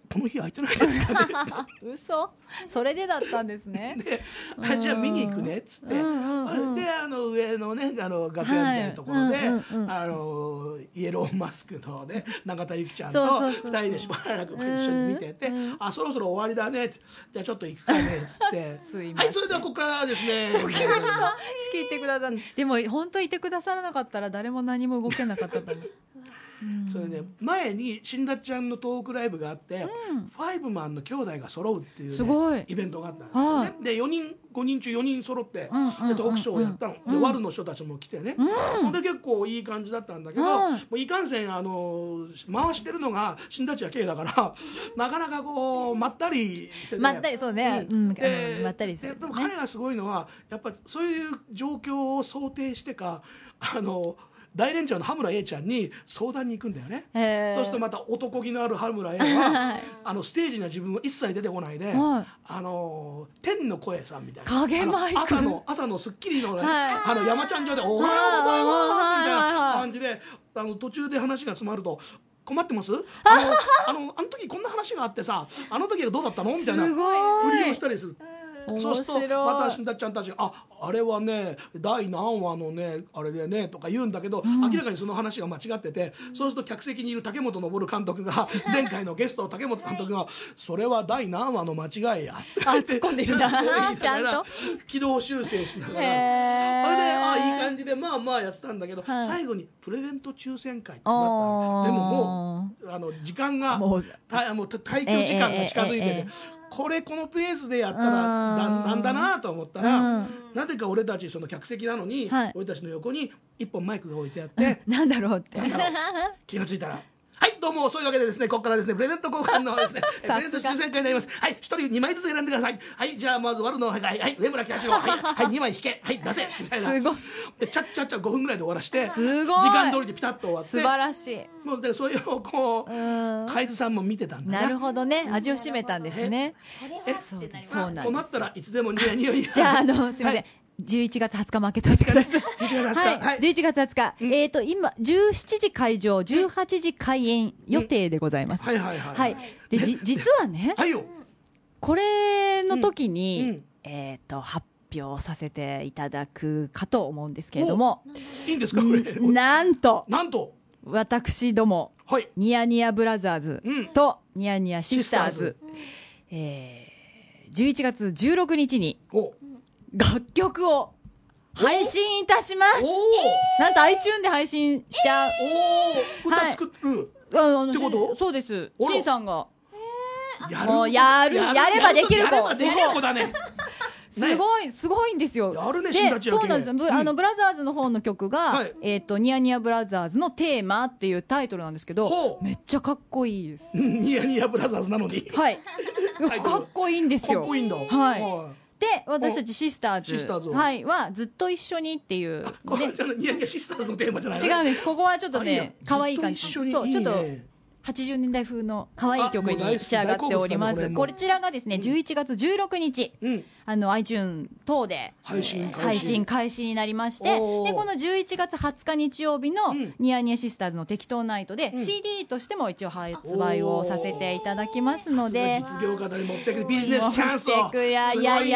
Speaker 1: この日空いてないですかね
Speaker 3: 嘘、それでだったんですね。
Speaker 1: でじゃあ見に行くねっつって、で上のね楽屋みたいなところで、イエローマスクのね永田有紀ちゃんと2人でしばらく一緒に見てて、あそろそろ終わりだねって、じゃあちょっと行くかねっつってはい、それではここからですね
Speaker 3: 仕切ってください。でも本当いてくださらなかったら誰も何も動けなかったと思う。
Speaker 1: それね、前にしんだちゃんのトークライブがあって、ファイブマンの兄弟が揃うっていう、ね、イベントがあったんですよね。で5人中4人揃ってトークショーをやったの、でワルの人たちも来てね、で結構いい感じだったんだけど、もういかんせん回してるのがしんだちやけいだからなかなかこうまったりしてて、
Speaker 3: まったり、そうね、まったりする。
Speaker 1: でも彼がすごいのはやっぱそういう状況を想定してか大連長の羽村 A ちゃんに相談に行くんだよね。そうするとまた男気のある羽村 A はステージには自分は一切出てこないで、天の声さんみたいな
Speaker 3: 影マイク
Speaker 1: 朝の『スッキリ』のね、山ちゃん上で「おはようございます」みたいな感じで途中で話が詰まると「困ってます？あの時こんな話があってさ、あの時はどうだったの?」みたいなふりをしたりする。そうするとまたしんだちゃんたちが「あれはね第何話のねあれでね」とか言うんだけど、明らかにその話が間違ってて、そうすると客席にいる竹本昇監督が前回のゲスト竹本監督が「それは第何話の間違いや」
Speaker 3: 突っ込んでるんだちゃんと
Speaker 1: 軌道修正しながら、それでいい感じでまあやってたんだけど、最後にプレゼント抽選会になったの。でももう時間が退去時間が近づいてて、このペースでやったらなんだなと思ったら、なぜか俺たちその客席なのに、俺たちの横に一本マイクが置いてあって、
Speaker 3: なんだろうって
Speaker 1: 気がついたら、はいどうも、そういうわけでですね、ここからですねプレゼント交換のですねプレゼント抽選会になります。はい、1人2枚ずつ選んでください。はい、じゃあまず割るのはい上村喜八郎、はい2枚引け、はい出せみたいな、
Speaker 3: すごい
Speaker 1: でちゃっ5分ぐらいで終わらして、
Speaker 3: すごい
Speaker 1: 時間通りでピタッと終わって、
Speaker 3: 素晴らしい。
Speaker 1: もうでそれをこう海津さんも見てたんだ
Speaker 3: なるほどね、味を占めたんですね。そうなんです。
Speaker 1: 困ったらいつでもニヤニヤ
Speaker 3: じゃあすいません、11月20日も開けといてください。11月20日、今17時会場、18時開演予定でございます。で実はね、これの時に発表させていただくかと思うんですけれども、
Speaker 1: いいんですかこれ。
Speaker 3: なんと私どもニヤニヤブラザーズとニヤニヤシスターズ、11月16日に楽曲を配信いたします。なんと iTunes で配信しちゃう。
Speaker 1: 歌作るってこと？
Speaker 3: そうです。しんさんが
Speaker 1: もう
Speaker 3: やればできる
Speaker 1: 子だね。
Speaker 3: すごいんですよ。
Speaker 1: やるね、しんだちやけ。
Speaker 3: そうなんですよ。ブラザーズの方の曲がニヤニヤブラザーズのテーマっていうタイトルなんですけど、めっちゃかっこいいです。
Speaker 1: ニヤニヤブラザーズなのに。
Speaker 3: はい。かっこいいんですよ。
Speaker 1: かっこいいんだ。
Speaker 3: はい。で私たちシスターズはずっと一緒にっていう。
Speaker 1: ニヤニヤシスターズのテーマじゃない。
Speaker 3: 違うんです。ここはちょっとね可愛い感じ。そうちょっと80年代風の可愛い曲に仕上がっております。こちらがですね11月16日、iTunes 等で配信開始になりまして、でこの11月20日日曜日のニヤニヤシスターズの適当ナイトで CD としても一応発売をさせていただきますので、
Speaker 1: 実業家で持ってくるビジネスチャンスを
Speaker 3: いや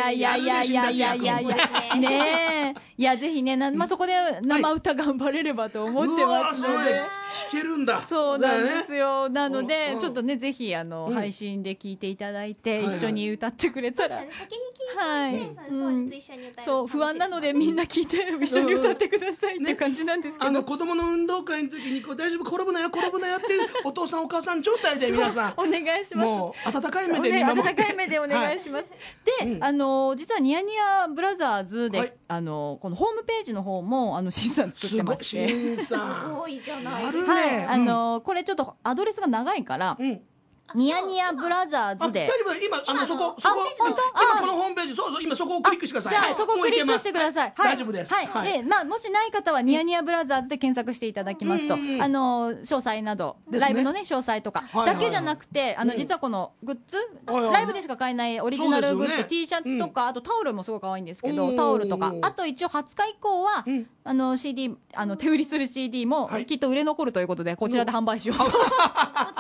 Speaker 3: ねえ、いやぜひね、そこで生歌頑張れればと思ってますので、
Speaker 1: 弾けるんだ。
Speaker 3: そうなんですよ。なのでちょっとねぜひ配信で聴いていただいて一緒に歌ってくれたら、
Speaker 2: 先に聞いて当日一緒に歌える。
Speaker 3: そう不安なのでみんな聴いて一緒に歌ってくださいって感じなんですけど、
Speaker 1: 子供の運動会の時に大丈夫転ぶなよっていうお父さんお母さん状態で皆さん
Speaker 3: お願いします。
Speaker 1: もう温かい目で
Speaker 3: 温かい目でお願いします。で実はニヤニヤブラザーズでこのホームページの方もシンさん作ってまして、
Speaker 2: すごいじゃない。
Speaker 3: これちょっとアドレスが長いからニヤニヤブラザーズで、
Speaker 1: 大丈夫、今そこ今このホームページ、そう今そこをクリックしてください。
Speaker 3: じゃあそこをクリックしてください。
Speaker 1: 大丈夫です。
Speaker 3: でもしない方はニヤニヤブラザーズで検索していただきますと詳細などライブのね詳細とかだけじゃなくて、実はこのグッズライブでしか買えないオリジナルグッズ T シャツとか、あとタオルもすごい可愛いんですけど、タオルとか、あと一応20日以降はCD 手売りする CD もきっと売れ残るということでこちらで販売しようと。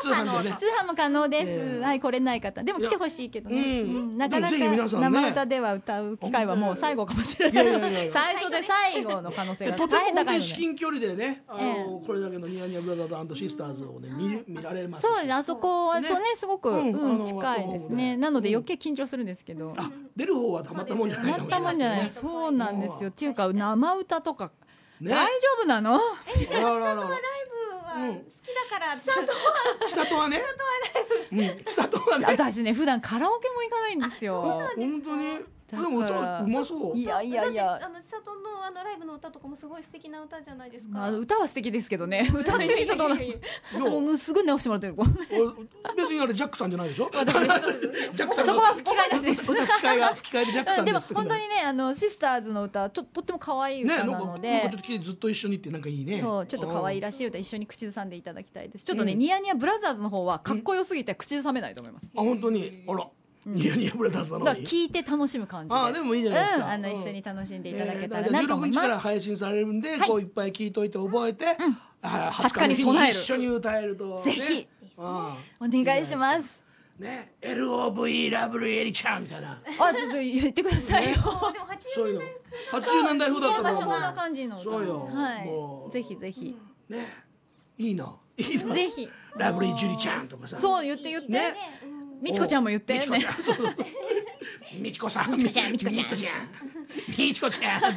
Speaker 3: 通販も可能です。はい、来れない方でも来てほしいけどね。なかなか生歌では歌う機会はもう最後かもしれない。最初で最後の可能性が大変高いので。
Speaker 1: 至近距離でね、これだけのニヤニヤブラザーズ&シスターズをね見られます。
Speaker 3: そうです。あそこはそうね、すごく近いですね。なので余計緊張するんですけど。
Speaker 1: 出る方はたまったもんじゃないかもしれないですね。
Speaker 3: そうなんですよ。っていうか生歌とか大丈夫なの？
Speaker 2: 千里はライブは好きだから千
Speaker 1: 里はね。千里はね。
Speaker 3: 私ね普段カラオケも行かないんですよ。
Speaker 1: 本当に。でも歌うまそう。
Speaker 3: いやいやいや。
Speaker 2: 千里のライブの歌とかもすごい素敵な歌じゃないですか。
Speaker 3: 歌は素敵ですけどね。歌ってる人ともうすぐ直してもらってる。
Speaker 1: 別にあれジャックさんじゃないでしょ。
Speaker 3: 私そこは吹き替えなしです。
Speaker 1: 吹き替えでジャックさんです。
Speaker 3: でも本当にねシスターズの歌とっても可愛い歌なので。
Speaker 1: ちょっとずっと一緒にってなんかいいね。
Speaker 3: そうちょっと可愛いらしい歌一緒に口ずさんでいただきたいです。ちょっとねニヤニヤブラザーズの方はかっこよすぎて口ずさめないと思います。
Speaker 1: あ本当にあら。ニヤニヤブラザーズなのに
Speaker 3: 聞いて楽しむ感じで。
Speaker 1: でもいいじゃないですか。
Speaker 3: 一緒に楽しんでいただけたらなと思います。
Speaker 1: 16日から配信されるんで、こういっぱい聞いといて覚えて、20日に
Speaker 3: 備える。
Speaker 1: 一緒に歌えると
Speaker 3: ぜひお願いします。
Speaker 1: ね、LOV ラブルエリちゃんみたいな。
Speaker 3: ちょっと言ってくださいよ。
Speaker 1: そういうの。80年代風だったら。
Speaker 3: そんな感じの。
Speaker 1: そうよ。
Speaker 3: はい。ぜひぜひ。
Speaker 1: ね、いいな。いいな。
Speaker 3: ぜひ。
Speaker 1: ラブリージュリちゃんとかさ。
Speaker 3: そう言って。みちこちゃんも言って。
Speaker 1: みちこちゃん。みちこさん。みちこちゃん。みちこちゃん。みちこちゃん。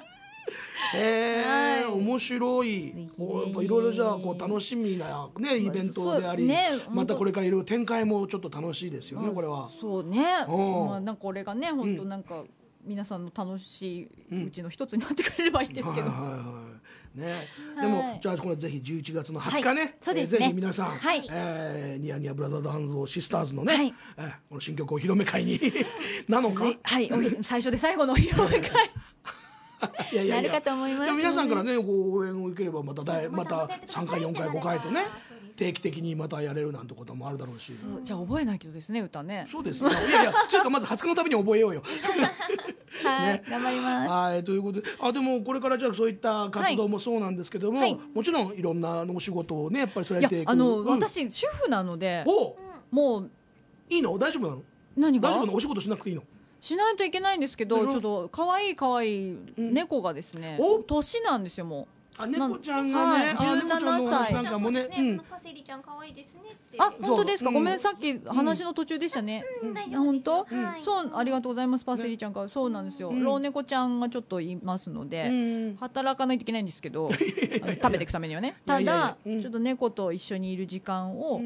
Speaker 1: 面白い。いろいろじゃあこう楽しみなねイベントであり、またこれからいろいろ展開もちょっと楽しいですよねこれは。
Speaker 3: そうね。なんかこれがね本当なんか皆さんの楽しいうちの一つになってくれればいいですけど。
Speaker 1: ね、でもじゃあこれぜひ11月の20日ね、ぜひ皆さんニヤニヤブラザーズ&シスターズのねこの新曲お披露目会になのか。
Speaker 3: はい、最初で最後のお披露目会。なるかと思います。
Speaker 1: でも皆さんからねご応援を受ければまた3回4回5回とね定期的にまたやれるなんてこともあるだろうし。
Speaker 3: じゃあ覚えないけどですね歌ね。
Speaker 1: そうですね。いやというかまず20日のために覚えようよ。
Speaker 3: はい頑張ります。
Speaker 1: はいということででもこれからじゃあそういった活動もそうなんですけどももちろんいろんなお仕事をねやっぱりされていく。
Speaker 3: 私主婦なのでもう
Speaker 1: いいの大丈夫なの？
Speaker 3: 何が？
Speaker 1: 大丈夫なの？お仕事しなくていいの？
Speaker 3: しないといけないんですけどちょっと可愛い猫がですね年なんですよもう。
Speaker 1: 猫ちゃんがね
Speaker 3: 17歳
Speaker 2: なんかもねパセリちゃん可愛いですねって。
Speaker 3: 本当ですか。ごめんさっき話の途中でしたね。本当？そうありがとうございますパセリちゃんがそうなんですよ。老猫ちゃんがちょっといますので働かないといけないんですけど食べていくためにはね。ただちょっと猫と一緒にいる時間を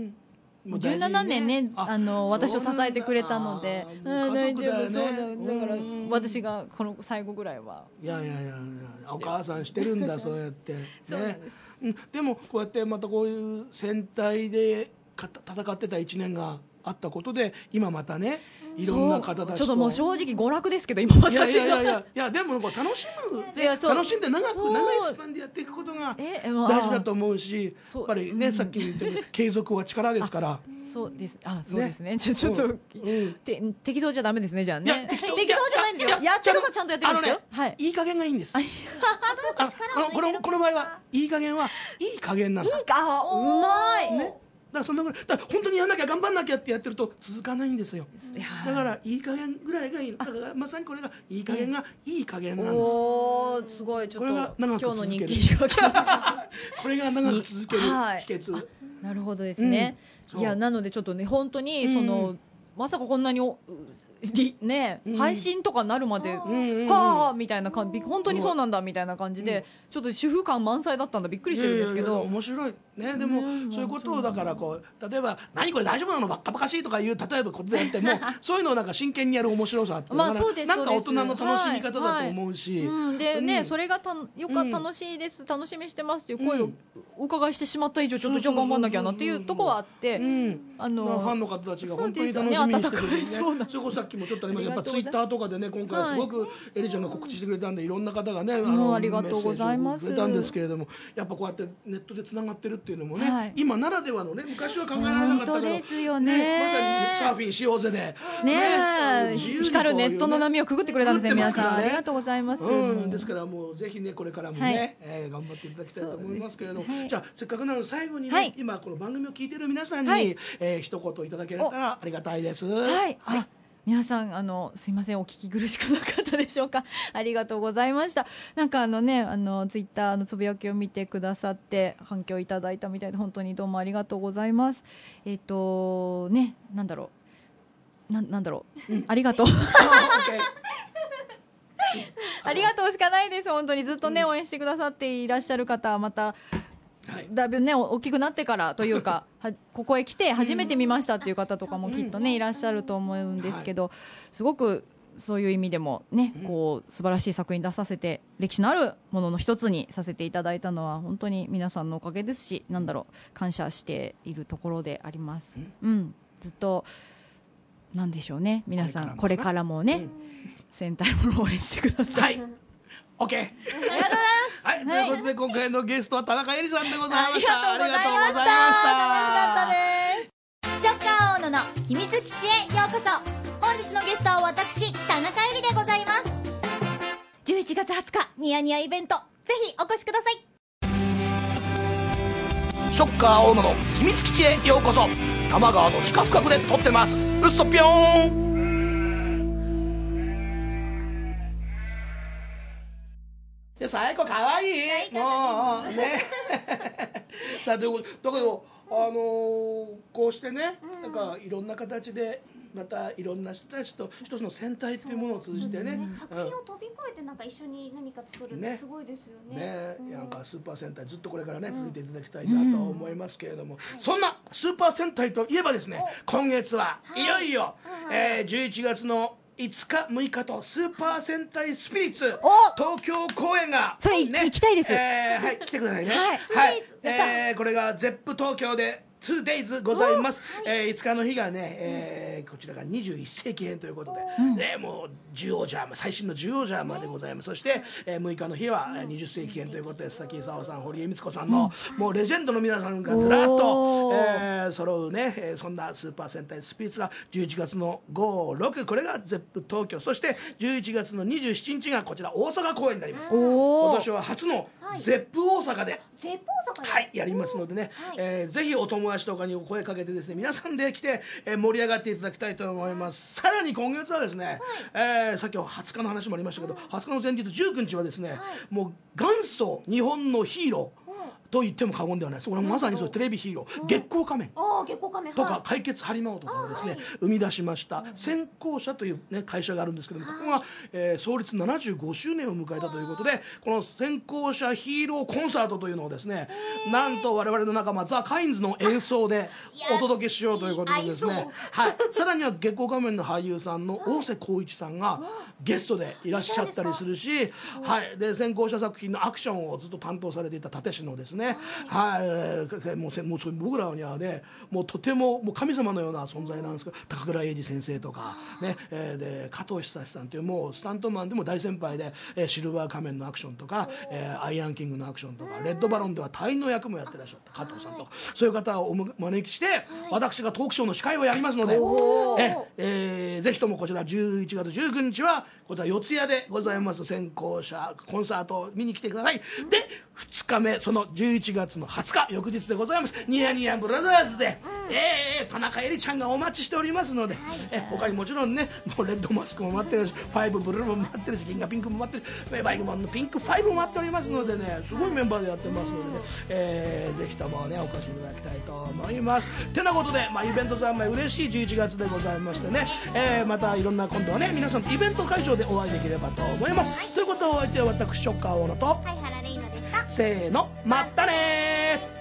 Speaker 3: 17年ね私を支えてくれたので大丈夫そうだから私がこの最後ぐらいはい
Speaker 1: やお母さんしてるんだそうやってね。でもこうやってまたこういう戦隊で戦ってた1年があったことで今またねいろんな方たちと
Speaker 3: ちょっともう正直娯楽ですけど今私
Speaker 1: いやでも楽しんで長いスパンでやっていくことが大事だと思うしやっぱりねさっき言ったように継続は力ですから。
Speaker 3: そうですそうですね。ちょっと適当じゃダメですねじゃあね。適当じゃないんですよ。やってるのちゃんとやってるんですよ。
Speaker 1: いい加減がいいんです。この場合はいい加減はいい加減なんだ。
Speaker 3: うまい。
Speaker 1: だからそんなぐらい本当にやんなきゃ頑張んなきゃってやってると続かないんですよ。だからいい加減ぐらいがいい。だからまさにこれがいい加減がいい加減なんです。
Speaker 3: おーすごいちょっと
Speaker 1: 今日
Speaker 3: の人気
Speaker 1: これが長く続ける秘訣。
Speaker 3: なるほどですね。いやなのでちょっとね本当にまさかこんなに配信とかになるまではあみたいな感じ本当にそうなんだみたいな感じでちょっと主婦感満載だったんだびっくりしてるんですけど
Speaker 1: 面白いね。でもそういうことをだからこう例えば何これ大丈夫なのばっかばかしいとかいう例えばことでやってもそういうのをなんか真剣にやる面白さってなんか大人の楽しみ方だと思うし
Speaker 3: でねそれがよか楽しいです楽しみにしてますっていう声をお伺いしてしまった以上ちょっと頑張んなきゃなっていうところはあって
Speaker 1: ファンの方たちが本当に楽しみにしてくれてそれこそさっききもちょっとありましたやっぱツイッターとかでね今回すごくエリちゃんが告知してくれたんでいろんな方がね
Speaker 3: ありがとうございます。
Speaker 1: メッセージをくれたんですけれどもやっぱこうやってネットでつながってるっていうのもね、今ならではのね昔は考えられなかったけど、
Speaker 3: 本当ですよね。
Speaker 1: まさにサーフィンしようぜで
Speaker 3: ね光るネットの波をくぐってくれたんですね皆さんありがとうございます。
Speaker 1: ですからもうぜひねこれからもね、頑張っていただきたいと思いますけれども、じゃあせっかくなので最後にね、今この番組を聞いている皆さんに、一言いただけたらありがたいです。
Speaker 3: 皆さんすいませんお聞き苦しくなかったでしょうか。ありがとうございました。なんかツイッターのつぶやきを見てくださって反響いただいたみたいで本当にどうもありがとうございます。なんだろうありがとうありがとうしかないです。本当にずっとね、応援してくださっていらっしゃる方まただいぶね大きくなってからというかここへ来て初めて見ましたっていう方とかもきっとねいらっしゃると思うんですけど、すごくそういう意味でもねこう素晴らしい作品出させて歴史のあるものの一つにさせていただいたのは本当に皆さんのおかげですし感謝しているところであります。ずっとなんでしょうね皆さんこれからもね戦隊ものを応援してください。
Speaker 1: オッケー。ありがとうございます。はい、ということで今回のゲストは田中絵里さんでございました。
Speaker 3: ありがとうございました。楽しかったです。
Speaker 4: ショッカー大野の秘密基地へようこそ。本日のゲストは私田中絵里でございます。11月20日ニヤニヤイベントぜひお越しください。
Speaker 1: ショッカー大野の秘密基地へようこそ。多摩川の地下深くで撮ってます。うっそぴょーん。最高かわいいもうねさあということだけどこうしてねなんかいろんな形でまたいろんな人たちと一つの戦隊というものを通じてね
Speaker 2: 作品を飛び越えてなんか一緒に何か作るってすごいですよね。
Speaker 1: なんかスーパー戦隊ずっとこれからね続いていただきたいなと思いますけれども、そんなスーパー戦隊といえばですね今月はいよいよ11月の5日6日とスーパー戦隊スピリッツ東京公演が
Speaker 3: それ行きたいです。
Speaker 1: はい来てくださいね。これがゼップ東京で2days ございます。5日の日がね、こちらが21世紀編ということで、もう10王者最新の10王者までございます。そして、6日の日は20世紀編ということで佐々木功さん堀江光子さんの、もうレジェンドの皆さんがずらっと、揃うね、そんなスーパー戦隊スピリッツが11月の5、6これがゼップ東京、そして11月の27日がこちら大阪公演になります。今年は初のゼップ大阪で、やりますのでね、ぜひお友達とかに声かけてですね皆さんで来て、盛り上がっていただきたいと思います。さらに今月はですね、さっき20日の話もありましたけど、20日の前日19日はですね、もう元祖日本のヒーローと言っても過言ではないです。これまさにそうテレビヒーロー、月光仮面とか解決ハリマオとかをですね生み出しました先行者という、ね、会社があるんですけども、ここが、創立75周年を迎えたということで、この先行者ヒーローコンサートというのをですね、なんと我々の仲間ザ・カインズの演奏でお届けしようということでですね、さらには月光仮面の俳優さんの大瀬光一さんがゲストでいらっしゃったりするし、で先行者作品のアクションをずっと担当されていた立石のですね、もう僕らにはねもうとても神様のような存在なんですけど、高倉英二先生とか、ねで加藤久志さんというもうスタントマンでも大先輩で、シルバー仮面のアクションとか、アイアンキングのアクションとか、レッドバロンでは隊員の役もやってらっしゃった加藤さんとか、そういう方をお招きして、私がトークショーの司会をやりますので、ぜひともこちら11月19日はこちら四谷でございます先行者コンサートを見に来てください。で2日目その11月の20日翌日でございます、ニヤニヤブラザーズで、田中絵里ちゃんがお待ちしておりますので、他にもちろんねもうレッドマスクも待ってるし、ファイブブルーも待ってるし、銀河ピンクも待ってるし、バイクマンのピンク5も待っておりますのでね、すごいメンバーでやってますのでね、ぜひともねお越しいただきたいと思います。てなことで、イベント三昧嬉しい11月でございましてね、またいろんな今度はね皆さんとイベント会場でお会いできればと思います。ということでお相手は私ショッカー大野と
Speaker 2: 原レイナでした。
Speaker 1: せーのまったねー。